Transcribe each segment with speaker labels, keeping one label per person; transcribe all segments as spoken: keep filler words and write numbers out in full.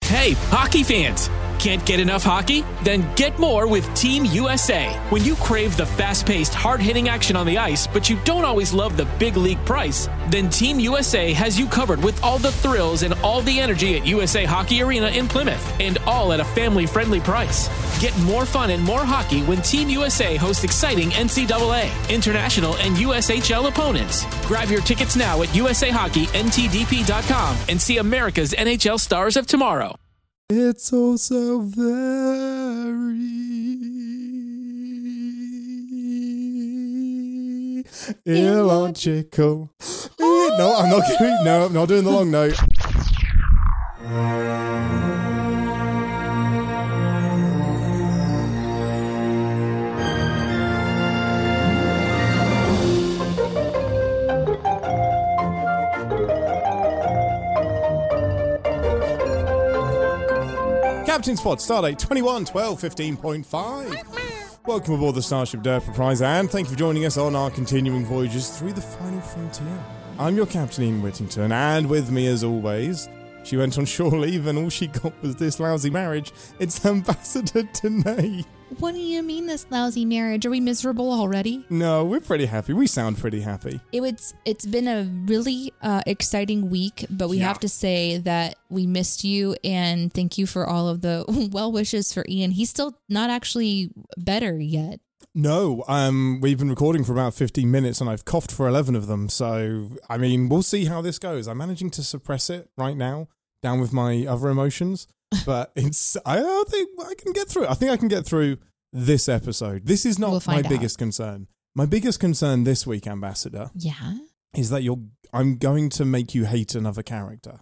Speaker 1: Hey, hockey fans! Can't get enough hockey? Then get more with Team U S A. When you crave the fast-paced, hard-hitting action on the ice, but you don't always love the big league price, then Team U S A has you covered with all the thrills and all the energy at U S A Hockey Arena in Plymouth, and all at a family-friendly price. Get more fun and more hockey when Team U S A hosts exciting N C double A, international, and U S H L opponents. Grab your tickets now at U S A Hockey N T D P dot com and see America's N H L stars of tomorrow.
Speaker 2: It's also very illogical. No, I'm not kidding. No, I'm not doing the long note. Captain's Pod, Stardate twenty-one twelve fifteen point five. Welcome aboard the Starship Enterprise, and thank you for joining us on our continuing voyages through the final frontier. I'm your Captain Ian Whittington, and with me as always, she went on shore leave and all she got was this lousy marriage. It's Ambassador Danae.
Speaker 3: What do you mean, this lousy marriage? Are we miserable already?
Speaker 2: No, we're pretty happy. We sound pretty happy.
Speaker 3: It was, it's been a really uh, exciting week, but we
Speaker 2: Yeah.
Speaker 3: have to say that we missed you, and thank you for all of the well wishes for Ian. He's still not actually better yet.
Speaker 2: No, um, we've been recording for about fifteen minutes and I've coughed for eleven of them. So, I mean, we'll see how this goes. I'm managing to suppress it right now, down with my other emotions. But it's, I don't think I can get through it. I think I can get through this episode. This is not
Speaker 3: We'll
Speaker 2: my
Speaker 3: find out.
Speaker 2: biggest concern. My biggest concern this week, Ambassador,
Speaker 3: Yeah.
Speaker 2: is that you're. I'm going to make you hate another character.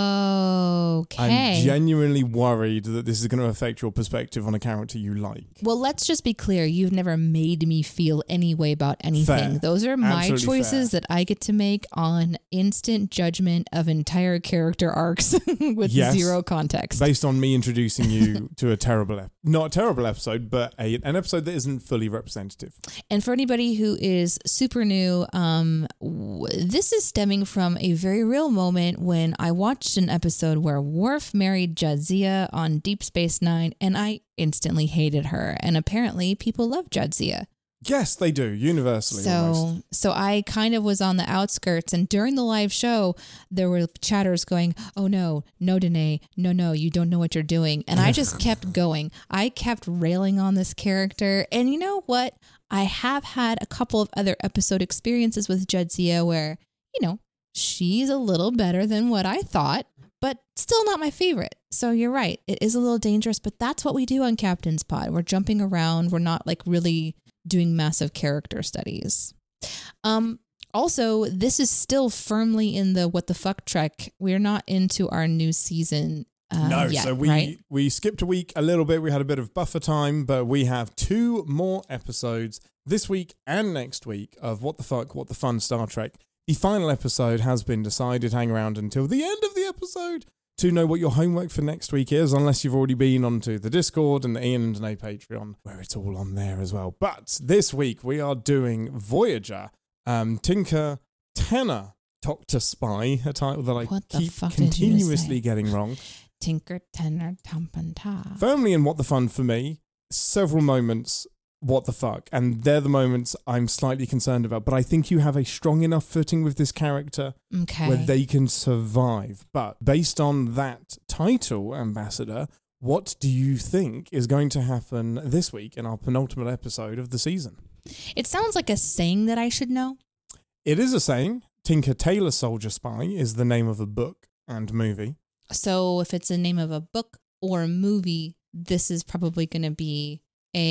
Speaker 3: Okay.
Speaker 2: I'm genuinely worried that this is going to affect your perspective on a character you like.
Speaker 3: Well, let's just be clear. You've never made me feel any way about anything.
Speaker 2: Fair.
Speaker 3: Those are my
Speaker 2: Absolutely
Speaker 3: choices
Speaker 2: fair.
Speaker 3: that I get to make on instant judgment of entire character arcs with
Speaker 2: Yes.
Speaker 3: zero context.
Speaker 2: Based on me introducing you to a terrible, ep- not a terrible episode, but a, an episode that isn't fully representative.
Speaker 3: And for anybody who is super new, um, w- this is stemming from a very real moment when I watched an episode where Worf married Jadzia on Deep Space Nine, and I instantly hated her. And apparently, people love Jadzia.
Speaker 2: Yes, they do, universally almost.
Speaker 3: So, so I kind of was on the outskirts, and during the live show, there were chatters going, "Oh no, no, Danae, no, no, you don't know what you're doing," and I just kept going. I kept railing on this character, and you know what? I have had a couple of other episode experiences with Jadzia where, you know, she's a little better than what I thought, but still not my favorite. So you're right, it is a little dangerous, but that's what we do on Captain's Pod. We're jumping around. We're not like really doing massive character studies. Um, also, this is still firmly in the what the fuck trek. We're not into our new season uh,
Speaker 2: No,
Speaker 3: yet,
Speaker 2: so we,
Speaker 3: right?
Speaker 2: we skipped a week a little bit. We had a bit of buffer time, but we have two more episodes this week and next week of What the Fuck, What the Fun Star Trek. The final episode has been decided. Hang around until the end of the episode to know what your homework for next week is, unless you've already been onto the Discord and the Ian and Danae Patreon, where it's all on there as well. But this week we are doing Voyager, um, Tinker Tenor, Doctor Spy, a title that I
Speaker 3: What the
Speaker 2: keep
Speaker 3: fuck did you just say?
Speaker 2: continuously getting wrong.
Speaker 3: Tinker, tenor, tampanta.
Speaker 2: Firmly in What the Fun for me, several moments, what the fuck, and they're the moments I'm slightly concerned about, but I think you have a strong enough footing with this character
Speaker 3: Okay.
Speaker 2: where they can survive. But based on that title, Ambassador, what do you think is going to happen this week in our penultimate episode of the season?
Speaker 3: It sounds like a saying that I should know.
Speaker 2: It is a saying. Tinker Tailor Soldier Spy is the name of a book and movie.
Speaker 3: So if it's the name of a book or a movie, this is probably going to be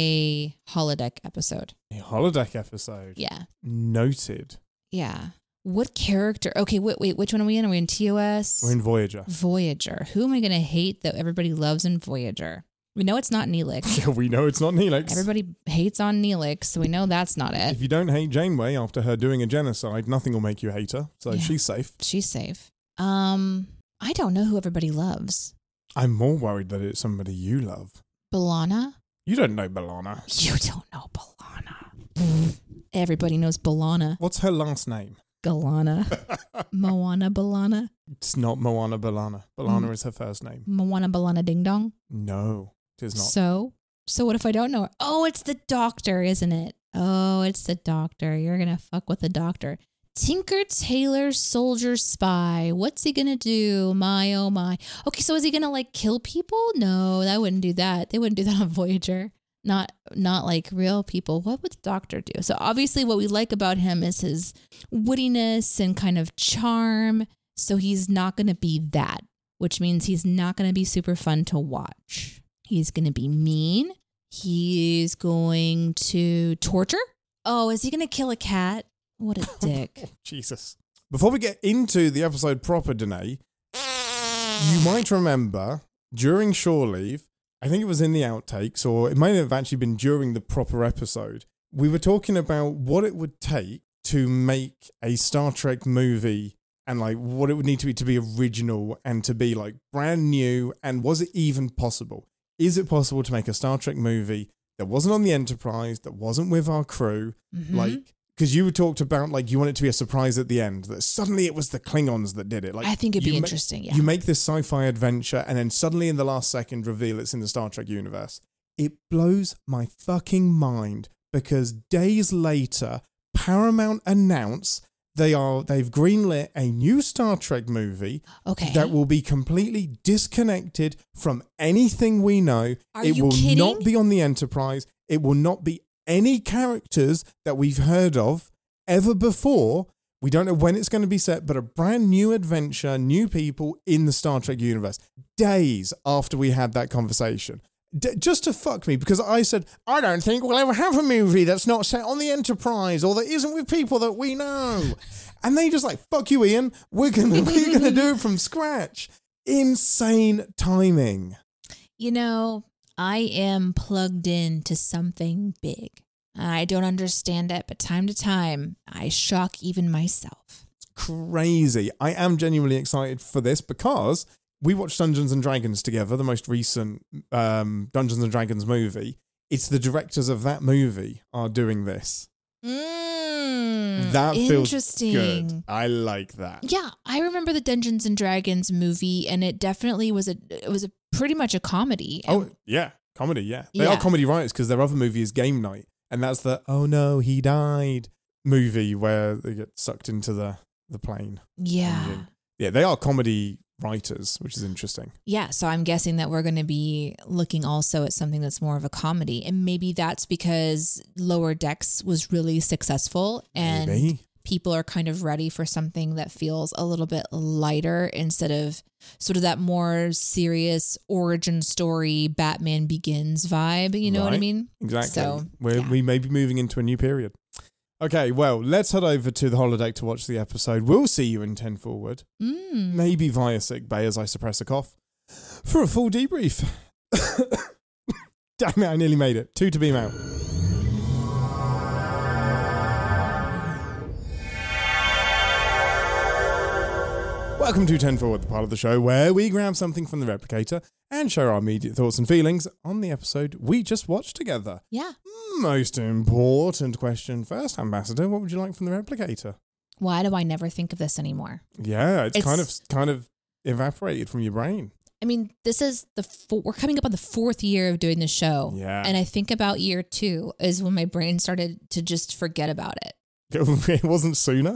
Speaker 3: a holodeck episode.
Speaker 2: A holodeck episode.
Speaker 3: Yeah.
Speaker 2: Noted.
Speaker 3: Yeah. What character? Okay, wait, wait, which one are we in? Are we in T O S?
Speaker 2: We're in Voyager.
Speaker 3: Voyager. Who am I going to hate that everybody loves in Voyager? We know it's not Neelix.
Speaker 2: Yeah, we know it's not Neelix.
Speaker 3: Everybody hates on Neelix, so we know that's not it.
Speaker 2: If you don't hate Janeway after her doing a genocide, nothing will make you hate her. So
Speaker 3: Yeah.
Speaker 2: she's safe.
Speaker 3: She's safe. Um, I don't know who everybody loves.
Speaker 2: I'm more worried that it's somebody you love.
Speaker 3: B'Elanna?
Speaker 2: You don't know B'Elanna.
Speaker 3: You don't know B'Elanna. Everybody knows B'Elanna.
Speaker 2: What's her last name?
Speaker 3: Galana. Moana Balana.
Speaker 2: It's not Moana Balana. Balana
Speaker 3: Mm.
Speaker 2: is her first name.
Speaker 3: Moana Balana Ding Dong.
Speaker 2: No, it is not.
Speaker 3: So, so what if I don't know her? Oh, it's the doctor, isn't it? Oh, it's the doctor. You're going to fuck with the doctor. Tinker Tailor Soldier Spy. What's he going to do? My, oh my. Okay, so is he going to like kill people? No, I wouldn't do that. They wouldn't do that on Voyager. Not not like real people. What would the doctor do? So obviously what we like about him is his woodiness and kind of charm. So he's not going to be that, which means he's not going to be super fun to watch. He's going to be mean. He's going to torture. Oh, is he going to kill a cat? What a dick.
Speaker 2: Oh, Jesus. Before we get into the episode proper, Danae, you might remember during Shore Leave, I think it was in the outtakes, or it might have actually been during the proper episode, we were talking about what it would take to make a Star Trek movie and like what it would need to be to be original and to be like brand new, and was it even possible? Is it possible to make a Star Trek movie that wasn't on the Enterprise, that wasn't with our crew,
Speaker 3: Mm-hmm.
Speaker 2: like... Because you talked about, like, you want it to be a surprise at the end, that suddenly it was the Klingons that did it. Like,
Speaker 3: I think it'd be
Speaker 2: you ma-
Speaker 3: interesting, yeah.
Speaker 2: You make this sci-fi adventure, and then suddenly in the last second reveal it's in the Star Trek universe. It blows my fucking mind, because days later, Paramount announce they are, they've greenlit a new Star Trek movie
Speaker 3: Okay.
Speaker 2: that will be completely disconnected from anything we know.
Speaker 3: Are
Speaker 2: it
Speaker 3: you
Speaker 2: will
Speaker 3: kidding?
Speaker 2: not be on the Enterprise. It will not be any characters that we've heard of ever before. We don't know when it's going to be set, but a brand new adventure, new people in the Star Trek universe. Days after we had that conversation. D- just to fuck me, because I said, I don't think we'll ever have a movie that's not set on the Enterprise or that isn't with people that we know. And they just like, fuck you, Ian. We're going to we're gonna do it from scratch. Insane timing.
Speaker 3: You know, I am plugged in to something big. I don't understand it, but time to time, I shock even myself.
Speaker 2: Crazy. I am genuinely excited for this because we watched Dungeons and Dragons together, the most recent um, Dungeons and Dragons movie. It's the directors of that movie are doing this.
Speaker 3: Mm,
Speaker 2: That feels
Speaker 3: interesting.
Speaker 2: good. I like that.
Speaker 3: Yeah, I remember the Dungeons and Dragons movie, and it definitely was a it was a pretty much a comedy.
Speaker 2: Oh, yeah. Comedy, yeah. They
Speaker 3: Yeah.
Speaker 2: are comedy writers because their other movie is Game Night. And that's the, oh no, he died movie where they get sucked into the, the plane.
Speaker 3: yeah.
Speaker 2: engine. Yeah, they are comedy writers, which is interesting.
Speaker 3: Yeah, so I'm guessing that we're going to be looking also at something that's more of a comedy. And maybe that's because Lower Decks was really successful and
Speaker 2: Maybe.
Speaker 3: people are kind of ready for something that feels a little bit lighter instead of sort of that more serious origin story Batman Begins vibe. You know what I
Speaker 2: Right.
Speaker 3: mean?
Speaker 2: Exactly.
Speaker 3: So,
Speaker 2: We're,
Speaker 3: yeah.
Speaker 2: We may be moving into a new period. Okay, well, let's head over to the holodeck to watch the episode. We'll see you in ten forward.
Speaker 3: Mm.
Speaker 2: Maybe via sick bay as I suppress a cough. For a full debrief. Damn it, I nearly made it. Two to beam out. Welcome to ten forward, the part of the show where we grab something from the replicator and share our immediate thoughts and feelings on the episode we just watched together.
Speaker 3: Yeah.
Speaker 2: Most important question first, Ambassador. What would you like from the replicator?
Speaker 3: Why do I never think of this anymore?
Speaker 2: Yeah, it's,
Speaker 3: It's-
Speaker 2: kind of kind of evaporated from your brain.
Speaker 3: I mean, this is the four, we're coming up on the fourth year of doing the show.
Speaker 2: Yeah.
Speaker 3: And I think about year two is when my brain started to just forget about it.
Speaker 2: It wasn't sooner.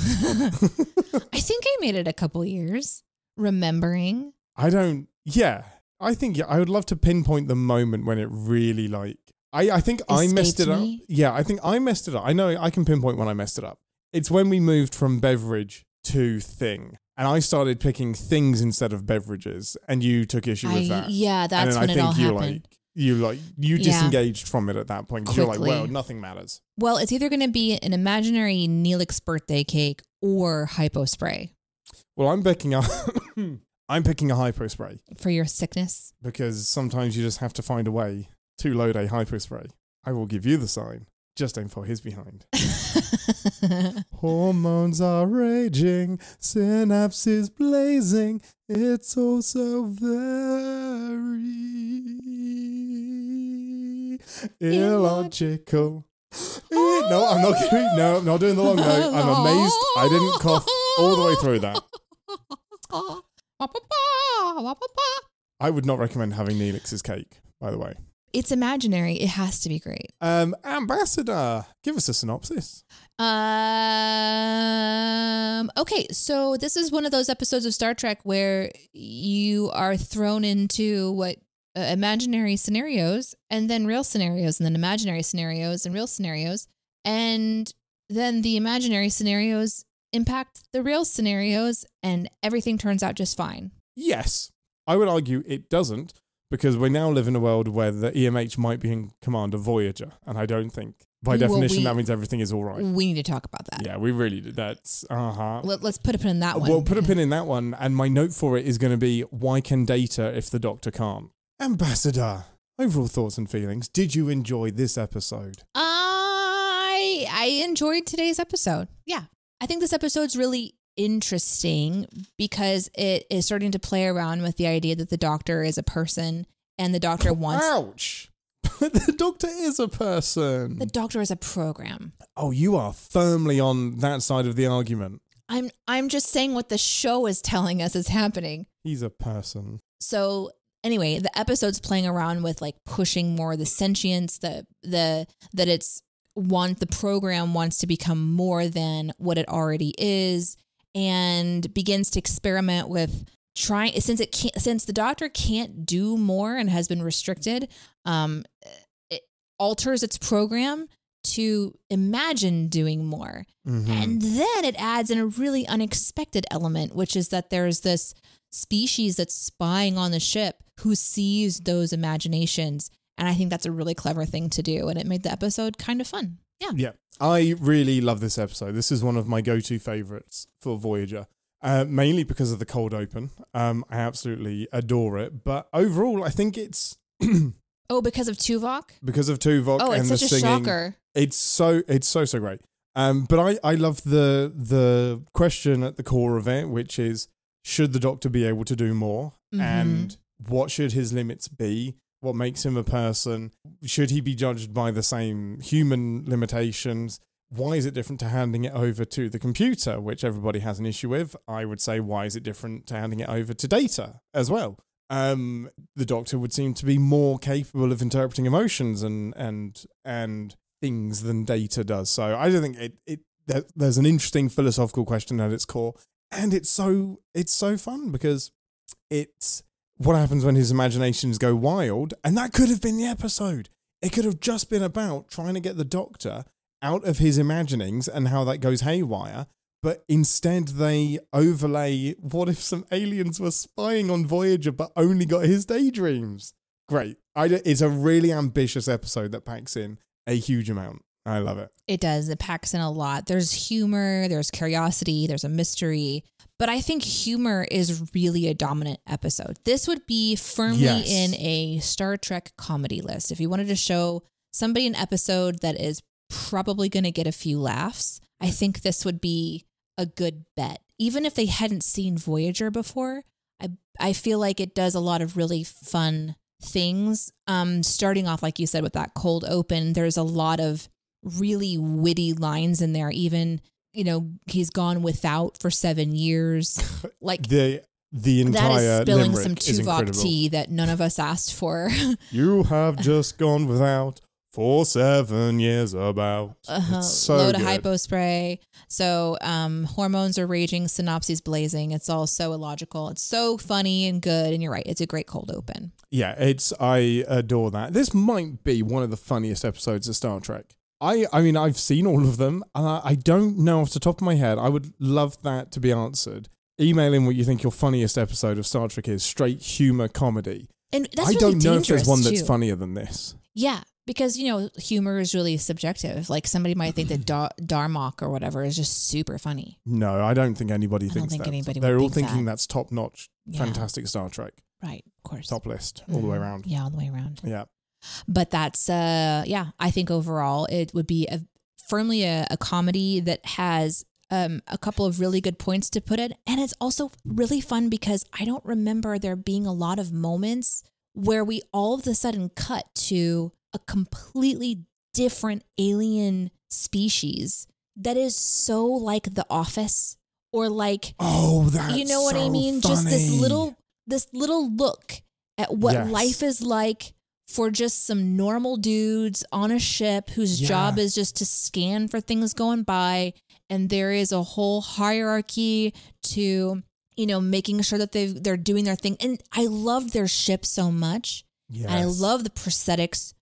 Speaker 3: I think I made it a couple years remembering.
Speaker 2: I don't. Yeah, I think yeah, I would love to pinpoint the moment when it really like. I I think I messed it
Speaker 3: Escaped
Speaker 2: up.
Speaker 3: me?
Speaker 2: Yeah, I think I messed it up. I know I can pinpoint when I messed it up. It's when we moved from beverage to thing, and I started picking things instead of beverages, and you took issue with
Speaker 3: I,
Speaker 2: that.
Speaker 3: yeah, that's
Speaker 2: and
Speaker 3: when
Speaker 2: then
Speaker 3: it
Speaker 2: I
Speaker 3: all
Speaker 2: think you
Speaker 3: happened.
Speaker 2: like you like you
Speaker 3: Yeah.
Speaker 2: disengaged from it at that point. 'Cause you're like,
Speaker 3: Quickly.
Speaker 2: well, nothing matters.
Speaker 3: Well, it's either going to be an imaginary Neelix birthday cake or hypo spray
Speaker 2: Well, I'm picking up. I'm picking a hypo spray
Speaker 3: for your sickness.
Speaker 2: because sometimes you just have to find a way to load a hypo spray. I will give you the sign. Just aim for his behind. Hormones are raging, synapses blazing. It's all so very illogical. It no, I'm not kidding. No, I'm not doing the long note. I'm amazed I didn't cough all the way through that. I would not recommend having Neelix's cake, by the way.
Speaker 3: It's imaginary. It has to be great.
Speaker 2: Um, Ambassador, give us a synopsis.
Speaker 3: Um. Okay, so this is one of those episodes of Star Trek where you are thrown into what uh, imaginary scenarios, and then real scenarios, and then imaginary scenarios, and real scenarios, and then the imaginary scenarios impact the real scenarios, and everything turns out just fine.
Speaker 2: Yes, I would argue it doesn't. Because we now live in a world where the E M H might be in command of Voyager. And I don't think, by
Speaker 3: Well,
Speaker 2: definition,
Speaker 3: we-
Speaker 2: that means everything is all right.
Speaker 3: We need to talk about that.
Speaker 2: Yeah, we really do. That's, uh-huh.
Speaker 3: Let, let's put a pin in that one.
Speaker 2: Well, put a pin in that one. And my note for it is going to be, why can Data if the Doctor can't? Ambassador, overall thoughts and feelings. Did you enjoy this episode?
Speaker 3: I I enjoyed today's episode. Yeah. I think this episode's really interesting because it is starting to play around with the idea that the Doctor is a person and the Doctor wants...
Speaker 2: Ouch! The Doctor is a person.
Speaker 3: The Doctor is a program.
Speaker 2: Oh, you are firmly on that side of the argument.
Speaker 3: I'm I'm just saying what the show is telling us is happening.
Speaker 2: He's a person.
Speaker 3: So anyway, the episode's playing around with like pushing more the sentience, the the that it's want the program wants to become more than what it already is, and begins to experiment with trying since it can't since the Doctor can't do more and has been restricted. Um, it alters its program to imagine doing more.
Speaker 2: Mm-hmm.
Speaker 3: And then it adds in a really unexpected element, which is that there's this species that's spying on the ship who sees those imaginations. And I think that's a really clever thing to do. And it made the episode kind of fun. Yeah.
Speaker 2: Yeah. I really love this episode. This is one of my go-to favorites for Voyager, uh, mainly because of the cold open. Um, I absolutely adore it. But overall, I think it's...
Speaker 3: Oh, because of Tuvok?
Speaker 2: Because of Tuvok
Speaker 3: oh,
Speaker 2: and
Speaker 3: it's
Speaker 2: the
Speaker 3: such
Speaker 2: singing.
Speaker 3: a shocker.
Speaker 2: It's so it's so so great. Um, but I, I love the the question at the core of it, which is, should the Doctor be able to do more?
Speaker 3: Mm-hmm.
Speaker 2: And what should his limits be? What makes him a person? Should he be judged by the same human limitations? Why is it different to handing it over to the computer, which everybody has an issue with? I would say, why is it different to handing it over to Data as well? Um, the Doctor would seem to be more capable of interpreting emotions and and and things than Data does. So I don't think it it there, there's an interesting philosophical question at its core, and it's so it's so fun because it's what happens when his imaginations go wild, and that could have been the episode. It could have just been about trying to get the Doctor out of his imaginings and how that goes haywire. But instead they overlay, what if some aliens were spying on Voyager but only got his daydreams? Great. I, it's a really ambitious episode that packs in a huge amount. I love it.
Speaker 3: It does. It packs in a lot. There's humor, there's curiosity, there's a mystery. But I think humor is really a dominant episode. This would be firmly
Speaker 2: Yes.
Speaker 3: in a Star Trek comedy list. If you wanted to show somebody an episode that is probably going to get a few laughs, I think this would be a good bet. Even if they hadn't seen Voyager before, I I feel like it does a lot of really fun things. Um, starting off, like you said, with that cold open, there's a lot of really witty lines in there. Even, you know, he's gone without for seven years. Like
Speaker 2: the the entire
Speaker 3: that is spilling
Speaker 2: limerick
Speaker 3: some
Speaker 2: is
Speaker 3: Tuvok
Speaker 2: incredible.
Speaker 3: tea that none of us asked for.
Speaker 2: You have just gone without for seven years about.
Speaker 3: Uh-huh.
Speaker 2: It's so
Speaker 3: Load
Speaker 2: good.
Speaker 3: of hypo spray. So um, hormones are raging, synapses blazing. It's all so illogical. It's so funny and good. And you're right. It's a great cold open.
Speaker 2: Yeah, it's I adore that. This might be one of the funniest episodes of Star Trek. I, I mean, I've seen all of them. Uh, I don't know off the top of my head. I would love that to be answered. Email in what you think your funniest episode of Star Trek is. Straight humor comedy.
Speaker 3: And that's
Speaker 2: I
Speaker 3: really
Speaker 2: don't know if there's
Speaker 3: dangerous,
Speaker 2: one that's
Speaker 3: too.
Speaker 2: funnier than this.
Speaker 3: Yeah, because, you know, humor is really subjective. Like somebody might think that Dar- Darmok or whatever is just super funny.
Speaker 2: No, I don't think anybody
Speaker 3: I don't
Speaker 2: thinks
Speaker 3: think
Speaker 2: that.
Speaker 3: anybody would
Speaker 2: They're all
Speaker 3: think
Speaker 2: thinking
Speaker 3: that.
Speaker 2: that's top notch,
Speaker 3: Yeah.
Speaker 2: fantastic Star Trek.
Speaker 3: Right, of course.
Speaker 2: Top list, all the way
Speaker 3: Mhm.
Speaker 2: around.
Speaker 3: Yeah, all the way around.
Speaker 2: Yeah.
Speaker 3: But that's, uh, yeah, I think overall it would be a, firmly a, a comedy that has um, a couple of really good points to put it. And it's also really fun because I don't remember there being a lot of moments where we all of a sudden cut to a completely different alien species that is so like The Office or like,
Speaker 2: oh, that's
Speaker 3: you know what
Speaker 2: so
Speaker 3: I mean?
Speaker 2: funny.
Speaker 3: Just this little, this little look at what
Speaker 2: Yes.
Speaker 3: life is like for just some normal dudes on a ship whose
Speaker 2: Yeah.
Speaker 3: job is just to scan for things going by. And there is a whole hierarchy to, you know, making sure that they they're doing their thing. And I loved their ship so much.
Speaker 2: Yes.
Speaker 3: And I love the prosthetics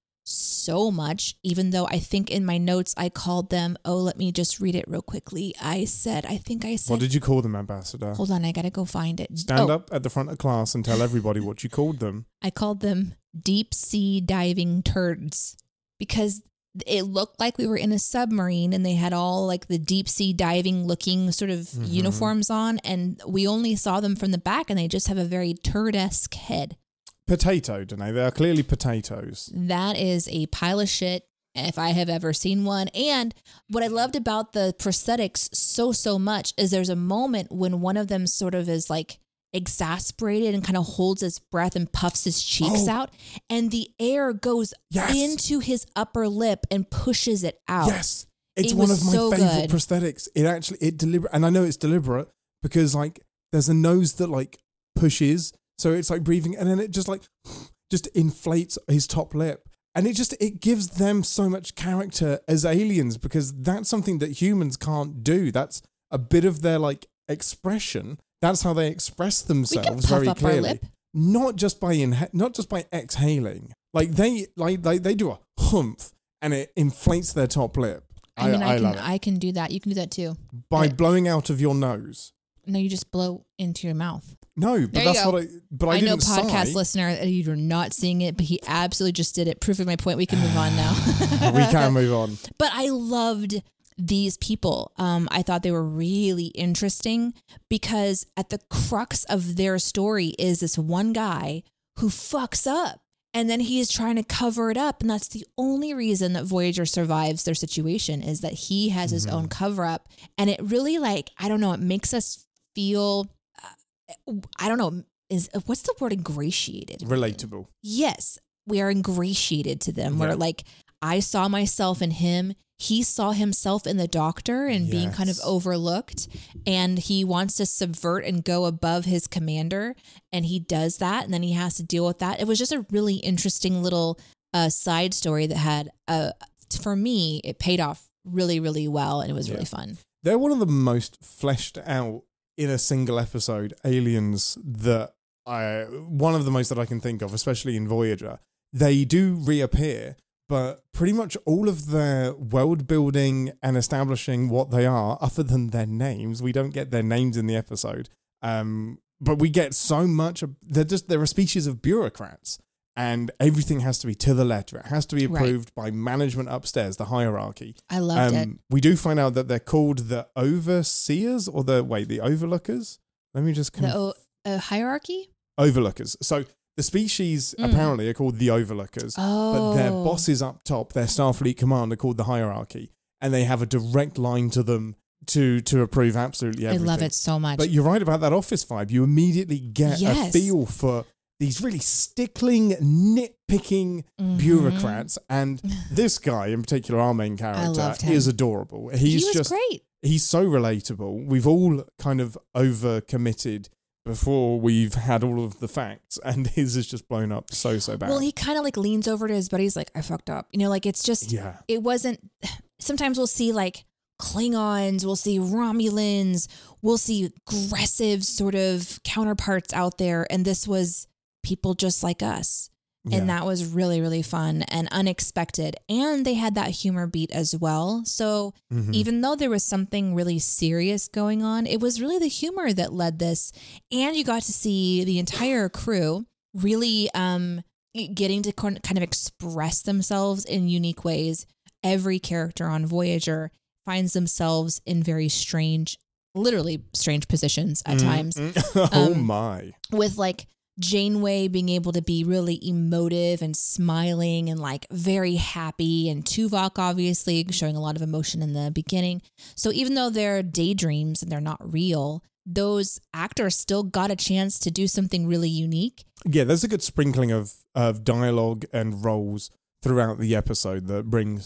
Speaker 3: so much, even though I think in my notes I called them, oh, let me just read it real quickly. I said, I think I said,
Speaker 2: What did you call them, Ambassador?
Speaker 3: hold on, I got to go find it.
Speaker 2: Stand
Speaker 3: Oh,
Speaker 2: up at the front of class and tell everybody what you called them.
Speaker 3: I called them deep sea diving turds because it looked like we were in a submarine and they had all like the deep sea diving looking sort of
Speaker 2: Mm-hmm.
Speaker 3: uniforms on. And we only saw them from the back and they just have a very turd-esque head.
Speaker 2: Potato, Danae. They are clearly potatoes.
Speaker 3: That is a pile of shit if I have ever seen one. And what I loved about the prosthetics so, so much is there's a moment when one of them sort of is like exasperated and kind of holds his breath and puffs his cheeks
Speaker 2: Oh.
Speaker 3: out. And the air goes
Speaker 2: Yes.
Speaker 3: into his upper lip and pushes it out.
Speaker 2: Yes. It's
Speaker 3: It
Speaker 2: one
Speaker 3: was
Speaker 2: of my
Speaker 3: so
Speaker 2: favorite
Speaker 3: good.
Speaker 2: prosthetics. It actually, it deliberate, and I know it's deliberate because like there's a nose that like pushes. So it's like breathing and then it just like, just inflates his top lip. And it just, it gives them so much character as aliens because that's something that humans can't do. That's a bit of their like expression. That's how they express themselves
Speaker 3: puff
Speaker 2: very
Speaker 3: up our
Speaker 2: clearly.
Speaker 3: lip.
Speaker 2: Not just by inha- not just by exhaling. Like they like they, they do a humph and it inflates their top lip.
Speaker 3: I mean, I, can
Speaker 2: love it.
Speaker 3: I can do that. You can do that too.
Speaker 2: By
Speaker 3: I-
Speaker 2: blowing out of your nose.
Speaker 3: No, you just blow into your mouth.
Speaker 2: No, but
Speaker 3: There you
Speaker 2: that's
Speaker 3: go.
Speaker 2: what I. But I,
Speaker 3: I, know
Speaker 2: didn't
Speaker 3: podcast
Speaker 2: sigh.
Speaker 3: listener, uh, you're not seeing it, but he absolutely just did it. Proving my point. We can move on now.
Speaker 2: We can move on.
Speaker 3: But I loved these people. Um, I thought they were really interesting because at the crux of their story is this one guy who fucks up and then he is trying to cover it up. And that's the only reason that Voyager survives their situation is that he has his
Speaker 2: Mm-hmm.
Speaker 3: own cover up. And it really like, I don't know, it makes us feel, uh, I don't know, is what's the word ingratiated?
Speaker 2: Relatable.
Speaker 3: Yes, we are ingratiated to them.
Speaker 2: Yeah.
Speaker 3: Where like I saw myself in him, he saw himself in the doctor and being kind of
Speaker 2: Yes.
Speaker 3: overlooked, and he wants to subvert and go above his commander, and he does that, and then he has to deal with that. It was just a really interesting little uh, side story that had, uh, for me, it paid off really, really well, and it was
Speaker 2: Yeah.
Speaker 3: really fun.
Speaker 2: They're one of the most fleshed out in a single episode aliens that I, one of the most that I can think of, especially in Voyager. They do reappear, but pretty much all of their world building and establishing what they are, other than their names, we don't get their names in the episode. Um, but we get so much. Of, they're just they're a species of bureaucrats, and everything has to be to the letter. It has to be
Speaker 3: Right.
Speaker 2: approved by management upstairs, the hierarchy.
Speaker 3: I loved it.
Speaker 2: Um, we do find out that they're called the overseers or the wait, the overlookers. Let me just
Speaker 3: The
Speaker 2: conf-
Speaker 3: o- uh, hierarchy?
Speaker 2: overlookers. So the species
Speaker 3: Mm.
Speaker 2: apparently are called the overlookers,
Speaker 3: Oh.
Speaker 2: but their bosses up top, their Starfleet command, are called the hierarchy, and they have a direct line to them to to approve absolutely
Speaker 3: I
Speaker 2: everything.
Speaker 3: love it so much.
Speaker 2: But you're right about that office vibe. You immediately get a
Speaker 3: Yes.
Speaker 2: feel for these really stickling, nitpicking
Speaker 3: Mhm.
Speaker 2: bureaucrats, and this guy in particular, our main character,
Speaker 3: loved him.
Speaker 2: is adorable. He's
Speaker 3: he was
Speaker 2: just
Speaker 3: great.
Speaker 2: he's so relatable. We've all kind of overcommitted before we've had all of the facts, and his is just blown up so so bad.
Speaker 3: Well, he kind of like leans over to his buddies like, I fucked up. You know, like it's just,
Speaker 2: yeah,
Speaker 3: it wasn't, sometimes we'll see like Klingons, we'll see Romulans, we'll see aggressive sort of counterparts out there. And this was people just like us.
Speaker 2: yeah.
Speaker 3: And that was really, really fun and unexpected. And they had that humor beat as well. So
Speaker 2: Mhm.
Speaker 3: even though there was something really serious going on, it was really the humor that led this. And you got to see the entire crew really um, getting to con- kind of express themselves in unique ways. Every character on Voyager finds themselves in very strange, literally strange positions at
Speaker 2: Mm,
Speaker 3: times.
Speaker 2: mm. oh
Speaker 3: Um,
Speaker 2: my.
Speaker 3: With like Janeway being able to be really emotive and smiling and like very happy, and Tuvok obviously showing a lot of emotion in the beginning. So even though they're daydreams and they're not real, those actors still got a chance to do something really unique.
Speaker 2: Yeah, there's a good sprinkling of, of dialogue and roles throughout the episode that brings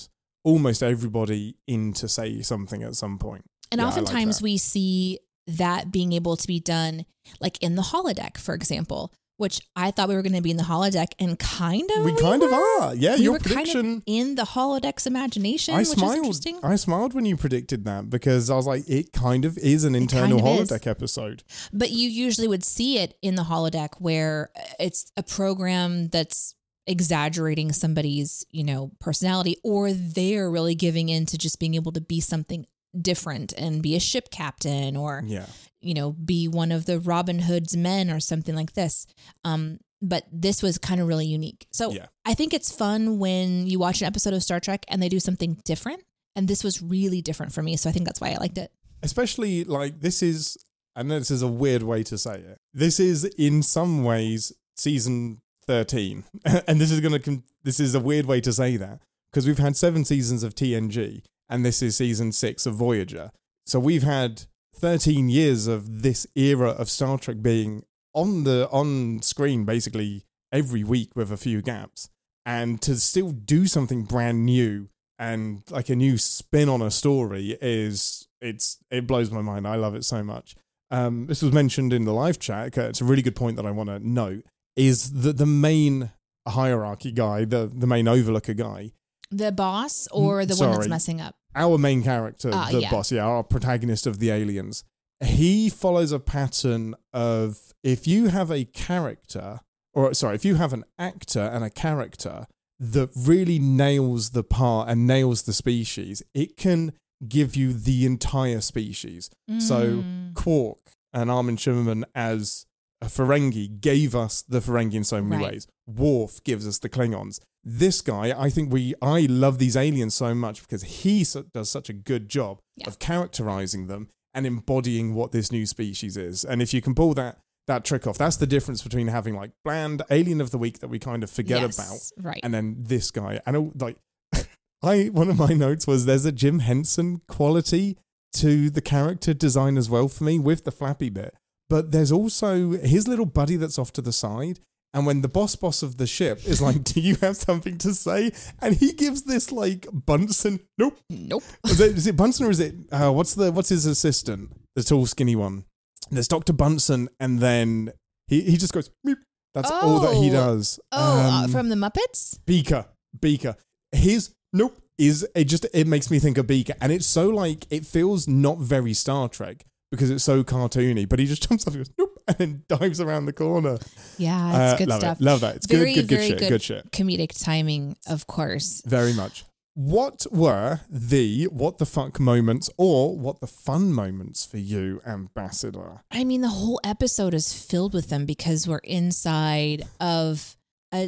Speaker 2: almost everybody in to say something at some point.
Speaker 3: And
Speaker 2: Yeah, I
Speaker 3: oftentimes
Speaker 2: like
Speaker 3: we see that being able to be done like in the holodeck, for example, which I thought we were going to be in the holodeck and kind of
Speaker 2: we, we kind
Speaker 3: were.
Speaker 2: of are. Yeah,
Speaker 3: we
Speaker 2: your
Speaker 3: were
Speaker 2: prediction.
Speaker 3: kind of in the holodeck's imagination,
Speaker 2: I
Speaker 3: which
Speaker 2: smiled.
Speaker 3: is interesting.
Speaker 2: I smiled when you predicted that because I was like, it kind of is an internal
Speaker 3: kind of
Speaker 2: holodeck
Speaker 3: is.
Speaker 2: episode.
Speaker 3: But you usually would see it in the holodeck where it's a program that's exaggerating somebody's, you know, personality, or they're really giving in to just being able to be something different and be a ship captain, or
Speaker 2: Yeah.
Speaker 3: you know, be one of the Robin Hood's men or something like this. Um, but this was kind of really unique. So
Speaker 2: Yeah.
Speaker 3: I think it's fun when you watch an episode of Star Trek and they do something different. And this was really different for me. So I think that's why I liked it.
Speaker 2: Especially like this is, I know this is a weird way to say it. This is in some ways season thirteen. And this is going to, this is a weird way to say that because we've had seven seasons of T N G and this is season six of Voyager. So we've had thirteen years of this era of Star Trek being on the on screen basically every week with a few gaps, and to still do something brand new and like a new spin on a story is it's it blows my mind. I love it so much. Um, this was mentioned in the live chat. It's a really good point that I want to note is that the main hierarchy guy, the the main overlooker guy,
Speaker 3: The boss or the
Speaker 2: Sorry.
Speaker 3: one that's messing up?
Speaker 2: our main character,
Speaker 3: Uh,
Speaker 2: the
Speaker 3: yeah.
Speaker 2: boss, yeah, our protagonist of the Aliens, he follows a pattern of if you have a character, or sorry, if you have an actor and a character that really nails the part and nails the species, it can give you the entire species. So
Speaker 3: Mm.
Speaker 2: Quark and Armin Shimmerman as a Ferengi gave us the Ferengi in so many
Speaker 3: Right.
Speaker 2: ways. Worf gives us the Klingons. This guy, I think we, I love these aliens so much because he so, does such a good job
Speaker 3: Yeah.
Speaker 2: of characterizing them and embodying what this new species is. And if you can pull that that trick off, that's the difference between having like bland alien of the week that we kind of forget
Speaker 3: Yes,
Speaker 2: about,
Speaker 3: right.
Speaker 2: and then this guy. And uh, like, I one of my notes was there's a Jim Henson quality to the character design as well for me with the flappy bit. But there's also his little buddy that's off to the side. And when the boss boss of the ship is like, do you have something to say? And he gives this like Bunsen. Nope.
Speaker 3: Nope.
Speaker 2: Is it, is it Bunsen or is it, uh, what's the what's his assistant? The tall skinny one. There's Doctor Bunsen. And then he, he just goes, meep. That's all that he
Speaker 3: Oh.
Speaker 2: does.
Speaker 3: Oh, uh,
Speaker 2: Um,
Speaker 3: from the Muppets?
Speaker 2: Beaker. Beaker. His, nope, is, it just, it makes me think of Beaker. And it's so like, it feels not very Star Trek because it's so cartoony, but he just jumps up and goes, nope, and then dives around the corner.
Speaker 3: Yeah, it's
Speaker 2: Uh,
Speaker 3: good
Speaker 2: love
Speaker 3: stuff.
Speaker 2: It. Love that. It's
Speaker 3: Very,
Speaker 2: good, good, good
Speaker 3: very
Speaker 2: shit.
Speaker 3: good.
Speaker 2: Good shit.
Speaker 3: Comedic timing, of course.
Speaker 2: Very much. What were the what the fuck moments or what the fun moments for you, Ambassador?
Speaker 3: I mean, the whole episode is filled with them because we're inside of a.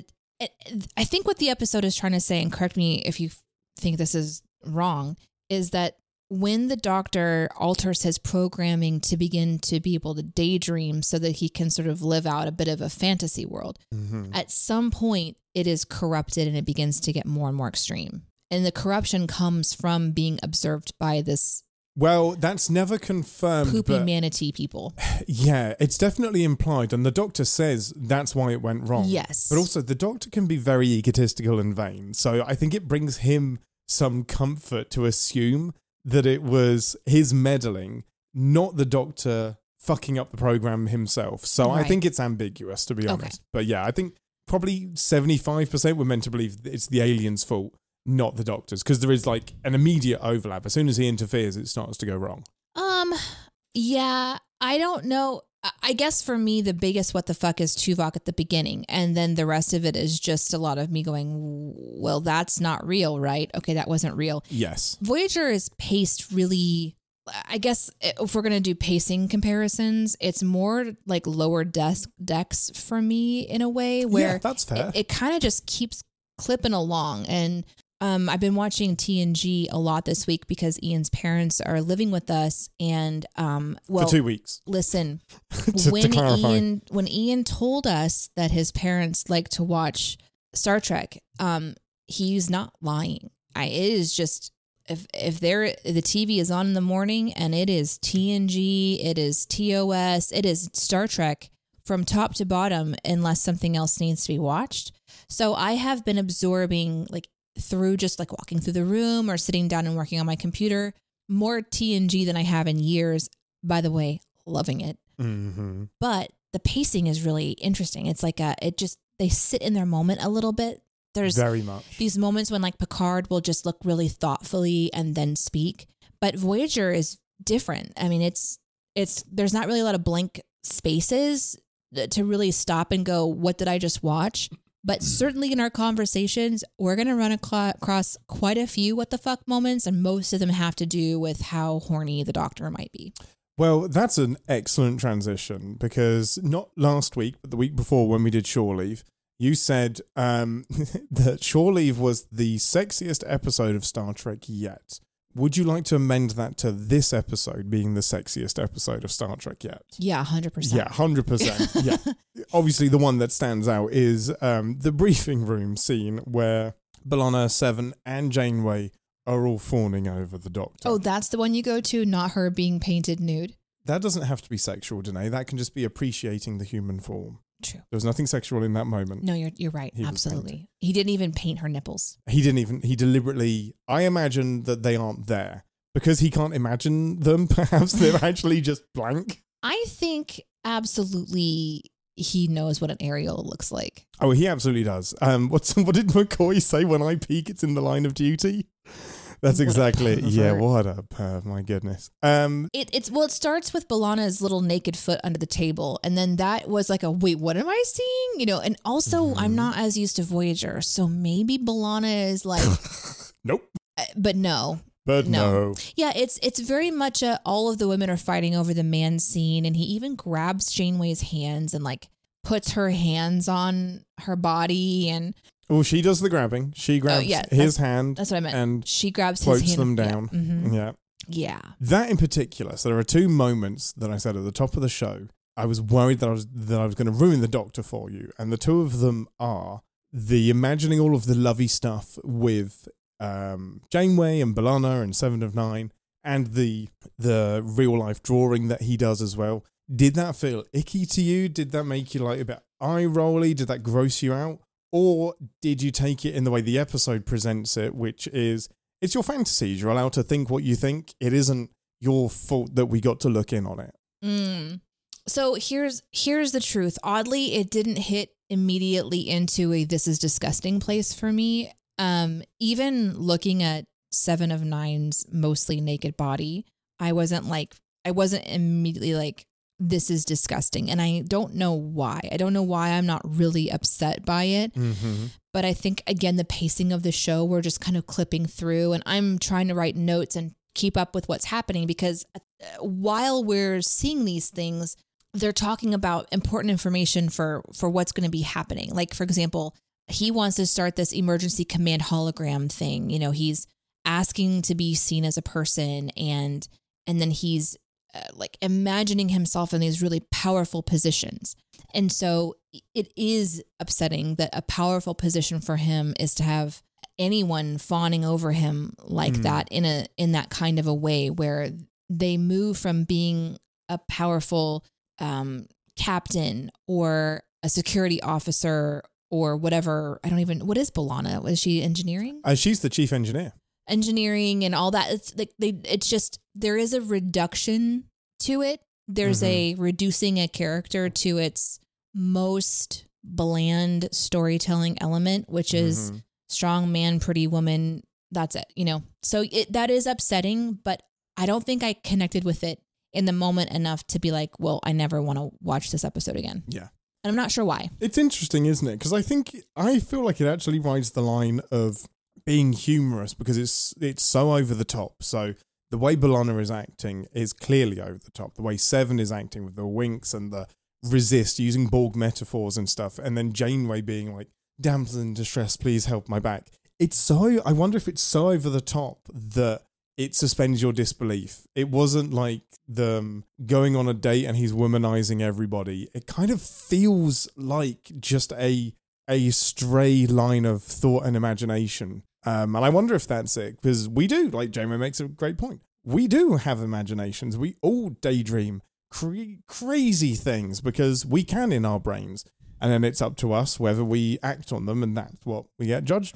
Speaker 3: I think what the episode is trying to say, and correct me if you think this is wrong, is that when the doctor alters his programming to begin to be able to daydream so that he can sort of live out a bit of a fantasy world,
Speaker 2: Mm-hmm.
Speaker 3: at some point it is corrupted and it begins to get more and more extreme. And the corruption comes from being observed by this
Speaker 2: Well, that's never confirmed.
Speaker 3: poopy
Speaker 2: but
Speaker 3: manatee people.
Speaker 2: yeah, it's definitely implied, and the doctor says that's why it went wrong.
Speaker 3: Yes.
Speaker 2: But also, the doctor can be very egotistical and vain, so I think it brings him some comfort to assume that it was his meddling, not the doctor fucking up the program himself. So I
Speaker 3: Right.
Speaker 2: think it's ambiguous, to be
Speaker 3: Okay.
Speaker 2: honest. But yeah, I think probably seventy-five percent we're meant to believe it's the alien's fault, not the doctor's, because there is like an immediate overlap. As soon as he interferes, it starts to go wrong.
Speaker 3: Um, yeah, I don't know. I- I guess for me, the biggest what the fuck is Tuvok at the beginning. And then the rest of it is just a lot of me going, well, that's not real, right? Okay, that wasn't real.
Speaker 2: Yes.
Speaker 3: Voyager is paced really, I guess if we're going to do pacing comparisons, it's more like lower desk decks for me in a way where
Speaker 2: yeah, that's fair.
Speaker 3: it, it kind of just keeps clipping along. And um, I've been watching T N G a lot this week because Ian's parents are living with us. And um, well,
Speaker 2: For two weeks.
Speaker 3: listen,
Speaker 2: to, to
Speaker 3: when
Speaker 2: clarify.
Speaker 3: Ian when Ian told us that his parents like to watch Star Trek, um, he's not lying. I it is just if if there the T V is on in the morning and it is T N G, it is T O S, it is Star Trek from top to bottom unless something else needs to be watched. So I have been absorbing like through just like walking through the room or sitting down and working on my computer. More T N G than I have in years. By the way, loving it.
Speaker 2: Mm-hmm.
Speaker 3: But the pacing is really interesting. It's like a, it just, they sit in their moment a little bit. There's
Speaker 2: very much
Speaker 3: these moments when like Picard will just look really thoughtfully and then speak. But Voyager is different. I mean, it's, it's, there's not really a lot of blank spaces to really stop and go, what did I just watch? But certainly in our conversations, we're going to run across quite a few what the fuck moments, and most of them have to do with how horny the Doctor might be.
Speaker 2: Well, that's an excellent transition, because not last week, but the week before when we did Shore Leave, you said um, that Shore Leave was the sexiest episode of Star Trek yet. Would you like to amend that to this episode being the sexiest episode of Star Trek yet?
Speaker 3: Yeah, one hundred percent.
Speaker 2: Yeah, one hundred percent. Yeah. Obviously, the one that stands out is um, the briefing room scene where B'Elanna, Seven, and Janeway are all fawning over the Doctor.
Speaker 3: Oh, that's the one you go to, not her being painted nude?
Speaker 2: That doesn't have to be sexual, Danae. That can just be appreciating the human form.
Speaker 3: True.
Speaker 2: There was nothing sexual in that moment.
Speaker 3: No, you're you're right.
Speaker 2: He
Speaker 3: Absolutely. He didn't even paint her nipples.
Speaker 2: He didn't even, he deliberately, I imagine that they aren't there. Because he can't imagine them, perhaps they're actually just blank.
Speaker 3: I think absolutely he knows what an aerial looks like.
Speaker 2: Oh, he absolutely does. Um, what's, what did McCoy say? When I peek, it's in the line of duty. That's
Speaker 3: What
Speaker 2: exactly it. Yeah,
Speaker 3: pervert.
Speaker 2: what a perv, my goodness. Um,
Speaker 3: It, it's well, it starts with B'Elanna's little naked foot under the table, and then that was like a wait, what am I seeing? You know, and also
Speaker 2: Mm-hmm.
Speaker 3: I'm not as used to Voyager, so maybe B'Elanna is like,
Speaker 2: nope.
Speaker 3: uh, but no,
Speaker 2: But no.
Speaker 3: No. yeah, it's it's very much a, all of the women are fighting over the man scene, and he even grabs Janeway's hands and like puts her hands on her body, and
Speaker 2: Well, she does the grabbing. She grabs
Speaker 3: yeah,
Speaker 2: his hand
Speaker 3: that's what I meant.
Speaker 2: and
Speaker 3: She grabs his
Speaker 2: floats
Speaker 3: hand
Speaker 2: them down.
Speaker 3: Yeah. Mhm.
Speaker 2: Yeah.
Speaker 3: yeah.
Speaker 2: That in particular. So there are two moments that I said at the top of the show. I was worried that I was that I was going to ruin the Doctor for you, and the two of them are the imagining all of the lovey stuff with um, Janeway and B'Elanna and Seven of Nine, and the the real life drawing that he does as well. Did that feel icky to you? Did that make you like a bit eye rolly? Did that gross you out? Or did you take it in the way the episode presents it, which is, it's your fantasies. You're allowed to think what you think. It isn't your fault that we got to look in on it.
Speaker 3: Mm. So here's here's the truth. Oddly, it didn't hit immediately into a this is disgusting place for me. Um, even looking at Seven of Nine's mostly naked body, I wasn't like, I wasn't immediately like, this is disgusting. And I don't know why. I don't know why I'm not really upset by it.
Speaker 2: Mm-hmm.
Speaker 3: But I think, again, the pacing of the show, we're just kind of clipping through, and I'm trying to write notes and keep up with what's happening, because while we're seeing these things, they're talking about important information for, for what's going to be happening. Like, for example, he wants to start this emergency command hologram thing. You know, he's asking to be seen as a person, and and then he's uh, like imagining himself in these really powerful positions. And so it is upsetting that a powerful position for him is to have anyone fawning over him like
Speaker 2: Mm.
Speaker 3: that in a in that kind of a way, where they move from being a powerful um, captain or a security officer or whatever. I don't even, what is B'Elanna? Was she engineering?
Speaker 2: Uh, she's the chief engineer.
Speaker 3: engineering and all that. It's like they, it's just, there is a reduction to it. There's
Speaker 2: Mm-hmm.
Speaker 3: a reducing a character to its most bland storytelling element, which is
Speaker 2: Mhm.
Speaker 3: strong man, pretty woman. That's it, you know? So it, that is upsetting, but I don't think I connected with it in the moment enough to be like, well, I never want to watch this episode again.
Speaker 2: Yeah.
Speaker 3: And I'm not sure why.
Speaker 2: It's interesting, isn't it? Because I think, I feel like it actually rides the line of being humorous because it's it's so over the top. So the way B'Elanna is acting is clearly over the top. The way Seven is acting with the winks and the resist, using Borg metaphors and stuff. And then Janeway being like, damsel in distress, please help my back. It's so, I wonder if it's so over the top that it suspends your disbelief. It wasn't like them going on a date and he's womanizing everybody. It kind of feels like just a a stray line of thought and imagination. Um, and I wonder if that's it, because we do, like Jamie makes a great point. We do have imaginations. We all daydream cra- crazy things because we can in our brains. And then it's up to us whether we act on them, and that's what we get judged by.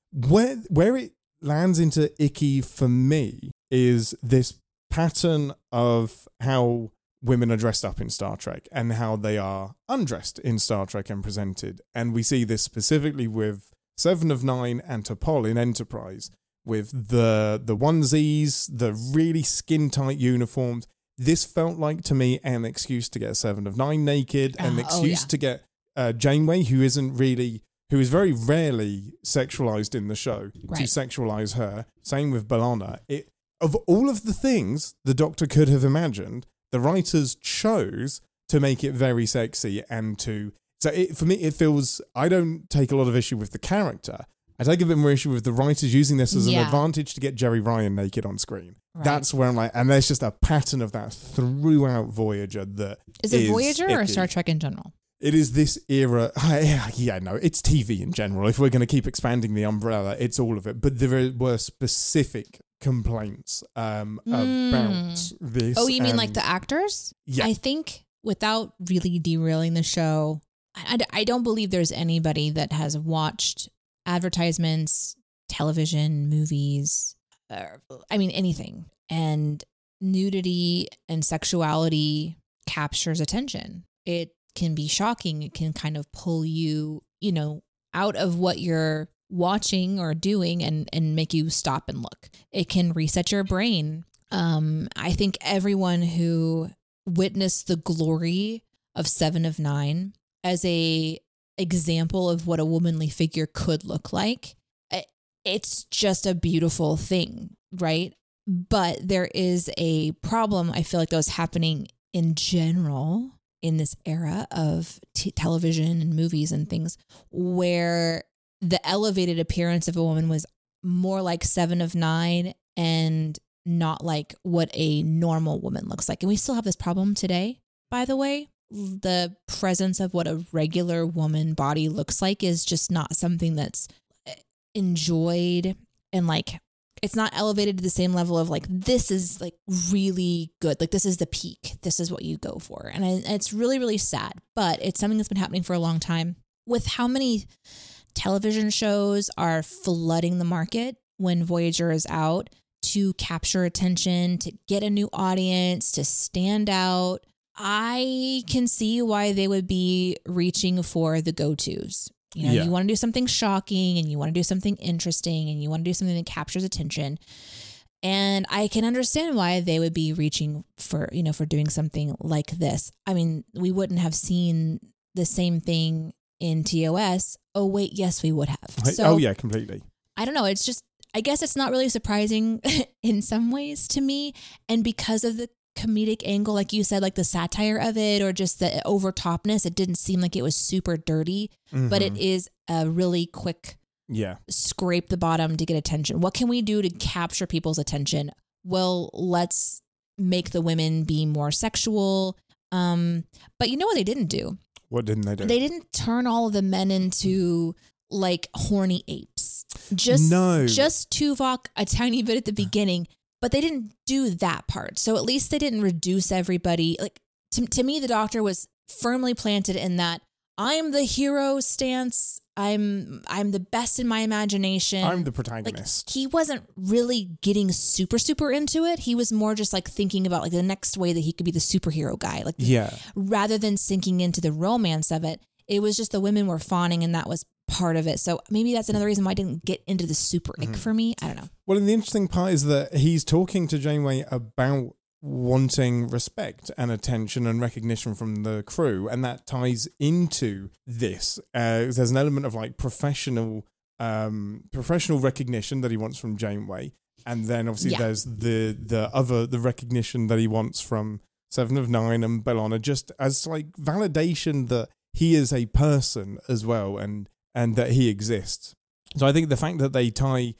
Speaker 2: where where it lands into icky for me is this pattern of how women are dressed up in Star Trek and how they are undressed in Star Trek and presented. And we see this specifically with Seven of Nine and T'Pol in Enterprise, with the the onesies, the really skin-tight uniforms. This felt like, to me, an excuse to get Seven of Nine naked, uh, an excuse oh, yeah. to get uh, Janeway, who isn't really, who is very rarely sexualized in the show, right. to sexualize her. Same with B'Elanna. It, of all of the things the Doctor could have imagined, the writers chose to make it very sexy and to... So it, for me, it feels... I don't take a lot of issue with the character. I take a bit more issue with the writers using this as yeah. an advantage to get Jerry Ryan naked on screen. Right. That's where I'm like... And there's just a pattern of that throughout Voyager that is...
Speaker 3: Is it
Speaker 2: is
Speaker 3: Voyager
Speaker 2: icky.
Speaker 3: Or Star Trek in general?
Speaker 2: It is this era... Yeah, yeah, no, it's T V in general. If we're going to keep expanding the umbrella, it's all of it. But there were specific... complaints um, mm. about this.
Speaker 3: Oh, you mean like the actors?
Speaker 2: Yeah.
Speaker 3: I think without really derailing the show, I, I don't believe there's anybody that has watched advertisements, television, movies, uh, I mean, anything. And nudity and sexuality captures attention. It can be shocking. It can kind of pull you, you know, out of what you're watching or doing and, and make you stop and look. It can reset your brain. Um, I think everyone who witnessed the glory of Seven of Nine as a example of what a womanly figure could look like, it's just a beautiful thing, right? But there is a problem, I feel like, that was happening in general in this era of t- television and movies and things, where the elevated appearance of a woman was more like Seven of Nine and not like what a normal woman looks like. And we still have this problem today, by the way. The presence of what a regular woman body looks like is just not something that's enjoyed, and like it's not elevated to the same level of like, this is like really good. Like this is the peak. This is what you go for. And, I, and it's really, really sad, but it's something that's been happening for a long time. With how many television shows are flooding the market when Voyager is out to capture attention, to get a new audience, to stand out, I can see why they would be reaching for the go-tos. You know, yeah. you want to do something shocking and you want to do something interesting and you want to do something that captures attention. And I can understand why they would be reaching for, you know, for doing something like this. I mean, we wouldn't have seen the same thing in T O S. Oh, wait, yes, we would have.
Speaker 2: So, oh, yeah, completely.
Speaker 3: I don't know. It's just, I guess it's not really surprising in some ways to me. And because of the comedic angle, like you said, like the satire of it or just the overtopness, it didn't seem like it was super dirty, mm-hmm. but it is a really quick
Speaker 2: yeah
Speaker 3: scrape the bottom to get attention. What can we do to capture people's attention? Well, let's make the women be more sexual. Um, but you know what they didn't do?
Speaker 2: What didn't they do?
Speaker 3: They didn't turn all of the men into like horny apes. Just
Speaker 2: no.
Speaker 3: just Tuvok a tiny bit at the beginning. But they didn't do that part. So at least they didn't reduce everybody. Like to, to me, the Doctor was firmly planted in that I'm the hero stance. I'm I'm the best in my imagination.
Speaker 2: I'm the protagonist.
Speaker 3: Like, he wasn't really getting super, super into it. He was more just like thinking about like the next way that he could be the superhero guy. Like
Speaker 2: yeah.
Speaker 3: rather than sinking into the romance of it, it was just the women were fawning and that was part of it. So maybe that's another reason why I didn't get into the super ick mm-hmm. for me. I don't know.
Speaker 2: Well, and the interesting part is that he's talking to Janeway about wanting respect and attention and recognition from the crew, and that ties into this. Uh, there's an element of like professional, um, professional recognition that he wants from Janeway, and then obviously yeah. there's the the other the recognition that he wants from Seven of Nine and B'Elanna, just as like validation that he is a person as well, and. and that he exists. So I think the fact that they tie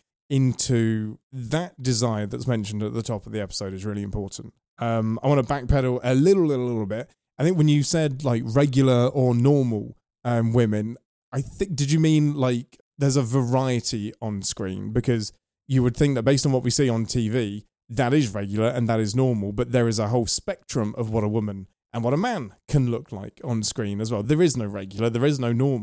Speaker 2: into that desire that's mentioned at the top of the episode is really important. Um, I want to backpedal a little, little, little bit. I think when you said like regular or normal um, women, I think, did you mean like there's a variety on screen? Because you would think that based on what we see on T V, that is regular and that is normal, but there is a whole spectrum of what a woman and what a man can look like on screen as well. There is no regular, there is no normal.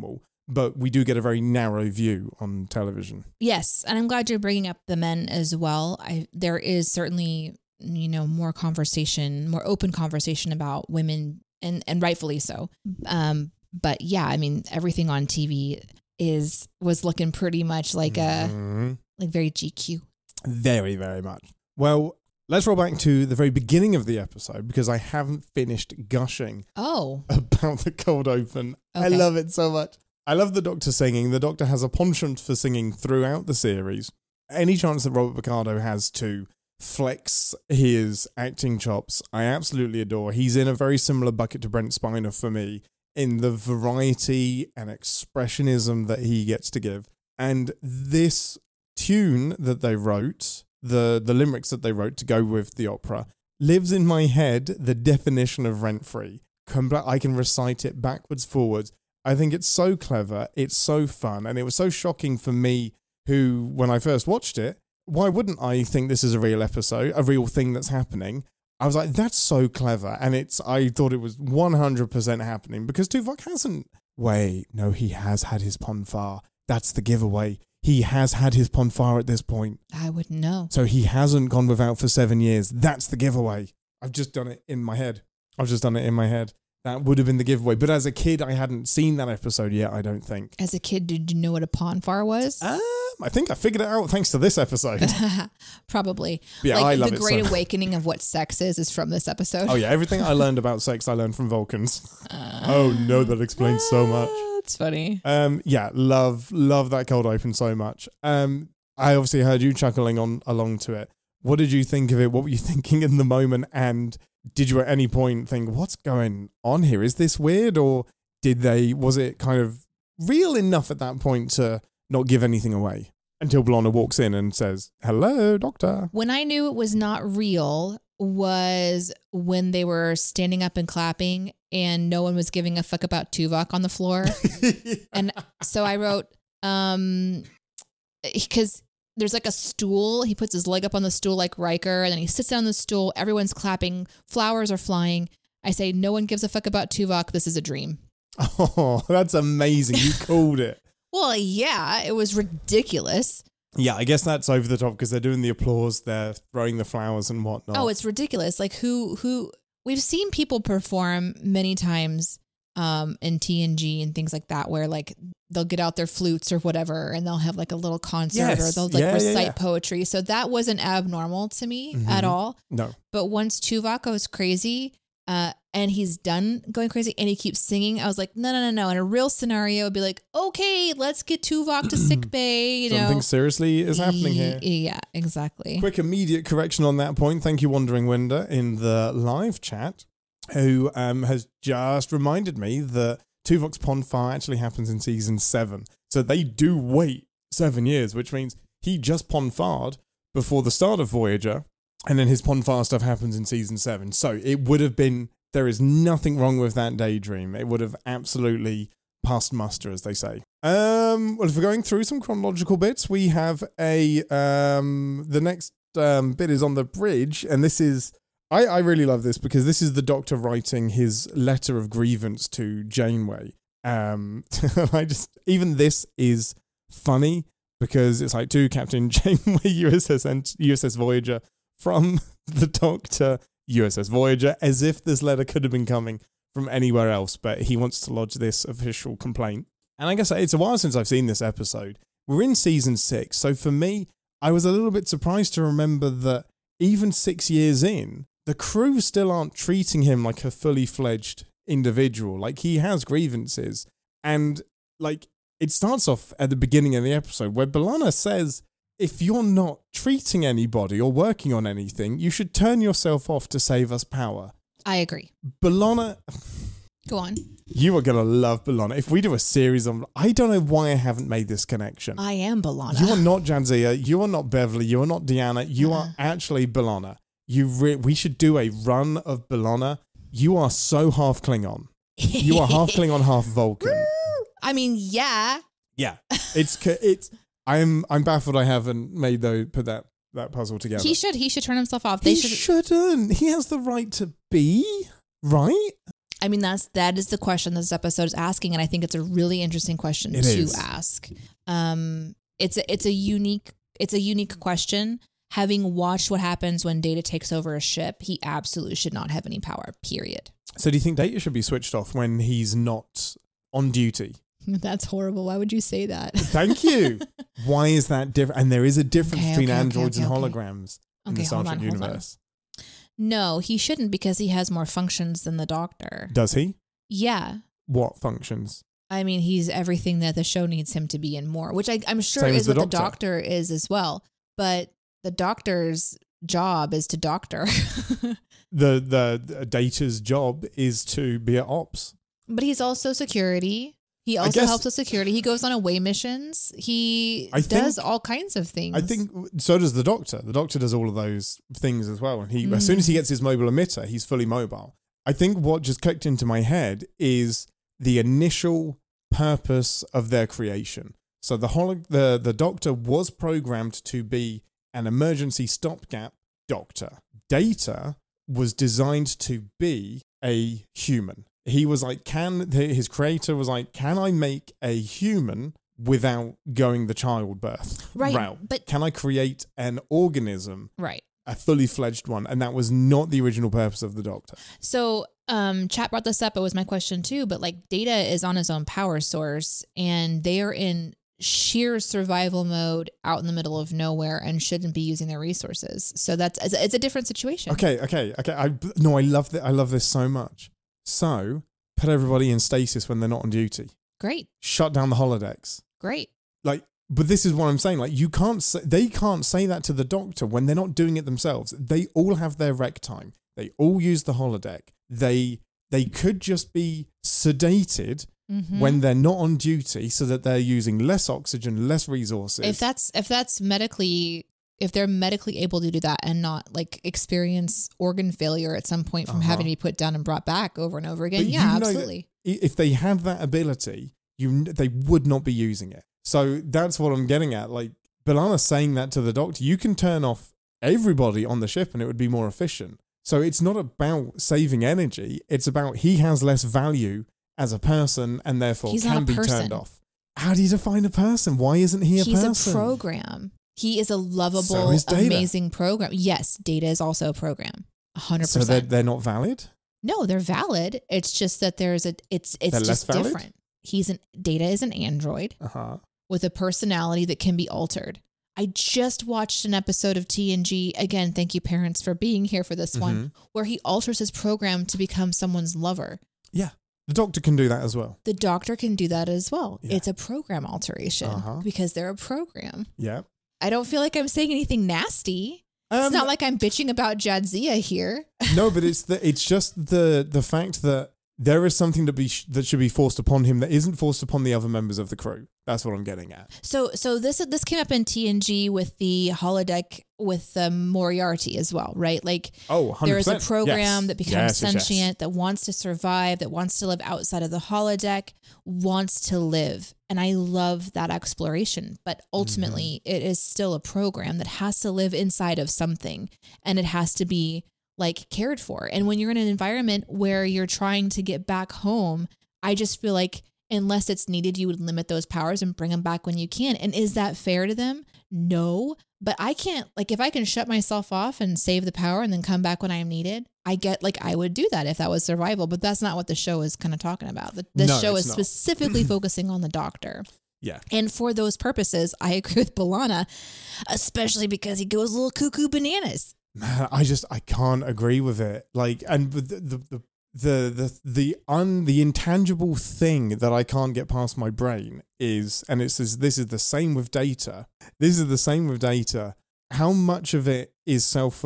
Speaker 2: but we do get a very narrow view on television.
Speaker 3: Yes, and I'm glad you're bringing up the men as well. I there is certainly, you know, more conversation, more open conversation about women, and, and rightfully so. Um, but yeah, I mean, everything on T V is was looking pretty much like a
Speaker 2: mm-hmm.
Speaker 3: like very G Q.
Speaker 2: Very, very much. Well, let's roll back to the very beginning of the episode because I haven't finished gushing
Speaker 3: Oh,
Speaker 2: about the cold open. I
Speaker 3: Okay.
Speaker 2: love it so much. I love the Doctor singing. The Doctor has a penchant for singing throughout the series. Any chance that Robert Picardo has to flex his acting chops, I absolutely adore. He's in a very similar bucket to Brent Spiner for me in the variety and expressionism that he gets to give. And this tune that they wrote, the, the limericks that they wrote to go with the opera, lives in my head the definition of rent-free. I can recite it backwards, forwards. I think it's so clever, it's so fun, and it was so shocking for me who, when I first watched it, why wouldn't I think this is a real episode, a real thing that's happening? I was like, that's so clever, and it's. I thought it was one hundred percent happening, because Tuvok hasn't... Wait, no, he has had his Ponfar. That's the giveaway. He has had his Ponfar at this point.
Speaker 3: I wouldn't know.
Speaker 2: So he hasn't gone without for seven years. That's the giveaway. I've just done it in my head. I've just done it in my head. That would have been the giveaway. But as a kid, I hadn't seen that episode yet, I don't think.
Speaker 3: As a kid, did you know what a Ponfar was?
Speaker 2: Um, I think I figured it out thanks to this episode.
Speaker 3: Probably.
Speaker 2: Yeah,
Speaker 3: like
Speaker 2: I love
Speaker 3: the
Speaker 2: it
Speaker 3: Great
Speaker 2: so
Speaker 3: Awakening of what sex is is from this episode.
Speaker 2: Oh yeah, everything I learned about sex, I learned from Vulcans. Uh, oh no, that explains so much.
Speaker 3: That's funny.
Speaker 2: Um, yeah, love, love that cold open so much. Um, I obviously heard you chuckling on along to it. What did you think of it? What were you thinking in the moment? And did you at any point think, what's going on here? Is this weird? Or did they, was it kind of real enough at that point to not give anything away? Until B'Elanna walks in and says, hello, Doctor.
Speaker 3: When I knew it was not real was when they were standing up and clapping and no one was giving a fuck about Tuvok on the floor. And so I wrote, um, because there's like a stool. He puts his leg up on the stool like Riker, and then he sits down on the stool. Everyone's clapping. Flowers are flying. I say, no one gives a fuck about Tuvok. This is a dream.
Speaker 2: Oh, that's amazing. You called it.
Speaker 3: Well, yeah, it was ridiculous.
Speaker 2: Yeah, I guess that's over the top because they're doing the applause. They're throwing the flowers and whatnot.
Speaker 3: Oh, it's ridiculous. Like who, who we've seen people perform many times um, in T N G and things like that, where like they'll get out their flutes or whatever and they'll have like a little concert
Speaker 2: yes.
Speaker 3: or they'll like
Speaker 2: yeah,
Speaker 3: recite
Speaker 2: yeah, yeah.
Speaker 3: poetry. So that wasn't abnormal to me
Speaker 2: Mm-hmm.
Speaker 3: at all.
Speaker 2: No.
Speaker 3: But once Tuvok goes crazy uh, and he's done going crazy and he keeps singing, I was like, no, no, no, no. In a real scenario, it'd be like, okay, let's get Tuvok to sick bay. You
Speaker 2: Something
Speaker 3: know?
Speaker 2: seriously is happening here.
Speaker 3: Yeah, exactly.
Speaker 2: Quick immediate correction on that point. Thank you, Wandering Winder, in the live chat, who um, has just reminded me that Tuvok's Ponfar actually happens in season seven. So they do wait seven years, which means he just Ponfar'd before the start of Voyager, and then his Ponfar stuff happens in season seven. So it would have been, there is nothing wrong with that daydream. It would have absolutely passed muster, as they say. Um, well, if we're going through some chronological bits, we have a, um, the next um, bit is on the bridge, and this is, I, I really love this because this is the Doctor writing his letter of grievance to Janeway. Um, I just, even this is funny because it's like to Captain Janeway, U S S and U S S Voyager, from the Doctor, U S S Voyager, as if this letter could have been coming from anywhere else, but he wants to lodge this official complaint. And I guess it's a while since I've seen this episode. We're in season six, so for me, I was a little bit surprised to remember that even six years in, the crew still aren't treating him like a fully fledged individual. Like, he has grievances. And, like, it starts off at the beginning of the episode where B'Elanna says, if you're not treating anybody or working on anything, you should turn yourself off to save us power.
Speaker 3: I agree.
Speaker 2: B'Elanna...
Speaker 3: Go on.
Speaker 2: You are going to love B'Elanna. If we do a series on... I don't know why I haven't made this connection.
Speaker 3: I am B'Elanna.
Speaker 2: You are not Jadzia. You are not Beverly. You are not Deanna. You
Speaker 3: Uh-huh.
Speaker 2: are actually B'Elanna. You re- we should do a run of B'Elanna. You are so half Klingon. You are half Klingon, half Vulcan.
Speaker 3: I mean, yeah.
Speaker 2: Yeah, it's it's. I'm I'm baffled. I haven't made though put that that puzzle together.
Speaker 3: He should. He should turn himself off. They
Speaker 2: he
Speaker 3: should.
Speaker 2: shouldn't. He has the right to be right.
Speaker 3: I mean, that's that is the question this episode is asking, and I think it's a really interesting question
Speaker 2: It
Speaker 3: to
Speaker 2: is.
Speaker 3: ask. Um, it's a, it's a unique it's a unique question. Having watched what happens when Data takes over a ship, he absolutely should not have any power. Period.
Speaker 2: So do you think Data should be switched off when he's not on duty?
Speaker 3: That's horrible. Why would you say that?
Speaker 2: Thank you. Why is that different? And there is a difference
Speaker 3: Okay,
Speaker 2: between
Speaker 3: okay, okay,
Speaker 2: androids
Speaker 3: okay,
Speaker 2: and
Speaker 3: okay.
Speaker 2: holograms in
Speaker 3: Okay,
Speaker 2: the Star
Speaker 3: hold
Speaker 2: Trek
Speaker 3: on, hold on.
Speaker 2: universe.
Speaker 3: No, he shouldn't because he has more functions than the Doctor.
Speaker 2: Does he?
Speaker 3: Yeah.
Speaker 2: What functions?
Speaker 3: I mean, he's everything that the show needs him to be and more, which I, I'm sure
Speaker 2: Same as
Speaker 3: is
Speaker 2: the
Speaker 3: what the
Speaker 2: Doctor.
Speaker 3: Doctor is as well. But the Doctor's job is to doctor.
Speaker 2: The, the the Data's job is to be at ops.
Speaker 3: But he's also security. He also
Speaker 2: guess-
Speaker 3: helps with security. He goes on away missions. He
Speaker 2: I
Speaker 3: does
Speaker 2: think-
Speaker 3: all kinds of things.
Speaker 2: I think so does the Doctor. The Doctor does all of those things as well. And he, as soon as he gets his mobile emitter, he's fully mobile. I think what just clicked into my head is the initial purpose of their creation. So the holo- the the Doctor was programmed to be an emergency stopgap Doctor. Data was designed to be a human. He was like, can his creator was like, can I make a human without going the childbirth
Speaker 3: Right,
Speaker 2: route?
Speaker 3: but-
Speaker 2: Can I create an organism,
Speaker 3: Right.
Speaker 2: a fully fledged one? And that was not the original purpose of the Doctor.
Speaker 3: So, um, chat brought this up. It was my question too. But like, Data is on his own power source, and they are in sheer survival mode out in the middle of nowhere and shouldn't be using their resources. So that's it's a, it's a different situation.
Speaker 2: Okay, okay, okay. I no, I love that. I love this so much. So put everybody in stasis when they're not on duty.
Speaker 3: Great,
Speaker 2: Shut down the holodecks.
Speaker 3: great.
Speaker 2: Like, but this is what I'm saying. Like, you can't say, they can't say that to the Doctor when they're not doing it themselves. They all have their rec time. They all use the holodeck. They they could just be sedated
Speaker 3: Mhm.
Speaker 2: when they're not on duty, so that they're using less oxygen, less resources.
Speaker 3: If that's if that's medically if they're medically able to do that and not like experience organ failure at some point from
Speaker 2: Uh-huh.
Speaker 3: having to be put down and brought back over and over again,
Speaker 2: But
Speaker 3: yeah,
Speaker 2: you know that
Speaker 3: absolutely.
Speaker 2: i- if they had that ability, you they would not be using it. So that's what I'm getting at. Like, B'Elanna's saying that to the Doctor. You can turn off everybody on the ship and it would be more efficient. So it's not about saving energy. It's about he has less value as a person and therefore
Speaker 3: He's not
Speaker 2: can
Speaker 3: a
Speaker 2: be
Speaker 3: person.
Speaker 2: turned off. How do you define a person? Why isn't he a
Speaker 3: He's
Speaker 2: person?
Speaker 3: a program. He is a
Speaker 2: So
Speaker 3: lovable,
Speaker 2: is Data.
Speaker 3: amazing program. Yes, Data is also a program. A hundred
Speaker 2: So they're,
Speaker 3: percent.
Speaker 2: they're not valid?
Speaker 3: No, they're valid. It's just that there's a it's it's
Speaker 2: They're less
Speaker 3: just
Speaker 2: valid?
Speaker 3: different. He's an Data is an android
Speaker 2: Uh-huh.
Speaker 3: with a personality that can be altered. I just watched an episode of T N G. Again, thank you, parents, for being here for this one,
Speaker 2: Mhm.
Speaker 3: where he alters his program to become someone's lover.
Speaker 2: Yeah. The Doctor can do that as well.
Speaker 3: The Doctor can do that as well.
Speaker 2: Yeah.
Speaker 3: It's a program alteration
Speaker 2: Uh-huh.
Speaker 3: because they're a program.
Speaker 2: Yeah.
Speaker 3: I don't feel like I'm saying anything nasty.
Speaker 2: Um,
Speaker 3: It's not like I'm bitching about Jadzia here.
Speaker 2: No, but it's the it's just the the fact that there is something to be sh- that should be forced upon him that isn't forced upon the other members of the crew. That's what I'm getting at.
Speaker 3: So, so this this came up in T N G with the holodeck with um, Moriarty as well, right? Like,
Speaker 2: Oh, one hundred
Speaker 3: there is a
Speaker 2: percent.
Speaker 3: program
Speaker 2: Yes.
Speaker 3: that becomes
Speaker 2: Yes, yes, yes.
Speaker 3: sentient, that wants to survive, that wants to live outside of the holodeck, wants to live. And I love that exploration. But ultimately,
Speaker 2: Mm-hmm.
Speaker 3: it is still a program that has to live inside of something, and it has to be like cared for. And when you're in an environment where you're trying to get back home, I just feel like unless it's needed, you would limit those powers and bring them back when you can. And is that fair to them? No. But I can't, like, if I can shut myself off and save the power and then come back when I am needed, I get, like, I would do that if that was survival. But that's not what the show is kind of talking about. The, the
Speaker 2: No,
Speaker 3: show
Speaker 2: it's
Speaker 3: is
Speaker 2: not.
Speaker 3: specifically focusing on the Doctor.
Speaker 2: Yeah.
Speaker 3: And for those purposes, I agree with B'Elanna, especially because he goes a little cuckoo bananas.
Speaker 2: Man, I just I can't agree with it. Like, and the the the the the the, un, the intangible thing that I can't get past my brain is, and it's this, this is the same with Data. This is the same with Data. How much of it is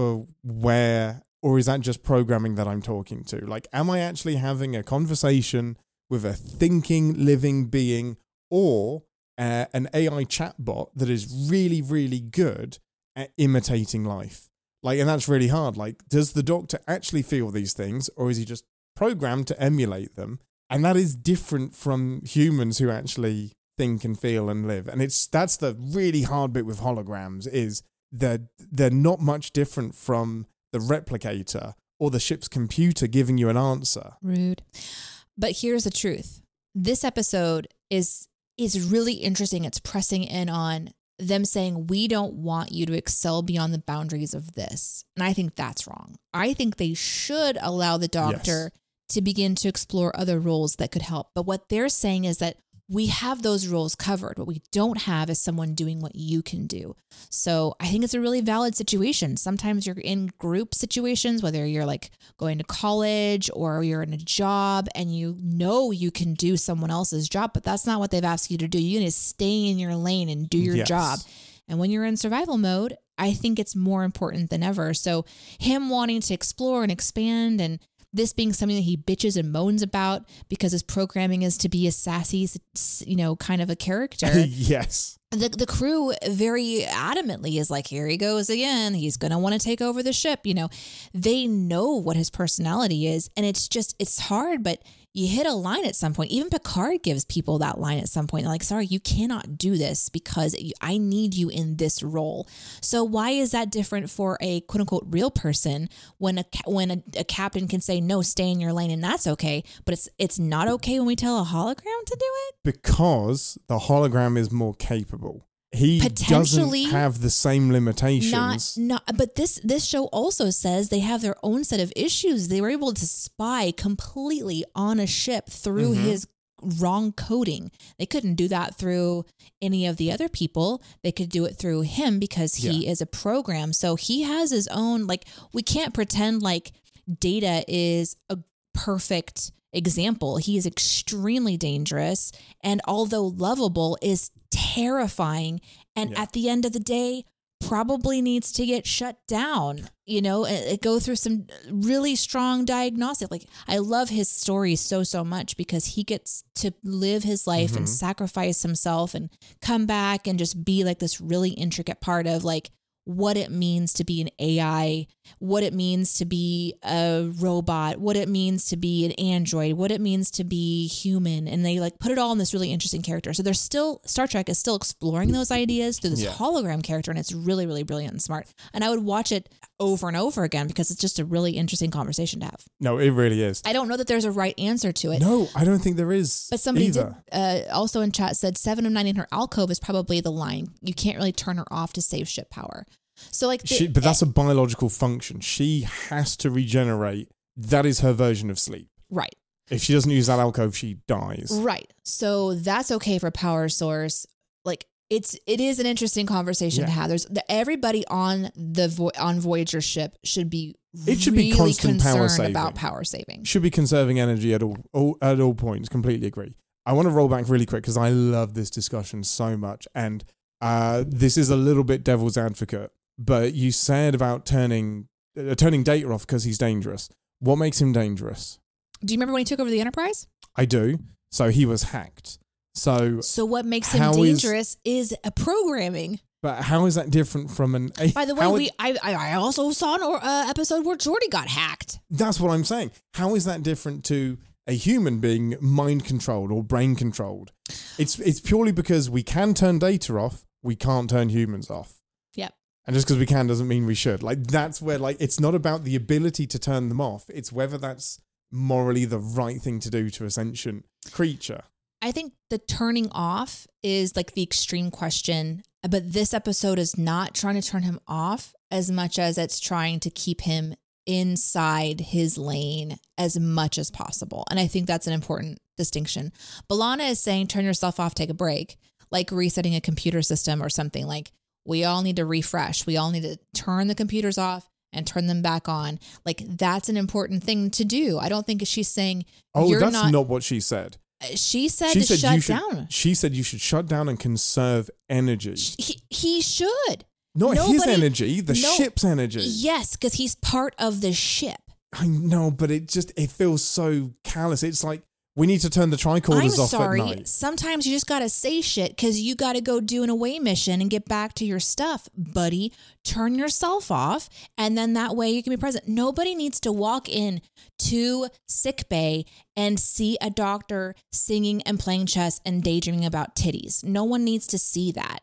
Speaker 2: self-aware, or is that just programming that I'm talking to? Like, am I actually having a conversation with a thinking, living being, or uh, an A I chatbot that is really, really good at imitating life? Like, and that's really hard. Like, does the Doctor actually feel these things, or is he just programmed to emulate them? And that is different from humans who actually think and feel and live. And it's that's the really hard bit with holograms is that they're not much different from the replicator or the ship's computer giving you an answer.
Speaker 3: Rude. But here's the truth. This episode is is really interesting. It's pressing in on them saying, we don't want you to excel beyond the boundaries of this. And I think that's wrong. I think they should allow the doctor yes. to begin to explore other roles that could help. But what they're saying is that we have those roles covered. What we don't have is someone doing what you can do. So I think it's a really valid situation. Sometimes you're in group situations, whether you're like going to college or you're in a job and you know you can do someone else's job, but that's not what they've asked you to do. You need to stay in your lane and do your yes. job. And when you're in survival mode, I think it's more important than ever. So him wanting to explore and expand, and this being something that he bitches and moans about because his programming is to be a sassy, you know, kind of a character.
Speaker 2: Yes.
Speaker 3: The the crew very adamantly is like, here he goes again. He's going to want to take over the ship. You know, they know what his personality is. And it's just, it's hard, but you hit a line at some point. Even Picard gives people that line at some point. They're like, sorry, you cannot do this because I need you in this role. So why is that different for a quote unquote real person when a when a, a captain can say, no, stay in your lane and that's okay. But it's it's not okay when we tell a hologram to do it? Because
Speaker 2: the hologram is more capable. He doesn't have the same limitations.
Speaker 3: Not, not, but this this show also says they have their own set of issues. They were able to spy completely on a ship through mm-hmm. his wrong coding. They couldn't do that through any of the other people. They could do it through him because he yeah. is a program. So he has his own, like, we can't pretend like Data is a perfect example. He is extremely dangerous, and although lovable, is terrifying, and yeah. at the end of the day probably needs to get shut down, you know, and go through some really strong diagnostic. Like, I love his story so so much because he gets to live his life mm-hmm. and sacrifice himself and come back and just be like this really intricate part of like what it means to be an A I, what it means to be a robot, what it means to be an android, what it means to be human. And they like put it all in this really interesting character. So they're still, Star Trek is still exploring those ideas through this yeah. hologram character. And it's really, really brilliant and smart. And I would watch it over and over again because it's just a really interesting conversation to have.
Speaker 2: No, it really is.
Speaker 3: I don't know that there's a right answer to it.
Speaker 2: No, I don't think there is.
Speaker 3: But somebody
Speaker 2: either.
Speaker 3: did uh, also in chat said seven of nine in her alcove is probably the line. You can't really turn her off to save ship power. So like, the,
Speaker 2: she, but that's a biological function. She has to regenerate. That is her version of sleep.
Speaker 3: Right.
Speaker 2: If she doesn't use that alcove, she dies.
Speaker 3: Right. So that's okay for power source. Like it's, it is an interesting conversation yeah. to have. There's the, everybody on the Vo- on Voyager ship should be
Speaker 2: it should
Speaker 3: really
Speaker 2: be constant
Speaker 3: concerned
Speaker 2: power saving.
Speaker 3: about power saving.
Speaker 2: Should be conserving energy at all, all at all points. Completely agree. I want to roll back really quick because I love this discussion so much, and uh, this is a little bit devil's advocate. But you said about turning uh, turning Data off because he's dangerous. What makes him dangerous?
Speaker 3: Do you remember when he took over the Enterprise?
Speaker 2: I do. So he was hacked. So
Speaker 3: so what makes him dangerous is, is a programming.
Speaker 2: But how is that different from an... A,
Speaker 3: By the way, we I I also saw an uh, episode where Geordi got hacked.
Speaker 2: That's what I'm saying. How is that different to a human being mind controlled or brain controlled? It's it's purely because we can turn Data off, we can't turn humans off.
Speaker 3: Yep.
Speaker 2: And just because we can doesn't mean we should. Like, that's where, like, it's not about the ability to turn them off. It's whether that's morally the right thing to do to a sentient creature.
Speaker 3: I think the turning off is like the extreme question, but this episode is not trying to turn him off as much as it's trying to keep him inside his lane as much as possible. And I think that's an important distinction. B'Elanna is saying, turn yourself off, take a break, like resetting a computer system or something. Like, we all need to refresh. We all need to turn the computers off and turn them back on. Like, that's an important thing to do. I don't think she's saying,
Speaker 2: oh,
Speaker 3: you're
Speaker 2: that's
Speaker 3: not,
Speaker 2: not what she said.
Speaker 3: She said
Speaker 2: she
Speaker 3: to
Speaker 2: said
Speaker 3: shut
Speaker 2: you should,
Speaker 3: down.
Speaker 2: She said you should shut down and conserve energy.
Speaker 3: He, he should.
Speaker 2: Not
Speaker 3: Nobody,
Speaker 2: his energy, the
Speaker 3: no,
Speaker 2: ship's energy.
Speaker 3: Yes, because he's part of the ship.
Speaker 2: I know, but it just, it feels so callous. It's like, we need to turn the tricorders
Speaker 3: I'm
Speaker 2: off
Speaker 3: sorry.
Speaker 2: at night.
Speaker 3: Sometimes you just got to say shit because you got to go do an away mission and get back to your stuff, buddy. Turn yourself off, and then that way you can be present. Nobody needs to walk in to sickbay and see a doctor singing and playing chess and daydreaming about titties. No one needs to see that.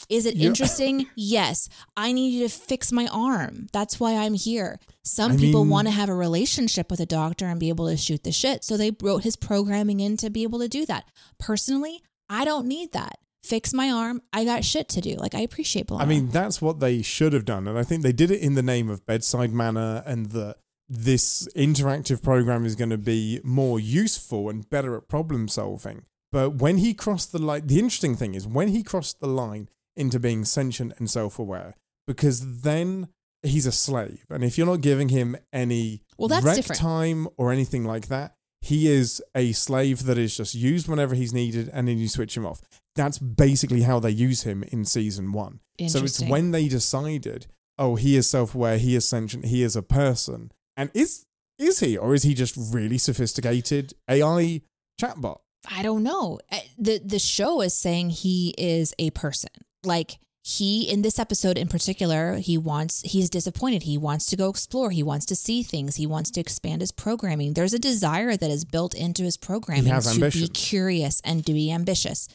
Speaker 3: Is it
Speaker 2: Yeah.
Speaker 3: interesting? Yes. I need you to fix my arm. That's why I'm here. Some
Speaker 2: I
Speaker 3: people
Speaker 2: mean-
Speaker 3: want to have a relationship with a doctor and be able to shoot the shit. So they wrote his programming in to be able to do that. Personally, I don't need that. Fix my arm. I got shit to do. Like, I appreciate B'Elanna.
Speaker 2: I mean, that's what they should have done. And I think they did it in the name of bedside manner and that this interactive program is going to be more useful and better at problem solving. But when he crossed the line, the interesting thing is when he crossed the line into being sentient and self-aware, because then he's a slave. And if you're not giving him any
Speaker 3: Well, that's
Speaker 2: rec
Speaker 3: different.
Speaker 2: time or anything like that, he is a slave that is just used whenever he's needed and then you switch him off. That's basically how they use him in season one. So it's
Speaker 3: Interesting.
Speaker 2: when they decided, oh, he is self-aware, he is sentient, he is a person. And is is he, or is he just really sophisticated A I chatbot?
Speaker 3: I don't know. Uh, The the show is saying he is a person. Like he, in this episode in particular, he wants, he's disappointed. He wants to go explore. He wants to see things. He wants to expand his programming. There's a desire that is built into his programming
Speaker 2: He has
Speaker 3: to
Speaker 2: ambition.
Speaker 3: be curious and to be ambitious.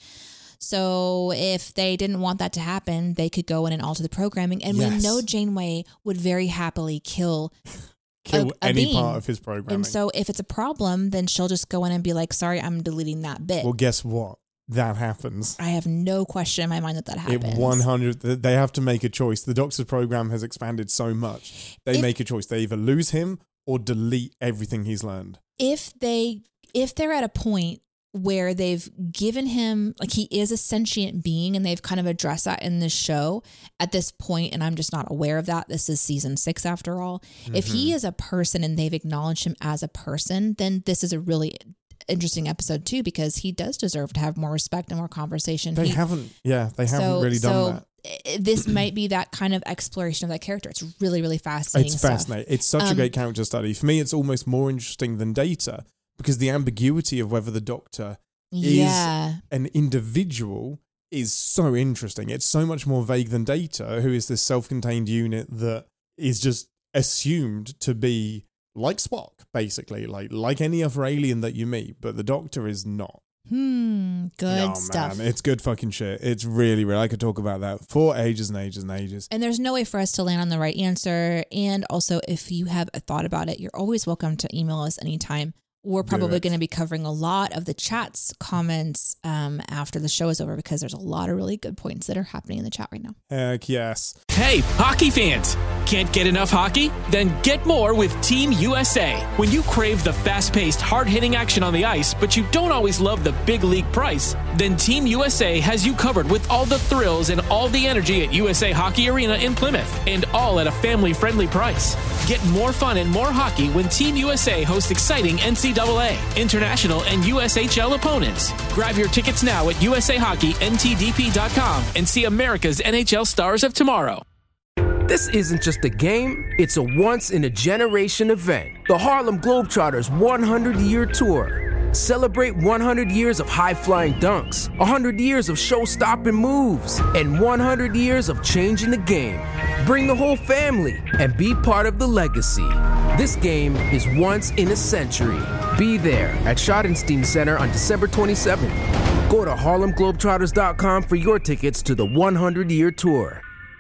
Speaker 3: So if they didn't want that to happen, they could go in and alter the programming. And
Speaker 2: Yes.
Speaker 3: we know Janeway would very happily kill
Speaker 2: Kill
Speaker 3: a
Speaker 2: any
Speaker 3: being.
Speaker 2: part of his programming.
Speaker 3: And so if it's a problem, then she'll just go in and be like, sorry, I'm deleting that bit.
Speaker 2: well, guess what? That happens.
Speaker 3: I have no question in my mind that that happens.
Speaker 2: It one hundred. They have to make a choice. The Doctor's program has expanded so much. They
Speaker 3: If-
Speaker 2: make a choice. They either lose him or delete everything he's learned.
Speaker 3: If they, if they're at a point where they've given him, like he is a sentient being and they've kind of addressed that in this show at this point, and I'm just not aware of that. This is season six after all. If he
Speaker 2: Mm-hmm.
Speaker 3: is a person and they've acknowledged him as a person, then this is a really interesting episode too, because he does deserve to have more respect and more conversation.
Speaker 2: They
Speaker 3: He-
Speaker 2: haven't. Yeah, they haven't
Speaker 3: so,
Speaker 2: really done
Speaker 3: so
Speaker 2: that.
Speaker 3: i- This might be that kind of exploration of that character. It's really, really fascinating.
Speaker 2: It's
Speaker 3: stuff.
Speaker 2: fascinating. It's such a
Speaker 3: Um,
Speaker 2: great character study. For me, it's almost more interesting than Data because the ambiguity of whether the Doctor
Speaker 3: Yeah.
Speaker 2: an individual is so interesting. It's so much more vague than Data, who is this self-contained unit that is just assumed to be like Spock, basically, like like any other alien that you meet, but the Doctor is not.
Speaker 3: Hmm. Good
Speaker 2: Oh,
Speaker 3: stuff.
Speaker 2: man, it's good fucking shit. It's really, really. I could talk about that for ages and ages and ages.
Speaker 3: And there's no way for us to land on the right answer. And also, if you have a thought about it, you're always welcome to email us anytime. We're probably
Speaker 2: it.
Speaker 3: going to be covering a lot of the chat's comments um, after the show is over because there's a lot of really good points that are happening in the chat right now.
Speaker 2: Heck yes.
Speaker 1: Hey, hockey fans! Can't get enough hockey? Then get more with Team U S A. When you crave the fast-paced, hard-hitting action on the ice, but you don't always love the big league price, then Team U S A has you covered with all the thrills and all the energy at U S A Hockey Arena in Plymouth, and all at a family-friendly price. Get more fun and more hockey when Team U S A hosts exciting N C double A, international, and U S H L opponents. Grab your tickets now at U S A Hockey N T D P dot com and see America's N H L stars of tomorrow.
Speaker 4: This isn't just a game, it's a once-in-a-generation event. The Harlem Globetrotters one hundred year Tour. Celebrate one hundred years of high-flying dunks, one hundred years of show-stopping moves, and one hundred years of changing the game. Bring the whole family and be part of the legacy. This game is once in a century. Be there at Schottenstein Center on December twenty-seventh. Go to Harlem Globetrotters dot com for your tickets to the one hundred year Tour.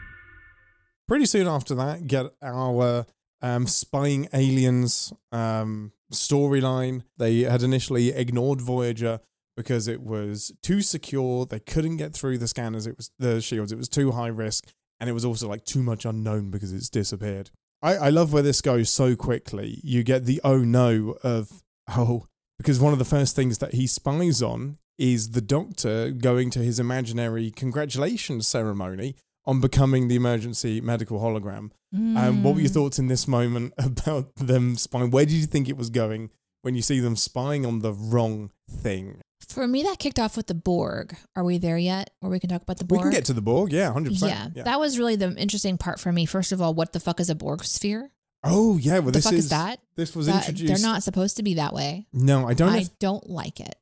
Speaker 2: Pretty soon after that, get our um, spying aliens um, storyline. They had initially ignored Voyager because it was too secure. They couldn't get through the scanners. It was the shields. It was too high risk, and it was also like too much unknown because it's disappeared. I, I love where this goes so quickly. You get the oh no of oh because one of the first things that he spies on is the Doctor going to his imaginary congratulations ceremony on becoming the emergency medical hologram. Um, what were your thoughts in this moment about them spying? Where did you think it was going when you see them spying on the wrong thing?
Speaker 3: For me, that kicked off with the Borg. Are we there yet? Where we can talk about the Borg?
Speaker 2: We can get to the Borg, yeah, one hundred percent.
Speaker 3: Yeah,
Speaker 2: Yeah.
Speaker 3: that was really the interesting part for me. First of all, what the fuck is a Borg sphere?
Speaker 2: Oh, yeah, well,
Speaker 3: the
Speaker 2: this
Speaker 3: fuck
Speaker 2: is,
Speaker 3: is that?
Speaker 2: This was
Speaker 3: That-
Speaker 2: introduced.
Speaker 3: They're not supposed to be that way.
Speaker 2: No, I don't know.
Speaker 3: I
Speaker 2: if-
Speaker 3: don't like it.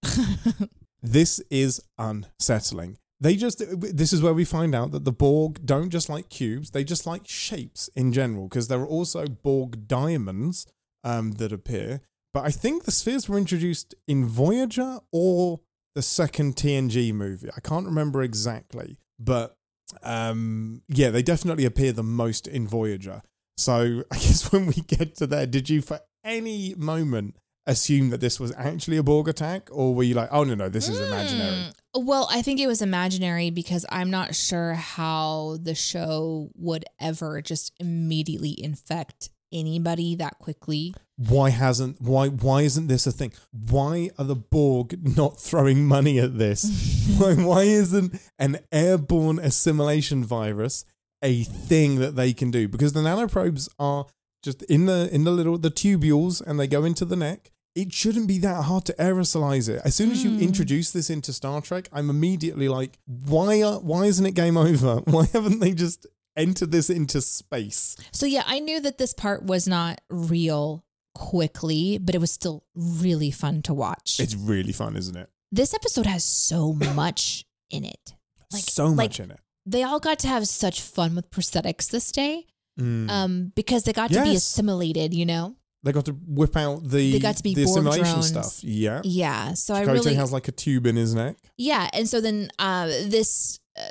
Speaker 2: This is unsettling. They just, this is where we find out that the Borg don't just like cubes, they just like shapes in general, because there are also Borg diamonds um, that appear. But I think the spheres were introduced in Voyager or the second T N G movie. I can't remember exactly, but um, yeah, they definitely appear the most in Voyager. So I guess when we get to there, did you for any moment assume that this was actually a Borg attack, or were you like, oh no, no, this is mm. imaginary?
Speaker 3: Well, I think it was imaginary because I'm not sure how the show would ever just immediately infect anybody that quickly.
Speaker 2: Why hasn't why why isn't this a thing? Why are the Borg not throwing money at this? why why isn't an airborne assimilation virus a thing that they can do? Because the nanoprobes are just in the in the little the tubules and they go into the neck. It shouldn't be that hard to aerosolize it. As soon as you mm. introduce this into Star Trek, I'm immediately like, why are, why isn't it game over? Why haven't they just entered this into space?
Speaker 3: So yeah, I knew that this part was not real quickly, but it was still really fun to watch.
Speaker 2: It's really fun, isn't it?
Speaker 3: This episode has so much in it.
Speaker 2: Like so much like, in it.
Speaker 3: They all got to have such fun with prosthetics this day.
Speaker 2: Mm.
Speaker 3: Um, because they got yes. to be assimilated, you know?
Speaker 2: They got to whip out the,
Speaker 3: they got to be
Speaker 2: the
Speaker 3: Borg
Speaker 2: assimilation
Speaker 3: drones.
Speaker 2: stuff. Yeah.
Speaker 3: Yeah. So
Speaker 2: Chakotay
Speaker 3: I really
Speaker 2: has like a tube in his neck.
Speaker 3: Yeah. And so then uh, this, uh,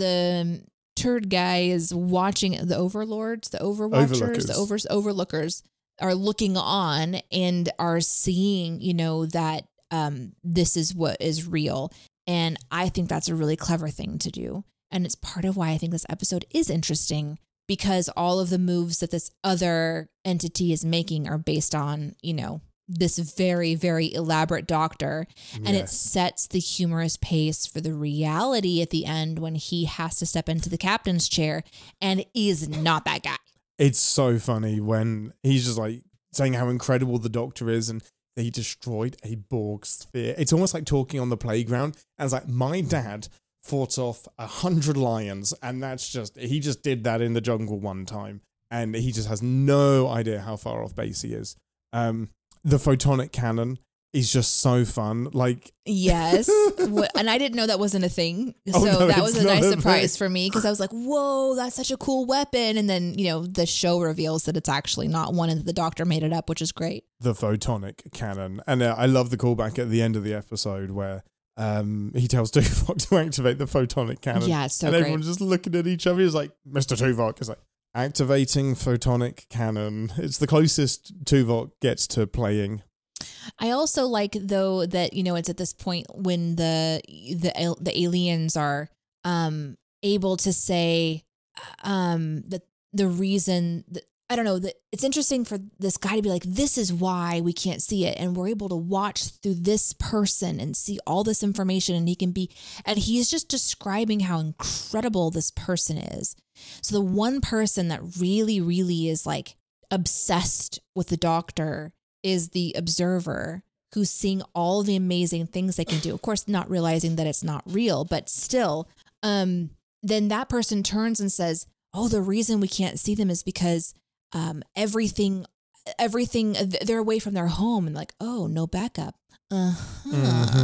Speaker 3: the turd guy is watching the overlords, the overwatchers,
Speaker 2: Overlookers.
Speaker 3: the over, overlookers are looking on and are seeing, you know, that um, this is what is real. And I think that's a really clever thing to do. And it's part of why I think this episode is interesting, because all of the moves that this other entity is making are based on, you know, this very, very elaborate doctor. Yes. And it sets the humorous pace for the reality at the end when he has to step into the captain's chair and is not that guy.
Speaker 2: It's so funny when he's just like saying how incredible the doctor is and he destroyed a Borg sphere. It's almost like talking on the playground. And it's like, my dad fought off a hundred lions, and that's just, he just did that in the jungle one time, and he just has no idea how far off base he is. Um, the photonic cannon is just so fun. Like,
Speaker 3: yes. And I didn't know that wasn't a thing. So
Speaker 2: oh, no,
Speaker 3: that was a nice
Speaker 2: a
Speaker 3: surprise thing for me, because I was like, whoa, that's such a cool weapon. And then, you know, the show reveals that it's actually not one, and that the doctor made it up, which is great.
Speaker 2: The photonic cannon. And uh, I love the callback at the end of the episode where Um, he tells Tuvok to activate the photonic cannon.
Speaker 3: Yeah, it's so
Speaker 2: and
Speaker 3: great.
Speaker 2: everyone's just looking at each other. He's like, Mister Tuvok is like, activating photonic cannon. It's the closest Tuvok gets to playing.
Speaker 3: I also like, though, that, you know, it's at this point when the the the aliens are um able to say um that the reason that, I don't know, that it's interesting for this guy to be like, this is why we can't see it. And we're able to watch through this person and see all this information, and he can be, and he's just describing how incredible this person is. So the one person that really, really is like obsessed with the doctor is the observer, who's seeing all the amazing things they can do. Of course, not realizing that it's not real, but still, um, then that person turns and says, oh, the reason we can't see them is because Um, everything, everything, they're away from their home, and like, oh, no backup. Uh-huh.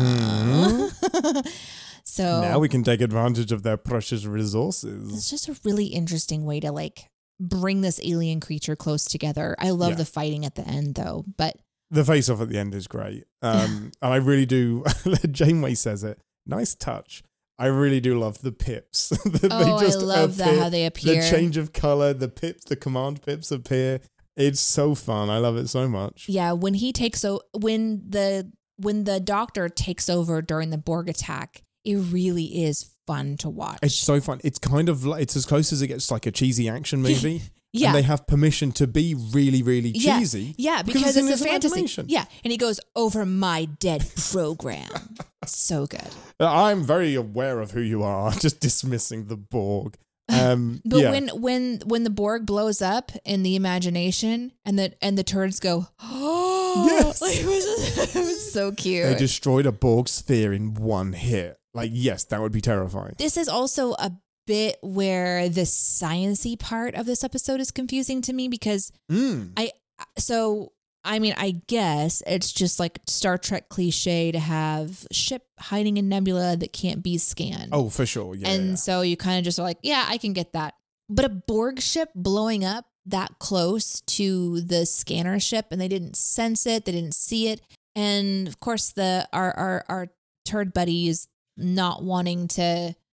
Speaker 3: Mm-hmm. So
Speaker 2: now we can take advantage of their precious resources.
Speaker 3: It's just a really interesting way to like bring this alien creature close together. I love yeah. the fighting at the end, though, but
Speaker 2: the face off at the end is great. Um, and I really do. Janeway says it. Nice touch. I really do love the pips. they
Speaker 3: oh,
Speaker 2: just
Speaker 3: I love
Speaker 2: appear,
Speaker 3: that, how they appear.
Speaker 2: The change of color, the pips, the command pips appear. It's so fun. I love it so much.
Speaker 3: Yeah, when he takes o- when the when the doctor takes over during the Borg attack, it really is fun to watch.
Speaker 2: It's so fun. It's kind of like, it's as close as it gets to like a cheesy action movie.
Speaker 3: Yeah.
Speaker 2: And they have permission to be really, really cheesy.
Speaker 3: Yeah, yeah because, because it's a fantasy. Yeah. And he goes, over my dead program. So good.
Speaker 2: I'm very aware of who you are. Just dismissing the Borg. Um,
Speaker 3: but
Speaker 2: yeah.
Speaker 3: when when when the Borg blows up in the imagination, and the and the turds go, oh,
Speaker 2: yes,
Speaker 3: like, it, was, it was so cute.
Speaker 2: They destroyed a Borg sphere in one hit. Like, yes, that would be terrifying.
Speaker 3: This is also a bit where the sciencey part of this episode is confusing to me, because
Speaker 2: mm.
Speaker 3: I so I mean I guess it's just like Star Trek cliche to have ship hiding in nebula that can't be scanned.
Speaker 2: Oh, for sure. Yeah.
Speaker 3: And
Speaker 2: yeah.
Speaker 3: so you kind of just are like, yeah, I can get that. But a Borg ship blowing up that close to the scanner ship, and they didn't sense it, they didn't see it, and of course the our our our turd buddy is not wanting to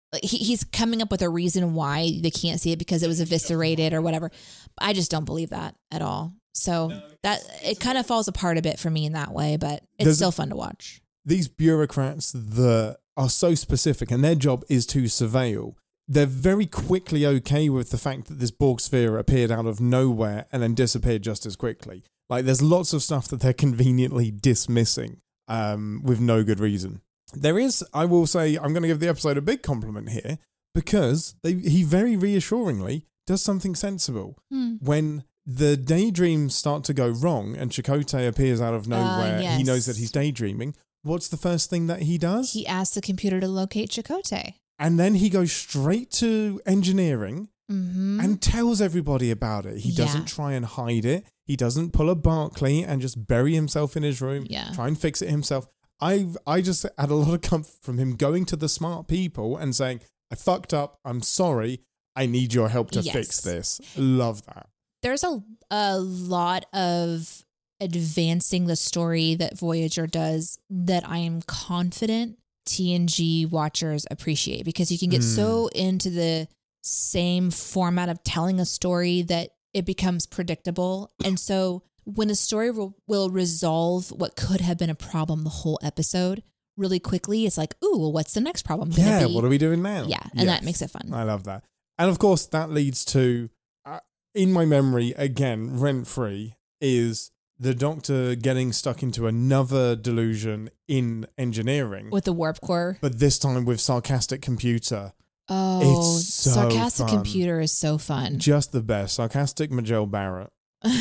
Speaker 3: like he, he's coming up with a reason why they can't see it because it was eviscerated or whatever. I just don't believe that at all. So no, that it kind of falls apart a bit for me in that way, but it's There's still fun to watch.
Speaker 2: These bureaucrats that are so specific and their job is to surveil, they're very quickly okay with the fact that this Borg sphere appeared out of nowhere and then disappeared just as quickly. Like there's lots of stuff that they're conveniently dismissing um, with no good reason. There is, I will say, I'm going to give the episode a big compliment here because they, he very reassuringly does something sensible. Hmm. When the daydreams start to go wrong and Chakotay appears out of nowhere, uh, yes. he knows that he's daydreaming. What's the first thing that he does?
Speaker 3: He asks the computer to locate Chakotay. And
Speaker 2: then he goes straight to engineering mm-hmm. and tells everybody about it. He yeah. doesn't try and hide it. He doesn't pull a Barclay and just bury himself in his room, yeah. try and fix it himself. I I just had a lot of comfort from him going to the smart people and saying, I fucked up. I'm sorry. I need your help to yes. fix this. Love that.
Speaker 3: There's a, a lot of advancing the story that Voyager does that I am confident T N G watchers appreciate because you can get mm. so into the same format of telling a story that it becomes predictable. And so when a story will, will resolve what could have been a problem the whole episode really quickly, it's like, ooh, well, what's the next problem gonna
Speaker 2: yeah,
Speaker 3: be?
Speaker 2: What are we doing now?
Speaker 3: Yeah, and yes. that makes it fun.
Speaker 2: I love that. And of course, that leads to, uh, in my memory, again, rent-free, is the Doctor getting stuck into another delusion in engineering.
Speaker 3: With the warp core.
Speaker 2: But this time with Sarcastic Computer.
Speaker 3: Oh,
Speaker 2: it's so
Speaker 3: Sarcastic
Speaker 2: fun.
Speaker 3: Computer is so fun.
Speaker 2: Just the best. Sarcastic Majel Barrett.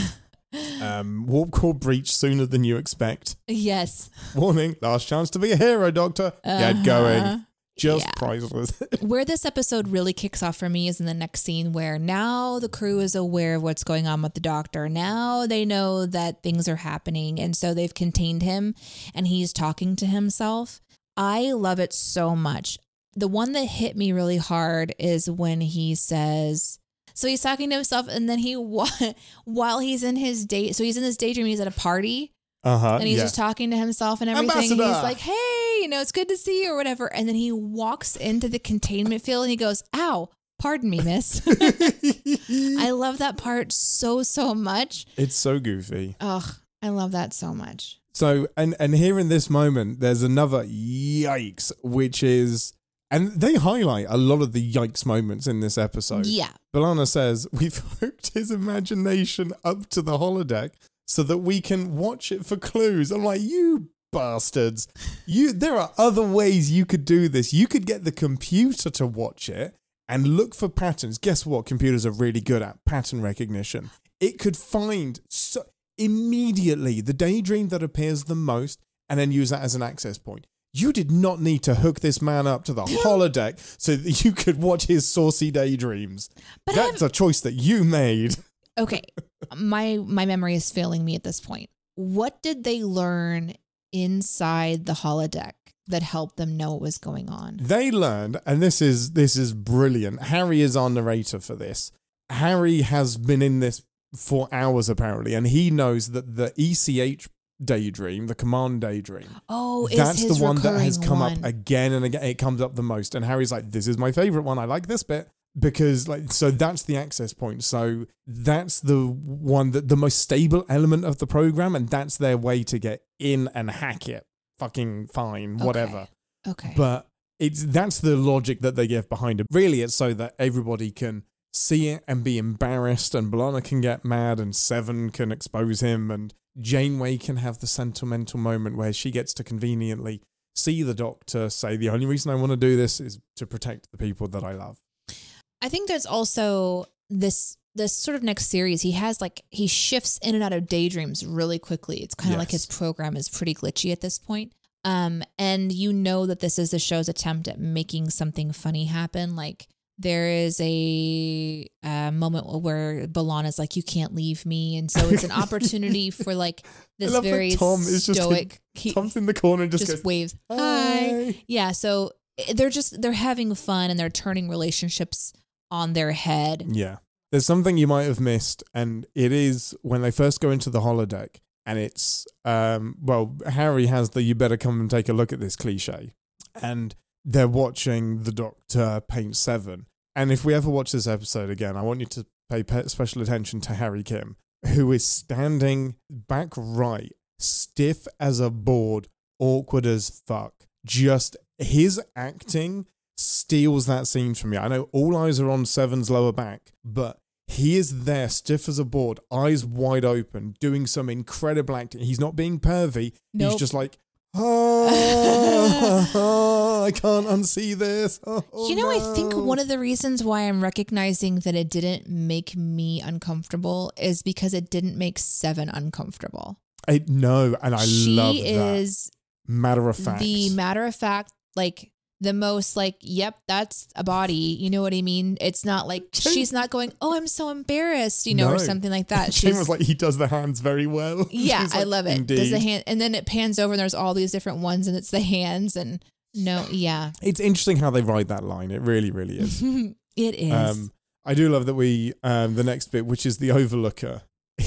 Speaker 2: um, warp core breach sooner than you expect.
Speaker 3: Yes.
Speaker 2: Warning, last chance to be a hero, Doctor. Uh-huh. Get going. Just yeah. priceless.
Speaker 3: Where this episode really kicks off for me is in the next scene where now the crew is aware of what's going on with the Doctor. Now they know that things are happening. And so they've contained him and he's talking to himself. I love it so much. The one that hit me really hard is when he says, so he's talking to himself and then he, while he's in his day, so he's in his daydream, he's at a party. Uh-huh, and he's yeah. just talking to himself and everything.
Speaker 2: Ambassador.
Speaker 3: And he's like, hey, you know, it's good to see you or whatever. And then he walks into the containment field and he goes, ow, pardon me, miss. I love that part so, so much.
Speaker 2: It's so goofy.
Speaker 3: Ugh, I love that so much.
Speaker 2: So, and, and here in this moment, there's another yikes, which is, and they highlight a lot of the yikes moments in this episode.
Speaker 3: Yeah.
Speaker 2: B'Elanna says, we've hooked his imagination up to the holodeck so that we can watch it for clues. I'm like, you bastards. You, there are other ways you could do this. You could get the computer to watch it and look for patterns. Guess what? Computers are really good at pattern recognition. It could find so immediately the daydream that appears the most and then use that as an access point. You did not need to hook this man up to the holodeck so that you could watch his saucy daydreams. But That's a choice that you made.
Speaker 3: Okay, my my memory is failing me at this point. What did they learn inside the holodeck that helped them know what was going on?
Speaker 2: They learned, and this is this is brilliant. Harry is our narrator for this. Harry has been in this for hours apparently, and he knows that the E C H daydream, the command daydream,
Speaker 3: oh,
Speaker 2: that's
Speaker 3: is his
Speaker 2: the one that has come
Speaker 3: one.
Speaker 2: up again and again. It comes up the most, and Harry's like, "This is my favorite one. I like this bit." Because like, so that's the access point. So that's the one that the most stable element of the program, and that's their way to get in and hack it. Fucking fine, whatever.
Speaker 3: Okay. okay.
Speaker 2: But it's that's the logic that they give behind it. Really, it's so that everybody can see it and be embarrassed, and B'Elanna can get mad, and Seven can expose him, and Janeway can have the sentimental moment where she gets to conveniently see the Doctor say, "The only reason I want to do this is to protect the people that I love."
Speaker 3: I think there's also this this sort of next series. He has like, he shifts in and out of daydreams really quickly. It's kind of yes. like his program is pretty glitchy at this point. Um, and you know that this is the show's attempt at making something funny happen. Like there is a, a moment where B'Elanna's like, you can't leave me. And so it's an opportunity for like this very Tom is stoic.
Speaker 2: Just in, Tom's in the corner and just,
Speaker 3: just
Speaker 2: goes,
Speaker 3: waves. Hi. Hi. Yeah. So they're just, they're having fun and they're turning relationships on their head.
Speaker 2: Yeah. There's something you might have missed, and it is when they first go into the holodeck, and it's, um, well, Harry has the "you better come and take a look at this" cliche. And they're watching the Doctor paint Seven. And if we ever watch this episode again, I want you to pay special attention to Harry Kim, who is standing back right, stiff as a board, awkward as fuck. Just his acting steals that scene from me. I know all eyes are on Seven's lower back, but he is there, stiff as a board, eyes wide open, doing some incredible acting. He's not being pervy. Nope. He's just like, oh, oh, I can't unsee this. Oh,
Speaker 3: you know,
Speaker 2: no.
Speaker 3: I think one of the reasons why I'm recognizing that it didn't make me uncomfortable is because it didn't make Seven uncomfortable.
Speaker 2: I know, and I
Speaker 3: she
Speaker 2: love that. She
Speaker 3: is
Speaker 2: matter of fact.
Speaker 3: The matter of fact, like the most like, yep, that's a body. You know what I mean? It's not like Jane, she's not going, oh, I'm so embarrassed, you know, no. or something like that.
Speaker 2: Jane was like, he does the hands very well.
Speaker 3: Yeah,
Speaker 2: like,
Speaker 3: I love it.
Speaker 2: Indeed.
Speaker 3: Does the hand, and then it pans over and there's all these different ones and it's the hands and no, yeah.
Speaker 2: It's interesting how they ride that line. It really, really is.
Speaker 3: It is.
Speaker 2: Um, I do love that we, um, the next bit, which is the Overlooker,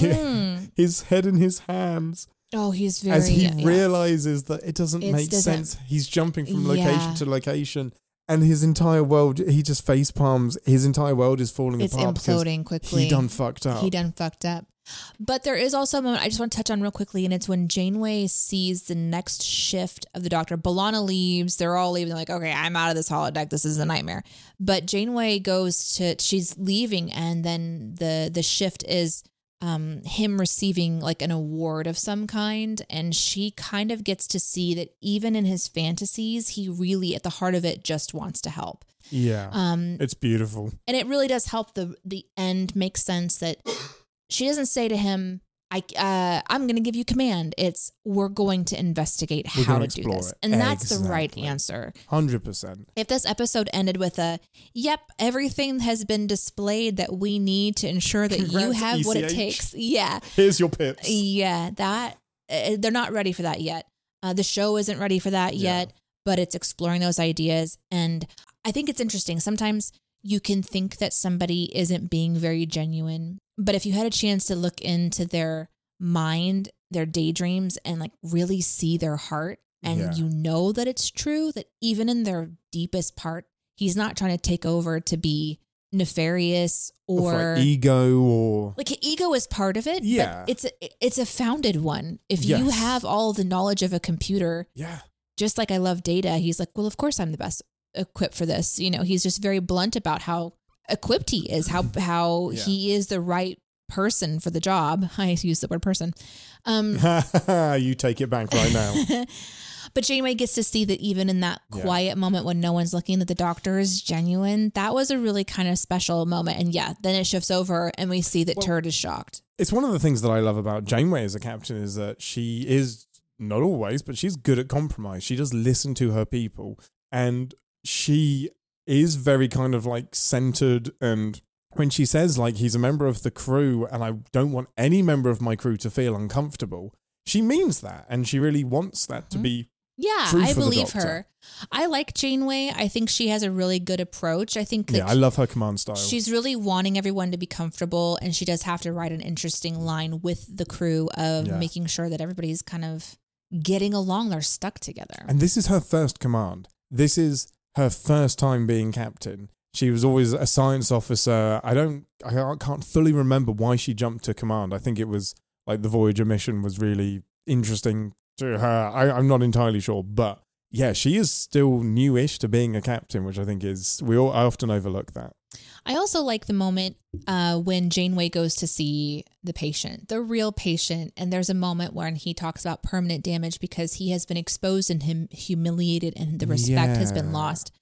Speaker 2: mm. his head in his hands.
Speaker 3: Oh, he's very...
Speaker 2: As he
Speaker 3: yeah.
Speaker 2: realizes that it doesn't
Speaker 3: It
Speaker 2: make
Speaker 3: doesn't-
Speaker 2: sense. He's jumping from location
Speaker 3: Yeah.
Speaker 2: to location and his entire world, he just face palms. His entire world is falling
Speaker 3: It's
Speaker 2: apart. because
Speaker 3: imploding quickly.
Speaker 2: He done fucked up.
Speaker 3: He done fucked up. But there is also a moment I just want to touch on real quickly, and it's when Janeway sees the next shift of the Doctor. B'Elanna leaves. They're all leaving. They're like, okay, I'm out of this holodeck. This is a nightmare. But Janeway goes to, she's leaving, and then the the shift is um, him receiving like an award of some kind, and she kind of gets to see that even in his fantasies, he really, at the heart of it, just wants to help.
Speaker 2: Yeah,
Speaker 3: Um,
Speaker 2: it's beautiful.
Speaker 3: and it really does help the the end make sense that she doesn't say to him, I, uh, I'm going to give you command. It's, we're going to investigate
Speaker 2: We're
Speaker 3: how
Speaker 2: gonna
Speaker 3: to do
Speaker 2: explore
Speaker 3: this.
Speaker 2: it.
Speaker 3: And that's the right
Speaker 2: Exactly.
Speaker 3: answer.
Speaker 2: one hundred percent.
Speaker 3: If this episode ended with a, yep, everything has been displayed that we need to ensure that you
Speaker 2: Congrats,
Speaker 3: have what it
Speaker 2: E C H.
Speaker 3: takes. Yeah.
Speaker 2: Here's your pips.
Speaker 3: Yeah. That, uh, they're not ready for that yet. Uh, the show isn't ready for that
Speaker 2: Yeah.
Speaker 3: yet, but it's exploring those ideas. And I think it's interesting. Sometimes you can think that somebody isn't being very genuine, but if you had a chance to look into their mind, their daydreams, and like really see their heart, and
Speaker 2: Yeah.
Speaker 3: you know that it's true, that even in their deepest part, he's not trying to take over to be nefarious
Speaker 2: Or
Speaker 3: or
Speaker 2: like ego or...
Speaker 3: like ego is part of it.
Speaker 2: Yeah.
Speaker 3: But it's a, it's a founded one. If you
Speaker 2: Yes.
Speaker 3: have all the knowledge of a computer,
Speaker 2: Yeah.
Speaker 3: just like I love Data, he's like, well, of course I'm the best equipped for this. You know, he's just very blunt about how equipped he is, how how
Speaker 2: Yeah.
Speaker 3: he is the right person for the job. I use the word person. Um,
Speaker 2: You take it back right now.
Speaker 3: but Janeway gets to see that even in that
Speaker 2: Yeah.
Speaker 3: quiet moment when no one's looking, that the Doctor is genuine. That was a really kind of special moment. And yeah, then it shifts over and we see that
Speaker 2: Well-
Speaker 3: Turd is shocked.
Speaker 2: It's one of the things that I love about Janeway as a captain is that she is, not always, but she's good at compromise. She does listen to her people, and she is very kind of like centered. And when she says like he's a member of the crew and I don't want any member of my crew to feel uncomfortable, she means that, and she really wants that to be
Speaker 3: Yeah,
Speaker 2: true
Speaker 3: I
Speaker 2: for the
Speaker 3: believe
Speaker 2: Doctor.
Speaker 3: her. I like Janeway. I think she has a really good approach. I think that
Speaker 2: Yeah, I love her command style.
Speaker 3: she's really wanting everyone to be comfortable, and she does have to write an interesting line with the crew of
Speaker 2: Yeah.
Speaker 3: making sure that everybody's kind of getting along. They're stuck together.
Speaker 2: And this is her first command. This is her first time being captain. She was always a science officer. I don't, I can't fully remember why she jumped to command. I think it was like the Voyager mission was really interesting to her. I, I'm not entirely sure, but yeah, she is still newish to being a captain, which I think is, we all, I often overlook that.
Speaker 3: I also like the moment uh, when Janeway goes to see the patient, the real patient. And there's a moment when he talks about permanent damage because he has been exposed and him humiliated and the respect has been
Speaker 2: Yeah.
Speaker 3: lost.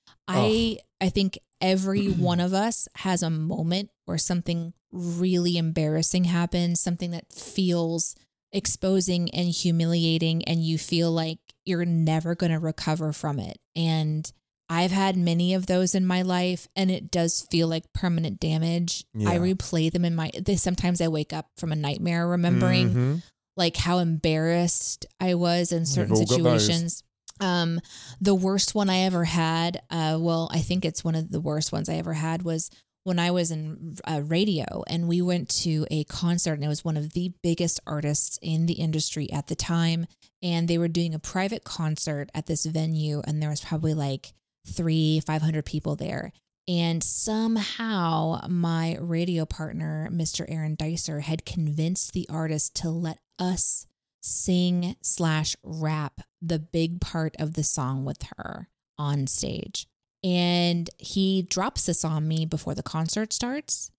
Speaker 3: I I think every one of us has a moment where something really embarrassing happens, something that feels exposing and humiliating, and you feel like you're never going to recover from it. And I've had many of those in my life, and it does feel like permanent damage.
Speaker 2: Yeah.
Speaker 3: I replay them in my, they, sometimes I wake up from a nightmare remembering
Speaker 2: Mhm.
Speaker 3: like how embarrassed I was in certain
Speaker 2: all got those.
Speaker 3: situations. Um, the worst one I ever had, uh, well, I think it's one of the worst ones I ever had was when I was in uh, radio, and we went to a concert, and it was one of the biggest artists in the industry at the time. And they were doing a private concert at this venue, and there was probably like three, five hundred people there. And somehow my radio partner, Mister Aaron Dicer, had convinced the artist to let us sing slash rap the big part of the song with her on stage. And he drops this on me before the concert starts.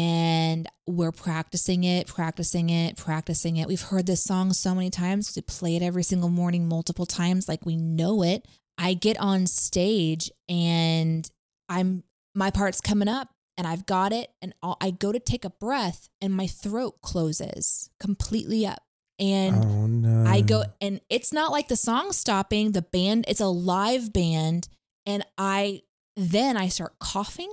Speaker 3: And we're practicing it, practicing it, practicing it. We've heard this song so many times because we play it every single morning multiple times, like we know it. I get on stage and I'm my part's coming up and I've got it. And I'll, I go to take a breath and my throat closes completely up. And
Speaker 2: oh, no.
Speaker 3: I go, and it's not like the song stopping, the band, it's a live band. And I, then I start coughing.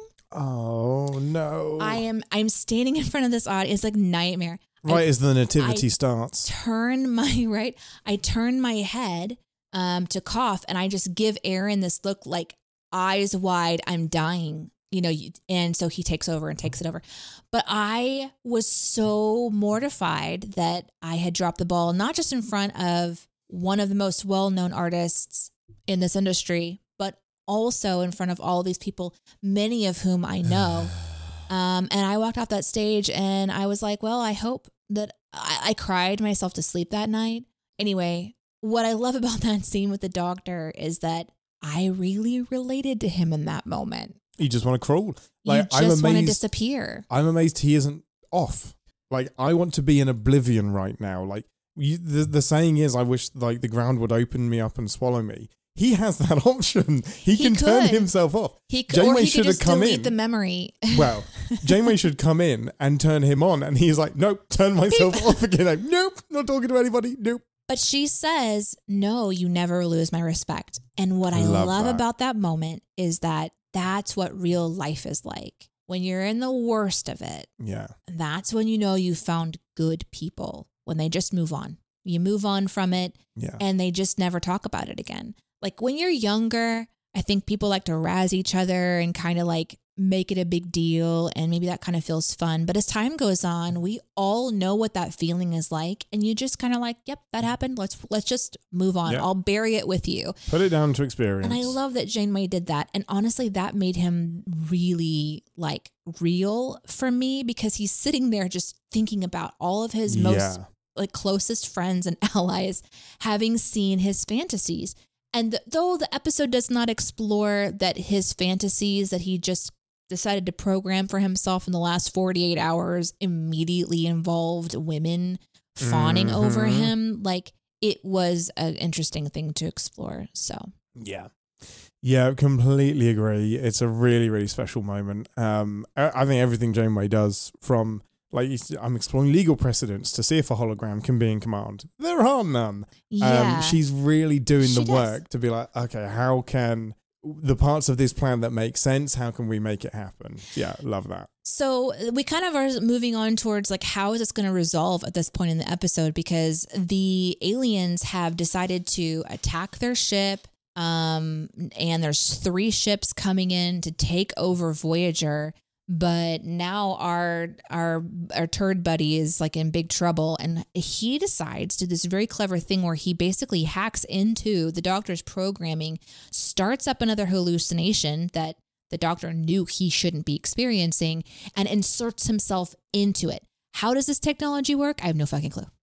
Speaker 2: Oh no.
Speaker 3: I am, I'm standing in front of this audience. It's like nightmare.
Speaker 2: Right
Speaker 3: I,
Speaker 2: as the nativity
Speaker 3: I
Speaker 2: starts.
Speaker 3: Turn my, right. I turn my head um, to cough and I just give Aaron this look like eyes wide. I'm dying, you know, and so he takes over and takes it over. But I was so mortified that I had dropped the ball, not just in front of one of the most well-known artists in this industry, but also in front of all these people, many of whom I know. Um, and I walked off that stage and I was like, well, I hope that I, I cried myself to sleep that night. Anyway, what I love about that scene with the doctor is that I really related to him in that moment.
Speaker 2: You just want to crawl.
Speaker 3: Like, you just want to disappear.
Speaker 2: I'm amazed he isn't off. Like, I want to be in oblivion right now. Like, you, the, the saying is, I wish like the ground would open me up and swallow me. He has that option. He, he can could. turn himself off.
Speaker 3: He could, Janeway or he should could just have come delete in. the memory.
Speaker 2: Well, Janeway should come in and turn him on. And he's like, nope, turn myself off again. Like, nope, not talking to anybody. Nope.
Speaker 3: But she says, no, you never lose my respect. And what I love, love that. about that moment is that that's what real life is like. When you're in the worst of it,
Speaker 2: yeah,
Speaker 3: that's when you know you found good people, when they just move on. You move on from it
Speaker 2: yeah.
Speaker 3: and they just never talk about it again. Like when you're younger, I think people like to razz each other and kind of like make it a big deal. And maybe that kind of feels fun. But as time goes on, we all know what that feeling is like. And you just kind of like, yep, that happened. Let's let's just move on. Yep. I'll bury it with you.
Speaker 2: Put it down to experience.
Speaker 3: And I love that Janeway did that. And honestly, that made him really like real for me because he's sitting there just thinking about all of his most yeah. like closest friends and allies having seen his fantasies. And th- though the episode does not explore that his fantasies that he just decided to program for himself in the last forty-eight hours immediately involved women fawning mm-hmm. over him, like it was an interesting thing to explore. So
Speaker 2: yeah. Yeah, completely agree. It's a really, really special moment. Um, I, I think everything Janeway does from like I'm exploring legal precedents to see if a hologram can be in command. There are none.
Speaker 3: Yeah.
Speaker 2: Um, she's really doing
Speaker 3: she
Speaker 2: the
Speaker 3: does.
Speaker 2: work to be like, okay, how can the parts of this plan that make sense, how can we make it happen? Yeah, love that.
Speaker 3: So we kind of are moving on towards like, how is this going to resolve at this point in the episode? Because the aliens have decided to attack their ship. Um, and there's three ships coming in to take over Voyager. But now our our our turd buddy is like in big trouble, and he decides to do this very clever thing where he basically hacks into the doctor's programming, starts up another hallucination that the doctor knew he shouldn't be experiencing, and inserts himself into it. How does this technology work? I have no fucking clue.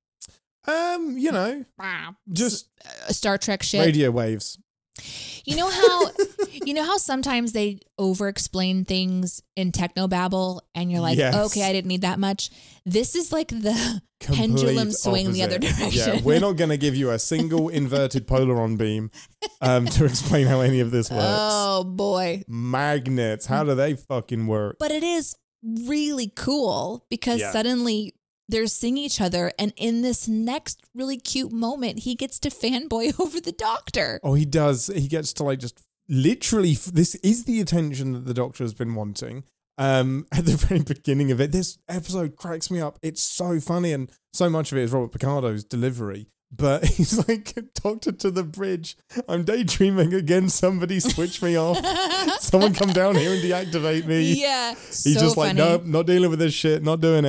Speaker 2: Um, you know, just
Speaker 3: a Star Trek shit.
Speaker 2: Radio waves.
Speaker 3: You know how you know how sometimes they over-explain things in technobabble and you're like, yes. okay, I didn't need that much. This is like the Complete pendulum swing opposite. The other direction.
Speaker 2: Yeah, we're not going to give you a single inverted polaron beam um, to explain how any of this works.
Speaker 3: Oh, boy.
Speaker 2: Magnets, how do they fucking work?
Speaker 3: But it is really cool because yeah. suddenly they're seeing each other, and in this next really cute moment, he gets to fanboy over the doctor.
Speaker 2: Oh, he does. He gets to like just literally, this is the attention that the doctor has been wanting. Um, at the very beginning of it, this episode cracks me up. It's so funny, and so much of it is Robert Picardo's delivery. But he's like, doctor to the bridge. I'm daydreaming again. Somebody switch me off. Someone come down here and deactivate me.
Speaker 3: Yeah,
Speaker 2: He's
Speaker 3: so
Speaker 2: just like,
Speaker 3: funny.
Speaker 2: nope, not dealing with this shit. Not doing it.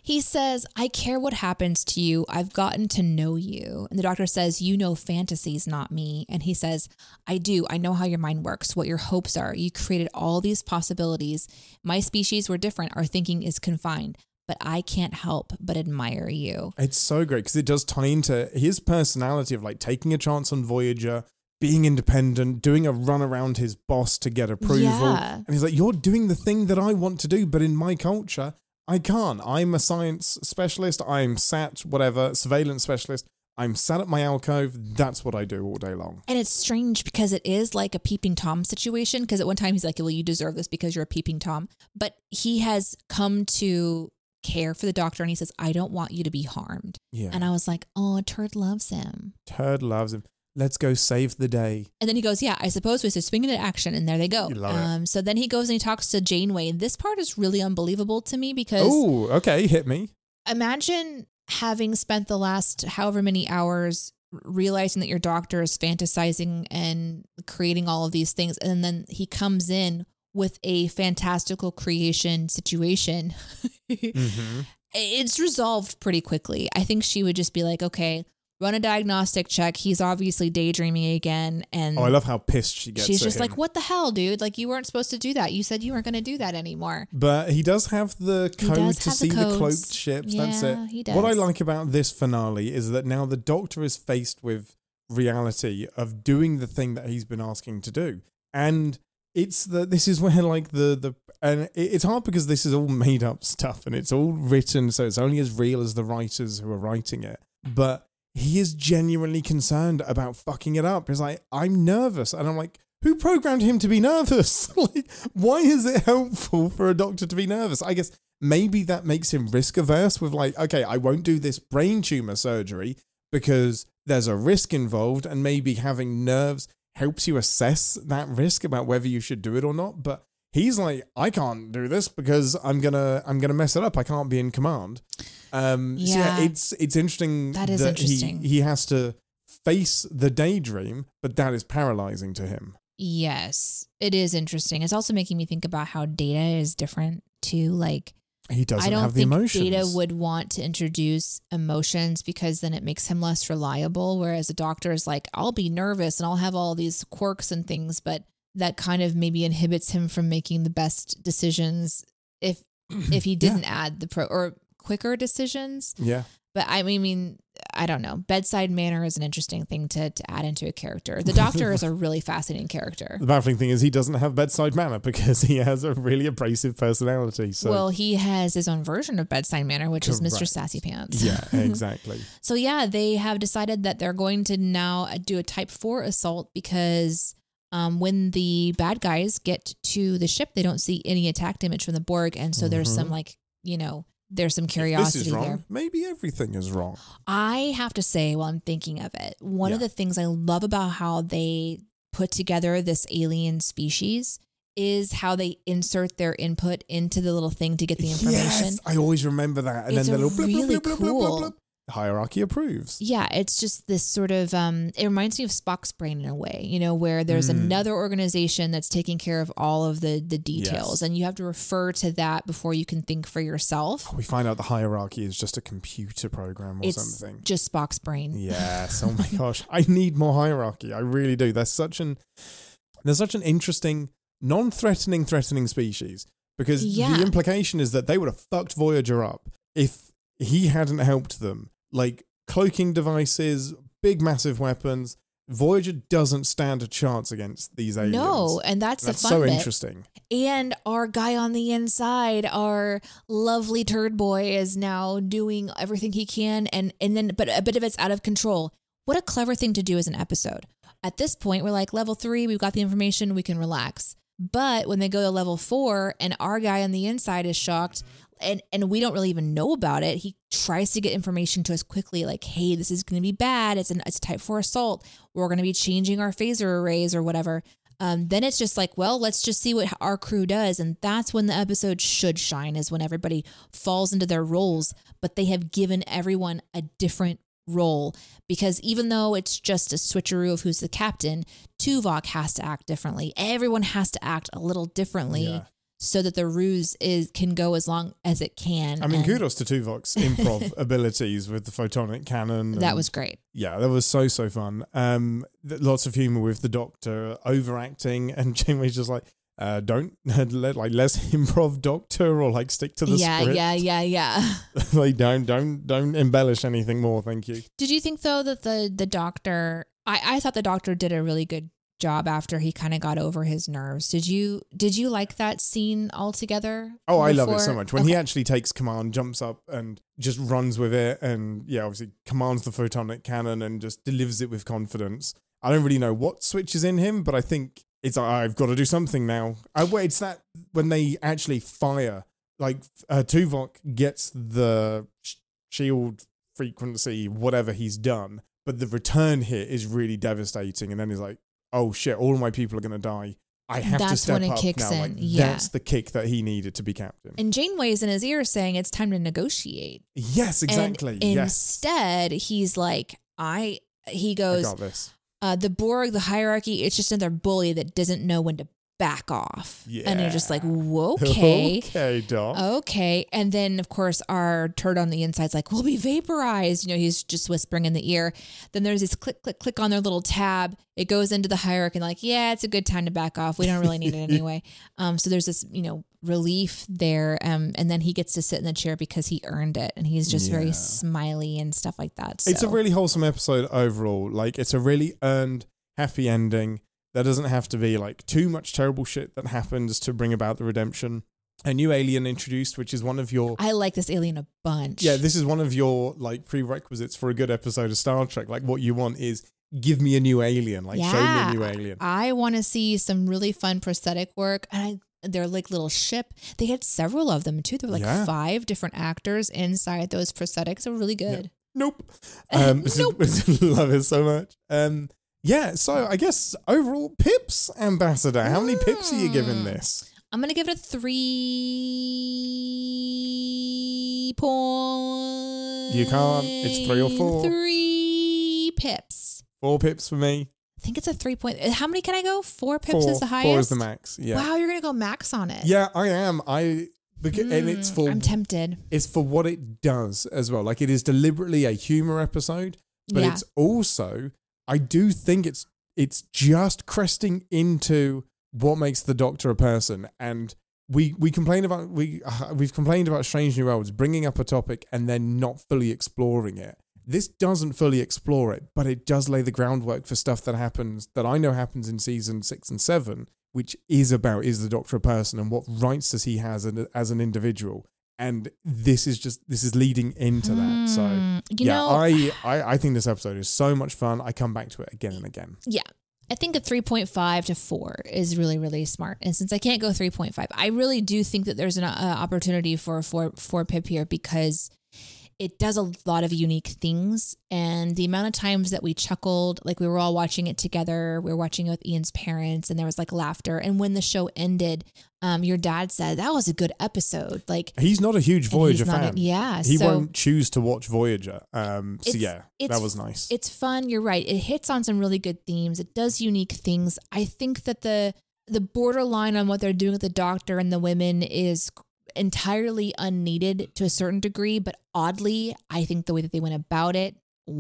Speaker 3: He says, I care what happens to you. I've gotten to know you. And the doctor says, you know fantasies, not me. And he says, I do. I know how your mind works, what your hopes are. You created all these possibilities. My species were different. Our thinking is confined. But I can't help but admire you.
Speaker 2: It's so great because it does tie into his personality of like taking a chance on Voyager, being independent, doing a run around his boss to get approval.
Speaker 3: Yeah.
Speaker 2: And he's like, you're doing the thing that I want to do, but in my culture, I can't. I'm a science specialist. I'm sat, whatever, surveillance specialist. I'm sat at my alcove. That's what I do all day long.
Speaker 3: And it's strange because it is like a peeping Tom situation. Because at one time he's like, well, you deserve this because you're a peeping Tom. But he has come to care for the doctor and he says, I don't want you to be harmed.
Speaker 2: Yeah.
Speaker 3: And I was like, oh, Turd loves him.
Speaker 2: Turd loves him. Let's go save the day.
Speaker 3: And then he goes, yeah, I suppose we should swing into action. And there they go.
Speaker 2: You love
Speaker 3: um,
Speaker 2: it.
Speaker 3: So then he goes and he talks to Janeway. This part is really unbelievable to me because
Speaker 2: Oh, okay. Hit me.
Speaker 3: imagine having spent the last however many hours realizing that your doctor is fantasizing and creating all of these things. And then he comes in with a fantastical creation situation.
Speaker 2: Mm-hmm.
Speaker 3: It's resolved pretty quickly. I think she would just be like, okay, run a diagnostic check. He's obviously daydreaming again. And
Speaker 2: Oh, I love how pissed she gets.
Speaker 3: she's
Speaker 2: at
Speaker 3: just
Speaker 2: him.
Speaker 3: like, what the hell, dude? Like, you weren't supposed to do that. You said you weren't going to do that anymore.
Speaker 2: But he does have the
Speaker 3: He
Speaker 2: code
Speaker 3: does
Speaker 2: to
Speaker 3: have
Speaker 2: see
Speaker 3: the
Speaker 2: the,
Speaker 3: codes.
Speaker 2: cloaked ships. That's
Speaker 3: Yeah,
Speaker 2: it.
Speaker 3: he
Speaker 2: What I
Speaker 3: does.
Speaker 2: like about this finale is that now the Doctor is faced with reality of doing the thing that he's been asking to do. And it's the this is where like the the and it- it's hard because this is all made up stuff and it's all written, so it's only as real as the writers who are writing it. But he is genuinely concerned about fucking it up. He's like, I'm nervous. And I'm like, who programmed him to be nervous? Like, why is it helpful for a doctor to be nervous? I guess maybe that makes him risk averse with like, okay, I won't do this brain tumor surgery because there's a risk involved, and maybe having nerves helps you assess that risk about whether you should do it or not. But he's like, I can't do this because I'm gonna I'm gonna mess it up. I can't be in command. Um, so
Speaker 3: Yeah.
Speaker 2: yeah, it's it's interesting
Speaker 3: That is
Speaker 2: that
Speaker 3: interesting.
Speaker 2: He, he has to face the daydream, but that is paralyzing to him.
Speaker 3: Yes, it is interesting. It's also making me think about how Data is different too. Like,
Speaker 2: He doesn't
Speaker 3: I don't
Speaker 2: have the
Speaker 3: think
Speaker 2: emotions.
Speaker 3: Data would want to introduce emotions because then it makes him less reliable. Whereas a doctor is like, I'll be nervous and I'll have all these quirks and things, but that kind of maybe inhibits him from making the best decisions if if he didn't add the pro or quicker decisions.
Speaker 2: Yeah.
Speaker 3: But I mean, I don't know. Bedside manner is an interesting thing to, to add into a character. The doctor is a really fascinating character.
Speaker 2: The baffling thing is he doesn't have bedside manner because he has a really abrasive personality. So
Speaker 3: Well, he has his own version of bedside manner, which is Mister
Speaker 2: Correct.
Speaker 3: Sassy Pants.
Speaker 2: yeah, exactly.
Speaker 3: So yeah, they have decided that they're going to now do a type four assault because um, when the bad guys get to the ship, they don't see any attack damage from the Borg. And so there's some like, you know, there's some
Speaker 2: If
Speaker 3: curiosity
Speaker 2: this is wrong,
Speaker 3: there.
Speaker 2: maybe everything is wrong.
Speaker 3: I have to say, while I'm thinking of it, one of
Speaker 2: Yeah.
Speaker 3: the things I love about how they put together this alien species is how they insert their input into the little thing to get the information.
Speaker 2: Yes, I always remember that. And
Speaker 3: It's
Speaker 2: then the little blip, blip,
Speaker 3: really
Speaker 2: blip, blip, blip,
Speaker 3: cool.
Speaker 2: blip. Hierarchy approves.
Speaker 3: Yeah, it's just this sort of, um, it reminds me of Spock's brain in a way, you know, where there's
Speaker 2: Mm.
Speaker 3: another organization that's taking care of all of the, the details
Speaker 2: Yes.
Speaker 3: and you have to refer to that before you can think for yourself.
Speaker 2: We find out the hierarchy is just a computer program or
Speaker 3: It's
Speaker 2: something.
Speaker 3: just Spock's brain.
Speaker 2: Yes. Oh my gosh. I need more hierarchy. I really do. There's such an there's such an interesting, non-threatening, threatening species. Because
Speaker 3: Yeah.
Speaker 2: the implication is that they would have fucked Voyager up if he hadn't helped them. Like cloaking devices, big massive weapons. Voyager doesn't stand a chance against these aliens.
Speaker 3: No, and that's,
Speaker 2: That's
Speaker 3: the fun
Speaker 2: so
Speaker 3: bit.
Speaker 2: interesting.
Speaker 3: And our guy on the inside, our lovely turd boy, is now doing everything he can, and and then but a bit of it's out of control. What a clever thing to do as an episode. At this point, we're like level three, we've got the information, we can relax. But when they go to level four, and our guy on the inside is shocked, and and we don't really even know about it, he tries to get information to us quickly, like, hey, this is going to be bad. It's an it's a type four assault. We're going to be changing our phaser arrays or whatever. Um, then it's just like, well, let's just see what our crew does. And that's when the episode should shine, is when everybody falls into their roles. But they have given everyone a different role, because even though it's just a switcheroo of who's the captain, Tuvok has to act differently. Everyone has to act a little differently.
Speaker 2: Yeah.
Speaker 3: so that the ruse is can go as long as it can.
Speaker 2: I mean,
Speaker 3: and
Speaker 2: kudos to Tuvok's improv abilities with the photonic cannon.
Speaker 3: that
Speaker 2: and,
Speaker 3: was great.
Speaker 2: Yeah, that was so, so fun. Um, th- lots of humor with the Doctor overacting, and Janeway's just like, uh, don't let like less improv, Doctor, or like stick to the
Speaker 3: Yeah,
Speaker 2: script.
Speaker 3: yeah, yeah, yeah.
Speaker 2: Like don't, don't, don't embellish anything more. Thank you.
Speaker 3: Did you think though that the the Doctor? I I thought the Doctor did a really good job after he kind of got over his nerves. Did you did you like that scene altogether?
Speaker 2: Oh, I
Speaker 3: before?
Speaker 2: love it so much. When
Speaker 3: Okay.
Speaker 2: he actually takes command, jumps up and just runs with it, and yeah, obviously commands the photonic cannon and just delivers it with confidence. I don't really know what switches in him, but I think it's like, I've got to do something now. I wait, it's that when they actually fire, like uh, Tuvok gets the sh- shield frequency, whatever he's done, but the return hit is really devastating, and then he's like, oh shit, all of my people are going to die. I have to
Speaker 3: That's
Speaker 2: step
Speaker 3: when it
Speaker 2: up
Speaker 3: kicks
Speaker 2: now.
Speaker 3: in,
Speaker 2: Like,
Speaker 3: yeah.
Speaker 2: That's the kick that he needed to be captain.
Speaker 3: And Janeway's in his ear saying it's time to negotiate.
Speaker 2: Yes, exactly.
Speaker 3: And
Speaker 2: yes.
Speaker 3: instead, he's like, I. He
Speaker 2: I
Speaker 3: goes,
Speaker 2: got this.
Speaker 3: uh, the Borg, the hierarchy, it's just another bully that doesn't know when to back off.
Speaker 2: Yeah.
Speaker 3: And you're just like, whoa, okay.
Speaker 2: Okay, Doc.
Speaker 3: Okay. And then, of course, our turd on the inside's like, we'll be vaporized. You know, he's just whispering in the ear. Then there's this click, click, click on their little tab. It goes into the hierarchy and like, yeah, it's a good time to back off. We don't really need it anyway. Um, so there's this, you know, relief there. Um, and then he gets to sit in the chair because he earned it. And he's just
Speaker 2: Yeah.
Speaker 3: very smiley and stuff like that. So.
Speaker 2: It's a really wholesome episode overall. Like, it's a really earned, happy ending. There doesn't have to be like too much terrible shit that happens to bring about the redemption. A new alien introduced, which is one of your
Speaker 3: I like this alien a bunch.
Speaker 2: yeah, this is one of your like prerequisites for a good episode of Star Trek. Like, what you want is give me a new alien, like show me
Speaker 3: Yeah.
Speaker 2: a new alien.
Speaker 3: I want to see some really fun prosthetic work. And I, they're like little ship. They had several of them too. There were like
Speaker 2: Yeah.
Speaker 3: five different actors inside those prosthetics. They were really good.
Speaker 2: Nope. Um,
Speaker 3: Nope.
Speaker 2: love it so much. Um, yeah, so I guess overall, Pips Ambassador. How many pips are you giving this?
Speaker 3: I'm going to give it a three point.
Speaker 2: You can't. It's three or four.
Speaker 3: Three pips.
Speaker 2: Four pips for me.
Speaker 3: I think it's a three point. How many can I go? Four pips
Speaker 2: Four.
Speaker 3: is the highest?
Speaker 2: Four is the max. Yeah.
Speaker 3: Wow, you're going to go max on it.
Speaker 2: Yeah, I am. I because and it's
Speaker 3: Mm,
Speaker 2: for
Speaker 3: I'm tempted.
Speaker 2: it's for what it does as well. Like, it is deliberately a humor episode, but
Speaker 3: Yeah.
Speaker 2: it's also, I do think it's it's just cresting into what makes the Doctor a person. And we we complain about we uh, we've complained about Strange New Worlds bringing up a topic and then not fully exploring it. This doesn't fully explore it, but it does lay the groundwork for stuff that happens that I know happens in season six and seven, which is about is the Doctor a person and what rights does he has as, as an individual. And this is just this is leading into that. So
Speaker 3: Mm, you
Speaker 2: yeah,
Speaker 3: know,
Speaker 2: I, I I think this episode is so much fun. I come back to it again and again.
Speaker 3: Yeah. I think a three point five to four is really, really smart. And since I can't go three point five, I really do think that there's an uh, opportunity for a four, four pip here because it does a lot of unique things. And the amount of times that we chuckled, like we were all watching it together, we were watching it with Ian's parents and there was like laughter. And when the show ended, um, your dad said, that was a good episode. Like
Speaker 2: He's not a huge
Speaker 3: and
Speaker 2: Voyager
Speaker 3: he's not
Speaker 2: fan.
Speaker 3: a- yeah.
Speaker 2: He
Speaker 3: so
Speaker 2: won't choose to watch Voyager. Um, so
Speaker 3: It's-
Speaker 2: yeah,
Speaker 3: it's-
Speaker 2: that was nice.
Speaker 3: It's fun. You're right. It hits on some really good themes. It does unique things. I think that the the borderline on what they're doing with the Doctor and the women is entirely unneeded to a certain degree, but oddly, I think the way that they went about it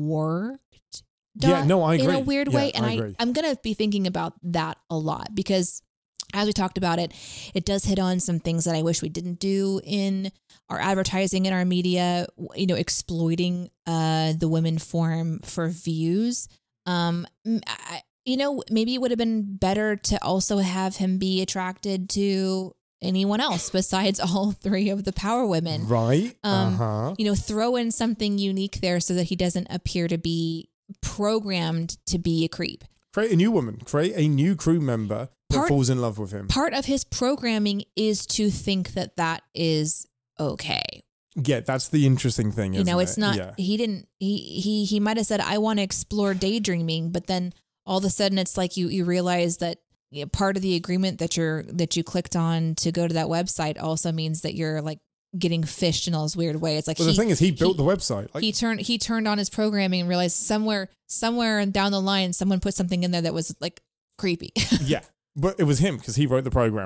Speaker 3: worked.
Speaker 2: Yeah, no, I
Speaker 3: In a
Speaker 2: agree.
Speaker 3: weird
Speaker 2: Yeah,
Speaker 3: way. And
Speaker 2: I
Speaker 3: I,
Speaker 2: agree.
Speaker 3: I'm going to be thinking about that a lot because as we talked about it, it does hit on some things that I wish we didn't do in our advertising and our media, you know, exploiting uh, the women form for views. Um, I, you know, maybe it would have been better to also have him be attracted to anyone else besides all three of the power women.
Speaker 2: Right.
Speaker 3: Um,
Speaker 2: uh-huh.
Speaker 3: You know, throw in something unique there so that he doesn't appear to be programmed to be a creep.
Speaker 2: Create a new woman. Create a new crew member that
Speaker 3: Part-
Speaker 2: falls in love with him.
Speaker 3: Part of his programming is to think that that is okay.
Speaker 2: Yeah, that's the interesting thing.
Speaker 3: You know,
Speaker 2: isn't
Speaker 3: it's
Speaker 2: it?
Speaker 3: not,
Speaker 2: Yeah.
Speaker 3: he didn't, he, he, he might've said, I want to explore daydreaming, but then all of a sudden it's like you, you realize that you know, part of the agreement that you're, that you clicked on to go to that website also means that you're like getting fished in all this weird way. It's like,
Speaker 2: Well,
Speaker 3: he,
Speaker 2: the thing is, he built
Speaker 3: he-
Speaker 2: the website. Like,
Speaker 3: he turned, he turned on his programming and realized somewhere, somewhere down the line, someone put something in there that was like creepy.
Speaker 2: yeah, but it was him because he wrote the program.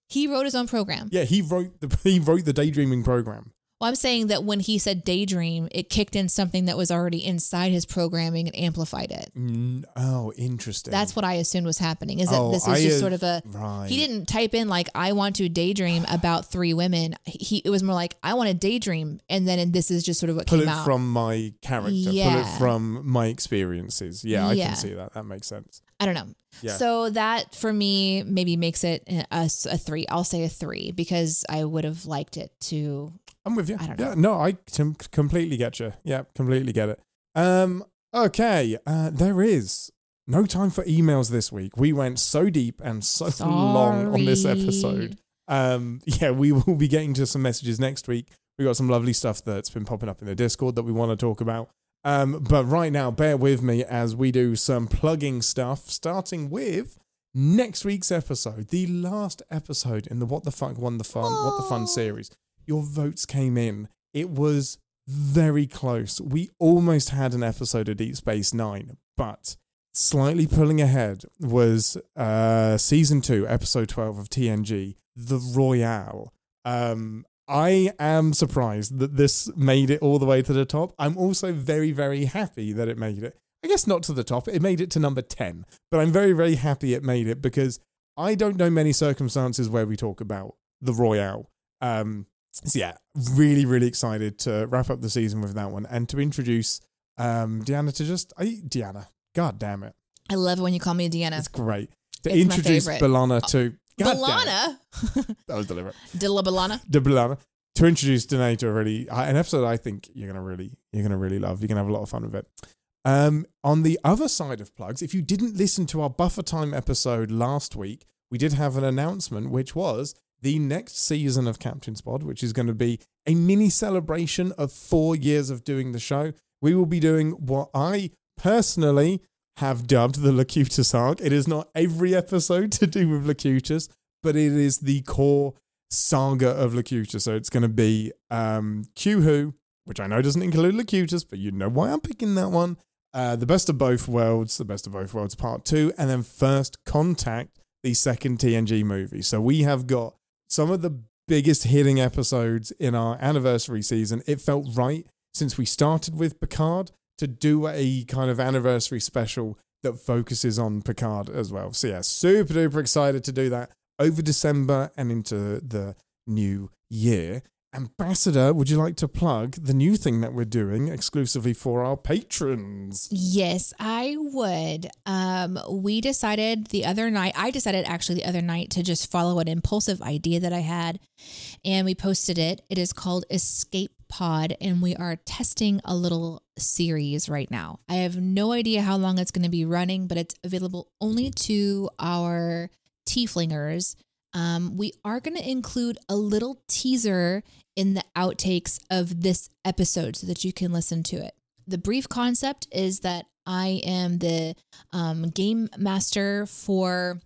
Speaker 3: He wrote his own program.
Speaker 2: Yeah, he wrote the he wrote the daydreaming program.
Speaker 3: Well, I'm saying that when he said daydream, it kicked in something that was already inside his programming and amplified it.
Speaker 2: Mm, oh, interesting.
Speaker 3: That's what I assumed was happening. Is that
Speaker 2: Oh,
Speaker 3: this was
Speaker 2: I,
Speaker 3: just
Speaker 2: uh,
Speaker 3: sort of a...
Speaker 2: right.
Speaker 3: He didn't type in like, I want to daydream about three women. He It was more like, I want to daydream. And then this is just sort of what
Speaker 2: Pull
Speaker 3: came
Speaker 2: it
Speaker 3: out.
Speaker 2: from my character. Pull
Speaker 3: Yeah.
Speaker 2: it from my experiences. Yeah, I
Speaker 3: Yeah.
Speaker 2: can see that. That makes sense.
Speaker 3: I don't know.
Speaker 2: Yeah.
Speaker 3: So that for me maybe makes it a, a three. I'll say a three because I would have liked it to...
Speaker 2: I'm with you.
Speaker 3: I don't know.
Speaker 2: Yeah, no, I com- completely get you. Yeah, completely get it. Um, okay, uh, there is no time for emails this week. We went so deep and so
Speaker 3: Sorry.
Speaker 2: long on this episode. Um, yeah, we will be getting to some messages next week. We got some lovely stuff that's been popping up in the Discord that we want to talk about. Um, but right now, bear with me as we do some plugging stuff, starting with next week's episode, the last episode in the What the Fuck Won the Fun, What the Fun series. Your votes came in. It was very close. We almost had an episode of Deep Space Nine, but slightly pulling ahead was uh, season two, episode twelve of T N G, The Royale. Um, I am surprised that this made it all the way to the top. I'm also very, very happy that it made it. I guess not to the top. It made it to number ten, but I'm very, very happy it made it because I don't know many circumstances where we talk about The Royale. Um, So yeah, really, really excited to wrap up the season with that one and to introduce um, Deanna to just... I, Deanna, god damn it.
Speaker 3: I love it when you call me Deanna.
Speaker 2: It's great. To
Speaker 3: It's my
Speaker 2: introduce
Speaker 3: favorite.
Speaker 2: B'Elanna to... God damn it.
Speaker 3: B'Elanna?
Speaker 2: That was deliberate.
Speaker 3: Dilla B'Elanna?
Speaker 2: To B'Elanna. To introduce Danae to a really... An episode I think you're going to really you're gonna really love. You're going to have a lot of fun with it. Um, on the other side of plugs, if you didn't listen to our Buffer Time episode last week, we did have an announcement, which was... the next season of Captain's Pod, which is going to be a mini celebration of four years of doing the show. We will be doing what I personally have dubbed the Locutus arc. It is not every episode to do with Locutus, but it is the core saga of Locutus. So it's going to be um, Q-Who, which I know doesn't include Locutus, but you know why I'm picking that one. Uh, the Best of Both Worlds, The Best of Both Worlds Part two, and then First Contact, the second T N G movie. So we have got some of the biggest hitting episodes in our anniversary season. It felt right since we started with Picard to do a kind of anniversary special that focuses on Picard as well. So yeah, super duper excited to do that over December and into the new year. Ambassador, would you like to plug the new thing that we're doing exclusively for our patrons?
Speaker 3: Yes, I would. Um, we decided the other night, I decided actually the other night to just follow an impulsive idea that I had, and we posted it. It is called Escape Pod, and we are testing a little series right now. I have no idea how long it's going to be running, but it's available only to our tieflingers. Um, we are going to include a little teaser in the outtakes of this episode so that you can listen to it. The brief concept is that I am the um, game master for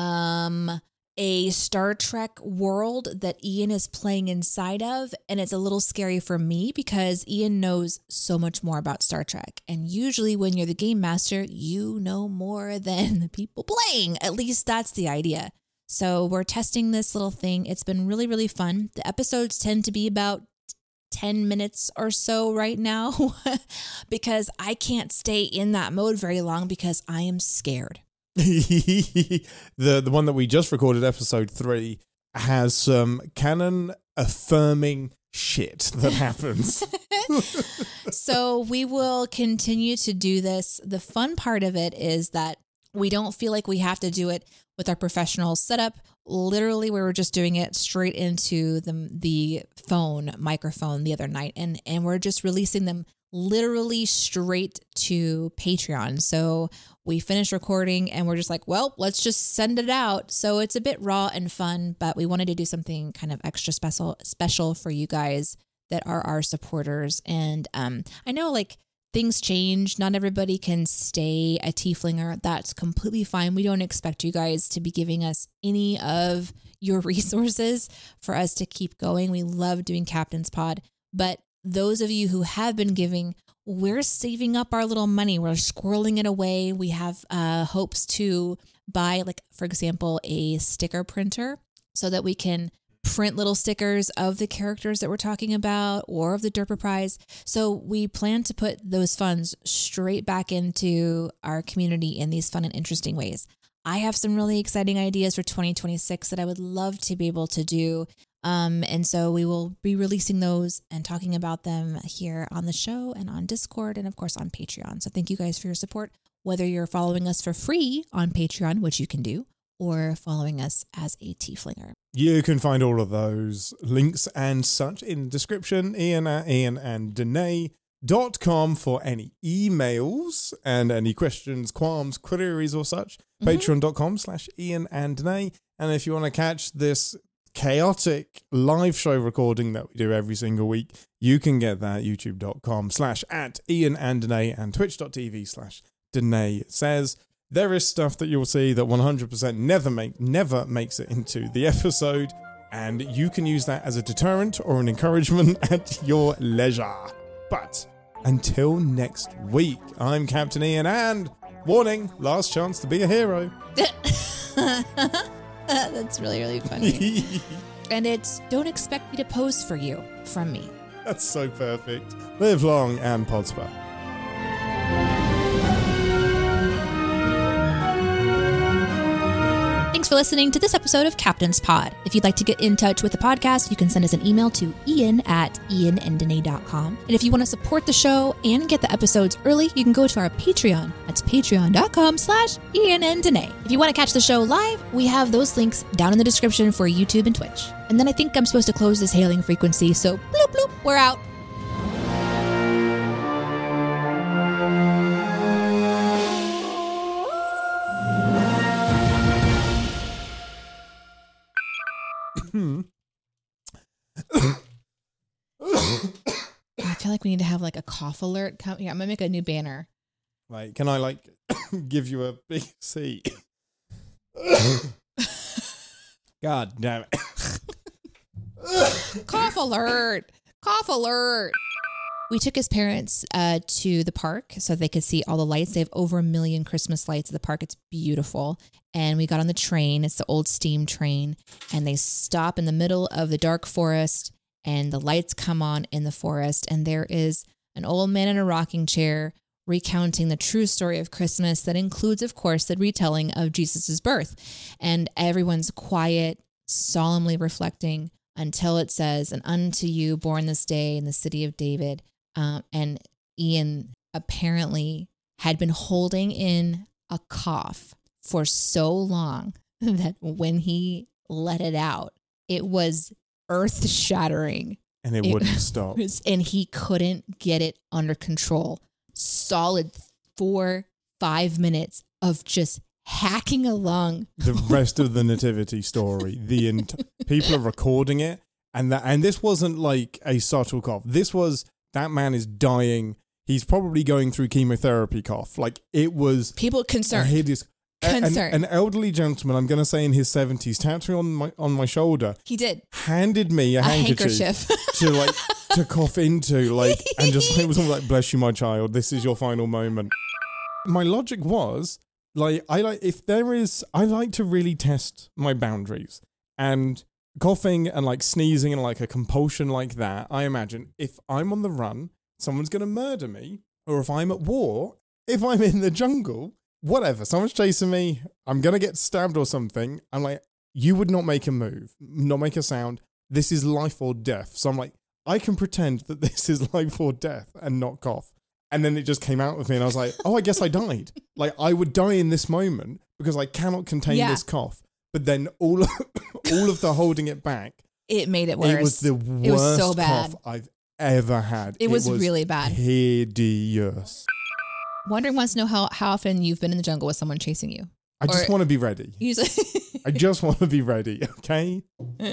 Speaker 3: um, a Star Trek world that Ian is playing inside of. And it's a little scary for me because Ian knows so much more about Star Trek. And usually when you're the game master, you know more than the people playing. At least that's the idea. So we're testing this little thing. It's been really, really fun. The episodes tend to be about ten minutes or so right now because I can't stay in that mode very long because I am scared.
Speaker 2: the the one that we just recorded, episode three, has some canon affirming shit that happens.
Speaker 3: So we will continue to do this. The fun part of it is that we don't feel like we have to do it with our professional setup. Literally, we were just doing it straight into the the phone microphone the other night, and and we're just releasing them literally straight to Patreon. So we finished recording and we're just like, well, let's just send it out. So it's a bit raw and fun, but we wanted to do something kind of extra special special for you guys that are our supporters. And um, I know like things change. Not everybody can stay a tieflinger. That's completely fine. We don't expect you guys to be giving us any of your resources for us to keep going. We love doing Captain's Pod, but those of you who have been giving, we're saving up our little money. We're squirreling it away. We have uh, hopes to buy, like, for example, a sticker printer so that we can print little stickers of the characters that we're talking about or of the Derper Prize. So we plan to put those funds straight back into our community in these fun and interesting ways. I have some really exciting ideas for twenty twenty-six that I would love to be able to do. Um, and so we will be releasing those and talking about them here on the show and on Discord and of course on Patreon. So thank you guys for your support, whether you're following us for free on Patreon, which you can do, or following us as a tieflinger.
Speaker 2: You can find all of those links and such in the description. Ian at Ian and Danae dot com for any emails and any questions, qualms, queries or such. Mm-hmm. Patreon.com slash Ian and Danae. And if you want to catch this chaotic live show recording that we do every single week, you can get that at youtube.com slash at Ian and Danae and twitch.tv slash Danae says. There is stuff that you'll see that one hundred percent never make never makes it into the episode, and you can use that as a deterrent or an encouragement at your leisure. But until next week, I'm Captain Ian, and warning, last chance to be a hero.
Speaker 3: That's really, really funny. And it's don't expect me to pose for you from me.
Speaker 2: That's so perfect. Live long and prosper.
Speaker 3: Thanks for listening to this episode of Captain's Pod. If you'd like to get in touch with the podcast, you can send us an email to ian at ian and danae dot com. And if you want to support the show and get the episodes early, you can go to our Patreon. That's patreon.com slash Ian and Danae. If you want to catch the show live, we have those links down in the description for YouTube and Twitch. And then I think I'm supposed to close this hailing frequency, so bloop bloop, we're out. I feel like we need to have like a cough alert. Come, yeah, I'm gonna make a new banner.
Speaker 2: Like, can I like give you a big C? God damn it!
Speaker 3: Cough alert! Cough alert! We took his parents uh, to the park so they could see all the lights. They have over a million Christmas lights at the park. It's beautiful. And we got on the train. It's the old steam train. And they stop in the middle of the dark forest. And the lights come on in the forest. And there is an old man in a rocking chair recounting the true story of Christmas that includes, of course, the retelling of Jesus's birth. And everyone's quiet, solemnly reflecting until it says, "And unto you born this day in the city of David." Um, and Ian apparently had been holding in a cough for so long that when he let it out, it was earth shattering.
Speaker 2: And it, it wouldn't stop.
Speaker 3: Was, and he couldn't get it under control. Solid four, five minutes of just hacking along.
Speaker 2: The rest of the nativity story, the ent- people are recording it. And that, and this wasn't like a subtle cough. This was, that man is dying. He's probably going through chemotherapy cough. Like, it was
Speaker 3: people concerned.
Speaker 2: A hideous,
Speaker 3: concerned.
Speaker 2: An, an elderly gentleman, I'm going to say in his seventies, tapped me on my on my shoulder.
Speaker 3: He did.
Speaker 2: Handed me a, a handkerchief, handkerchief. to like to cough into, like, and just it was all like, "Bless you, my child. This is your final moment." My logic was like, I like if there is, I like to really test my boundaries, and coughing and like sneezing and like a compulsion like that, I imagine if I'm on the run, someone's going to murder me, or if I'm at war, if I'm in the jungle, whatever, someone's chasing me, I'm going to get stabbed or something. I'm like, you would not make a move, not make a sound. This is life or death. So I'm like, I can pretend that this is life or death and not cough. And then it just came out with me and I was like, oh, I guess I died. Like, I would die in this moment because I cannot contain yeah. this cough. But then all of, all of the holding it back,
Speaker 3: it made it worse.
Speaker 2: It was the worst
Speaker 3: it was so bad.
Speaker 2: cough I've ever had.
Speaker 3: It, it was, was really bad.
Speaker 2: Hideous.
Speaker 3: Wondering wants to know how, how often you've been in the jungle with someone chasing you.
Speaker 2: I just want to be ready. I just want to be ready, okay?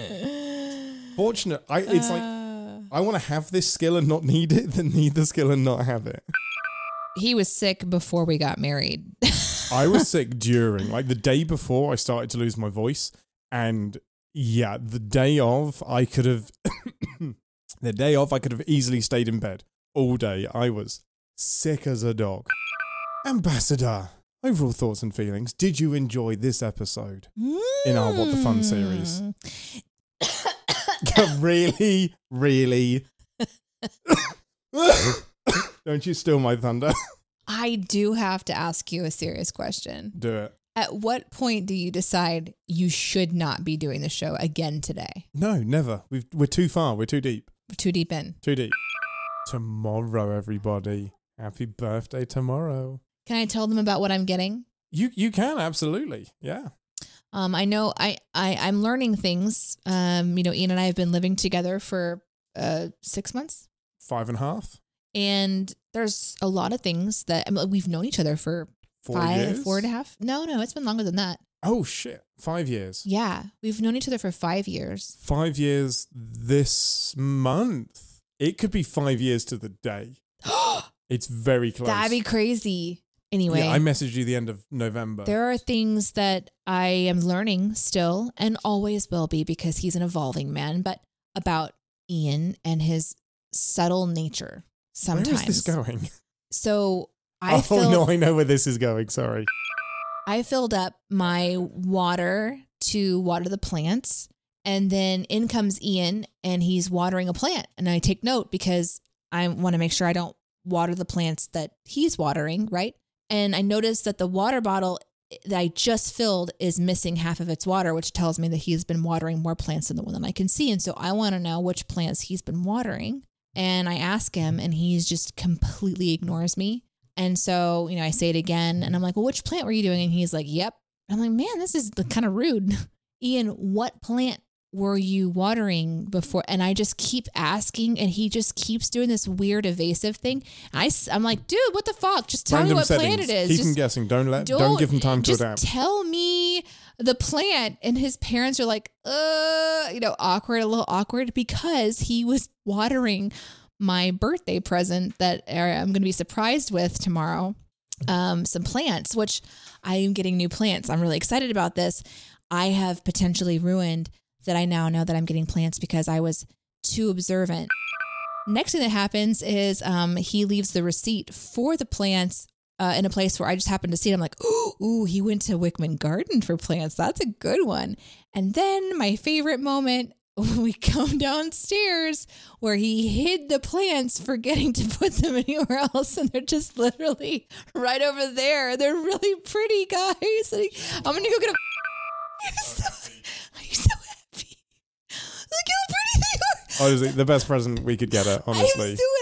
Speaker 2: Fortunate. I, it's uh, like, I want to have this skill and not need it, than need the skill and not have it.
Speaker 3: He was sick before we got married.
Speaker 2: I was sick during, like the day before I started to lose my voice. And yeah, the day of, I could have, the day of, I could have easily stayed in bed all day. I was sick as a dog. Ambassador, overall thoughts and feelings. Did you enjoy this episode in our What the Fun series? really, really. Don't you steal my thunder.
Speaker 3: I do have to ask you a serious question.
Speaker 2: Do it.
Speaker 3: At what point do you decide you should not be doing the show again today?
Speaker 2: No, never. We've, we're too far. We're too deep.
Speaker 3: We're too deep in.
Speaker 2: Too deep. Tomorrow, everybody. Happy birthday tomorrow.
Speaker 3: Can I tell them about what I'm getting?
Speaker 2: You you can, absolutely. Yeah.
Speaker 3: Um, I know I, I, I'm learning things. Um, you know, Ian and I have been living together for uh, six months.
Speaker 2: Five and a half.
Speaker 3: And there's a lot of things that I mean, we've known each other for
Speaker 2: Four
Speaker 3: five,
Speaker 2: years?
Speaker 3: four and a half. No, no, it's been longer than that.
Speaker 2: Oh, shit. Five years.
Speaker 3: Yeah. We've known each other for five years.
Speaker 2: Five years this month. It could be five years to the day. It's very close.
Speaker 3: That'd be crazy. Anyway.
Speaker 2: Yeah, I messaged you the end of November.
Speaker 3: There are things that I am learning still and always will be because he's an evolving man, but about Ian and his subtle nature sometimes.
Speaker 2: Where is this going?
Speaker 3: So I
Speaker 2: oh,
Speaker 3: filled,
Speaker 2: no, I know where this is going. Sorry.
Speaker 3: I filled up my water to water the plants, and then in comes Ian and he's watering a plant. And I take note because I want to make sure I don't water the plants that he's watering, right? And I noticed that the water bottle that I just filled is missing half of its water, which tells me that he's been watering more plants than the one that I can see. And so I want to know which plants he's been watering. And I ask him and he's just completely ignores me. And so, you know, I say it again and I'm like, well, which plant were you doing? And he's like, yep. I'm like, man, this is kind of rude. Ian, what plant were you watering before? And I just keep asking and he just keeps doing this weird evasive thing. I, I'm like, dude, what the fuck? Just tell
Speaker 2: Random
Speaker 3: me what
Speaker 2: settings.
Speaker 3: plant it is.
Speaker 2: Keep
Speaker 3: just,
Speaker 2: them guessing. Don't let. Don't,
Speaker 3: don't
Speaker 2: give them time to
Speaker 3: just
Speaker 2: adapt.
Speaker 3: Tell me the plant. And his parents are like, uh, you know, awkward, a little awkward because he was watering my birthday present that I'm going to be surprised with tomorrow. Um, some plants, which I am getting new plants. I'm really excited about this. I have potentially ruined that I now know that I'm getting plants because I was too observant. Next thing that happens is um, he leaves the receipt for the plants uh, in a place where I just happened to see it. I'm like, ooh, he went to Wickman Garden for plants. That's a good one. And then my favorite moment, we come downstairs where he hid the plants, forgetting to put them anywhere else. And they're just literally right over there. They're really pretty, guys. I'm going to go get a... I'm so, I'm so happy. Look how pretty they are.
Speaker 2: Honestly, the best present we could get her, honestly.
Speaker 3: I'm so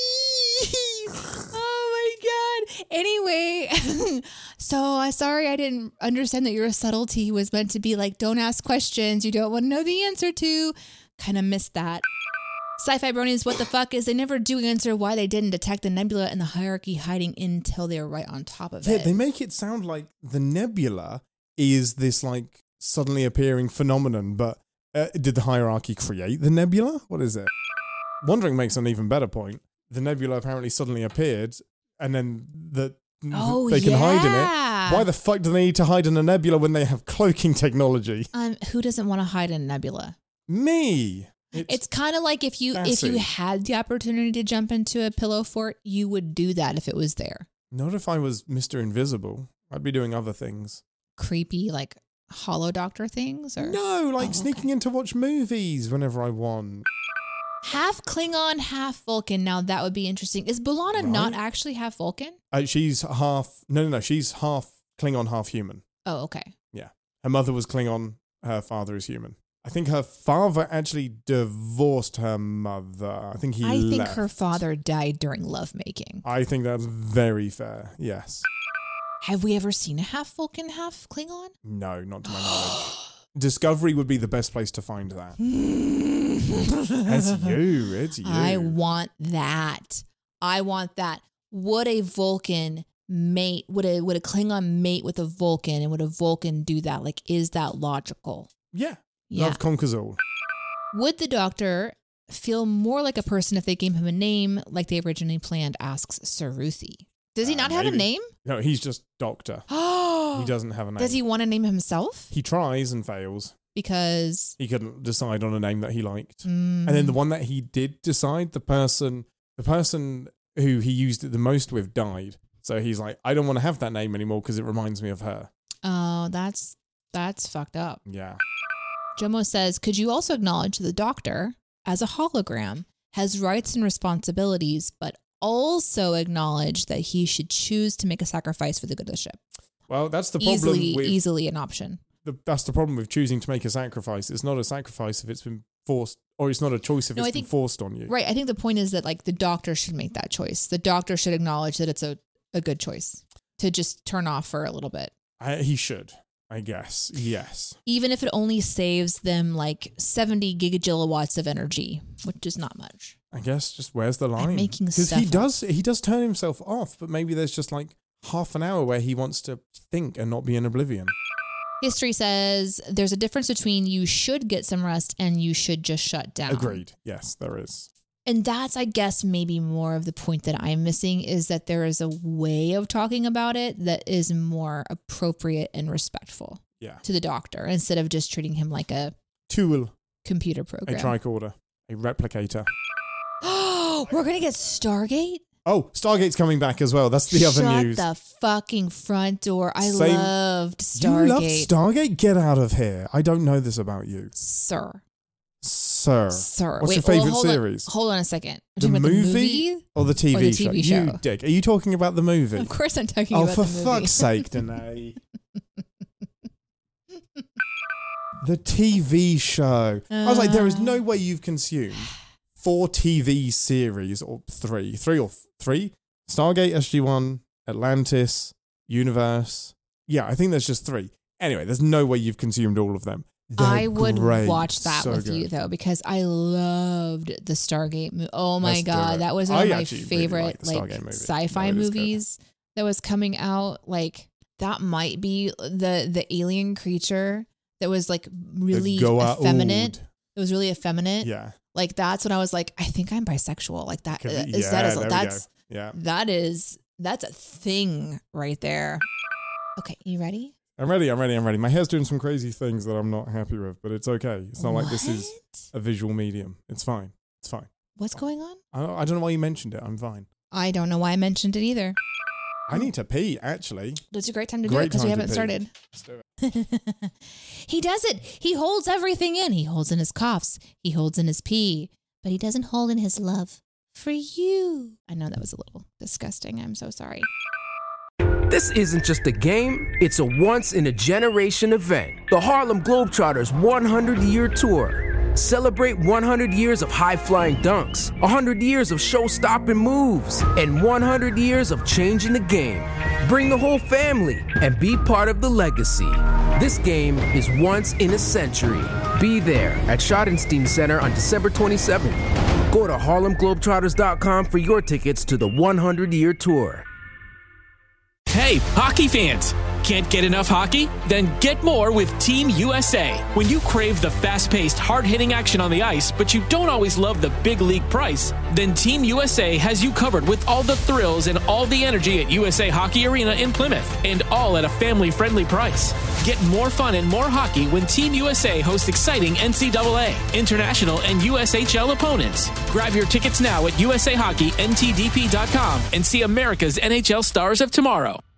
Speaker 3: happy. Oh my God. Anyway, so uh, sorry I didn't understand that your subtlety was meant to be like, don't ask questions you don't want to know the answer to. Kind of missed that. Sci-Fi Bronies, what the fuck is they never do answer why they didn't detect the nebula and the hierarchy hiding until they were right on top of
Speaker 2: Yeah,
Speaker 3: it.
Speaker 2: they make it sound like the nebula is this like suddenly appearing phenomenon, but uh, did the hierarchy create the nebula? What is it? Wondering makes an even better point. The nebula apparently suddenly appeared, and then the
Speaker 3: Oh,
Speaker 2: they can
Speaker 3: yeah.
Speaker 2: hide in it. Why the fuck do they need to hide in a nebula when they have cloaking technology?
Speaker 3: Um, who doesn't want to hide in a nebula?
Speaker 2: Me.
Speaker 3: It's, it's kind of like if you
Speaker 2: fancy.
Speaker 3: if you had the opportunity to jump into a pillow fort, you would do that if it was there.
Speaker 2: Not if I was Mister Invisible. I'd be doing other things.
Speaker 3: Creepy, like Hollow Doctor things, or
Speaker 2: No, like
Speaker 3: Oh,
Speaker 2: sneaking
Speaker 3: okay.
Speaker 2: in to watch movies whenever I want.
Speaker 3: half Klingon, half Vulcan. Now that would be interesting. Is B'Elanna
Speaker 2: Right.
Speaker 3: not actually half Vulcan?
Speaker 2: Uh, she's half. No, no, no. She's half Klingon, half human.
Speaker 3: Oh, okay.
Speaker 2: Her mother was Klingon. Her father is human. I think her father actually divorced her mother. I think he
Speaker 3: I think
Speaker 2: left.
Speaker 3: her father died during lovemaking.
Speaker 2: I think that's very fair. Yes.
Speaker 3: Have we ever seen a half Vulcan, half Klingon?
Speaker 2: No, not to my knowledge. Discovery would be the best place to find that. It's you. It's you.
Speaker 3: I want that. I want that. Would a Vulcan mate, would a would a Klingon mate with a Vulcan, and would a Vulcan do that? Like, is that logical?
Speaker 2: Yeah.
Speaker 3: Yeah.
Speaker 2: Love conquers all.
Speaker 3: Would the Doctor feel more like a person if they gave him a name like they originally planned? Asks Saruthi. Does he
Speaker 2: Uh,
Speaker 3: not have a
Speaker 2: maybe.
Speaker 3: name?
Speaker 2: No, he's just Doctor.
Speaker 3: Oh,
Speaker 2: He doesn't have a name.
Speaker 3: Does he want to name himself?
Speaker 2: He tries and fails.
Speaker 3: Because
Speaker 2: He couldn't decide on a name that he liked.
Speaker 3: mm,
Speaker 2: And then the one that he did decide, the person, the person who he used it the most with died. So he's like, I don't want to have that name anymore because it reminds me of her.
Speaker 3: Oh, that's that's fucked up.
Speaker 2: Yeah.
Speaker 3: Jomo says, could you also acknowledge the Doctor, as a hologram, has rights and responsibilities, but also acknowledge that he should choose to make a sacrifice for the good of the ship?
Speaker 2: Well, that's the problem.
Speaker 3: Easily,
Speaker 2: with,
Speaker 3: easily an option.
Speaker 2: The, that's the problem with choosing to make a sacrifice. It's not a sacrifice if it's been forced, or it's not a choice if
Speaker 3: No,
Speaker 2: it's
Speaker 3: I think-
Speaker 2: been forced on you.
Speaker 3: Right. I think the point is that like the Doctor should make that choice. The Doctor should acknowledge that it's a, a good choice to just turn off for a little bit.
Speaker 2: I, he should, I guess. Yes.
Speaker 3: Even if it only saves them like seventy gigajilliwatts of energy, which is not much.
Speaker 2: I guess just where's the line?
Speaker 3: making
Speaker 2: Because
Speaker 3: stuff
Speaker 2: he
Speaker 3: up.
Speaker 2: does he does turn himself off, but maybe there's just like half an hour where he wants to think and not be in oblivion.
Speaker 3: History says there's a difference between you should get some rest and you should just shut down.
Speaker 2: Agreed. Yes, there is.
Speaker 3: And that's, I guess, maybe more of the point that I'm missing is that there is a way of talking about it that is more appropriate and respectful
Speaker 2: Yeah.
Speaker 3: to the Doctor instead of just treating him like a
Speaker 2: Tool,
Speaker 3: computer
Speaker 2: a
Speaker 3: program.
Speaker 2: tricorder, a replicator.
Speaker 3: Oh, we're going to get Stargate?
Speaker 2: Oh, Stargate's coming back as well. That's the other
Speaker 3: Shut
Speaker 2: news.
Speaker 3: the fucking front door. I
Speaker 2: Same-
Speaker 3: loved
Speaker 2: You
Speaker 3: Stargate.
Speaker 2: love Stargate? Get out of here. I don't know this about you.
Speaker 3: Sir.
Speaker 2: Sir.
Speaker 3: Sir.
Speaker 2: What's
Speaker 3: Wait,
Speaker 2: your
Speaker 3: well,
Speaker 2: favourite
Speaker 3: hold on-
Speaker 2: series?
Speaker 3: Hold on a second. I'm
Speaker 2: The
Speaker 3: talking about
Speaker 2: movie,
Speaker 3: the movie?
Speaker 2: or the T V,
Speaker 3: Or the
Speaker 2: show?
Speaker 3: T V
Speaker 2: You
Speaker 3: show.
Speaker 2: dick. Are you talking about the movie?
Speaker 3: Of course I'm talking
Speaker 2: Oh,
Speaker 3: about
Speaker 2: for
Speaker 3: the movie.
Speaker 2: fuck's sake, Danae. The T V show. I was like, there is no way you've consumed four T V series or three, three or f- three. Stargate, S G one, Atlantis, Universe. Yeah, I think there's just three. Anyway, there's no way you've consumed all of them. They're
Speaker 3: I would
Speaker 2: great.
Speaker 3: watch that
Speaker 2: So
Speaker 3: with
Speaker 2: good.
Speaker 3: you though, because I loved the Stargate movie. Oh my
Speaker 2: Let's do
Speaker 3: god,
Speaker 2: it.
Speaker 3: that was one
Speaker 2: I
Speaker 3: of my
Speaker 2: actually really
Speaker 3: favorite
Speaker 2: like the
Speaker 3: like
Speaker 2: Stargate movie.
Speaker 3: sci-fi
Speaker 2: No, it is good.
Speaker 3: movies that was coming out. Like that might be the the alien creature that was like really
Speaker 2: The Goa'uld.
Speaker 3: effeminate. It was really effeminate.
Speaker 2: Yeah.
Speaker 3: Like that's when I was like, I think I'm bisexual. Like that
Speaker 2: Could be-
Speaker 3: is
Speaker 2: yeah,
Speaker 3: that is
Speaker 2: there we
Speaker 3: that's
Speaker 2: go. Yeah.
Speaker 3: that is that's a thing right there. Okay, you ready?
Speaker 2: I'm ready, I'm ready, I'm ready. My hair's doing some crazy things that I'm not happy with, but it's okay. It's not like this is
Speaker 3: What?
Speaker 2: a visual medium. It's fine. It's fine.
Speaker 3: What's going on?
Speaker 2: I don't, I don't know why you mentioned it. I'm fine.
Speaker 3: I don't know why I mentioned it either.
Speaker 2: I need to pee, actually.
Speaker 3: It's a great time to
Speaker 2: Great
Speaker 3: do it because we
Speaker 2: time to
Speaker 3: haven't
Speaker 2: pee.
Speaker 3: started.
Speaker 2: Let's do it.
Speaker 3: He does it. He holds everything in. He holds in his coughs. He holds in his pee, but he doesn't hold in his love for you. I know that was a little disgusting. I'm so sorry.
Speaker 4: This isn't just a game, it's a once-in-a-generation event. The Harlem Globetrotters one hundred year Tour. Celebrate one hundred years of high-flying dunks, one hundred years of show-stopping moves, and one hundred years of changing the game. Bring the whole family and be part of the legacy. This game is once in a century. Be there at Schottenstein Center on December twenty-seventh. Go to Harlem Globetrotters dot com for your tickets to the one hundred year Tour.
Speaker 1: Hey, hockey fans! Can't get enough hockey? Then get more with Team U S A. When you crave the fast-paced, hard-hitting action on the ice, but you don't always love the big league price, then Team U S A has you covered with all the thrills and all the energy at U S A Hockey Arena in Plymouth, and all at a family-friendly price. Get more fun and more hockey when Team U S A hosts exciting N C double A, international, and U S H L opponents. Grab your tickets now at U S A Hockey N T D P dot com and see America's N H L stars of tomorrow.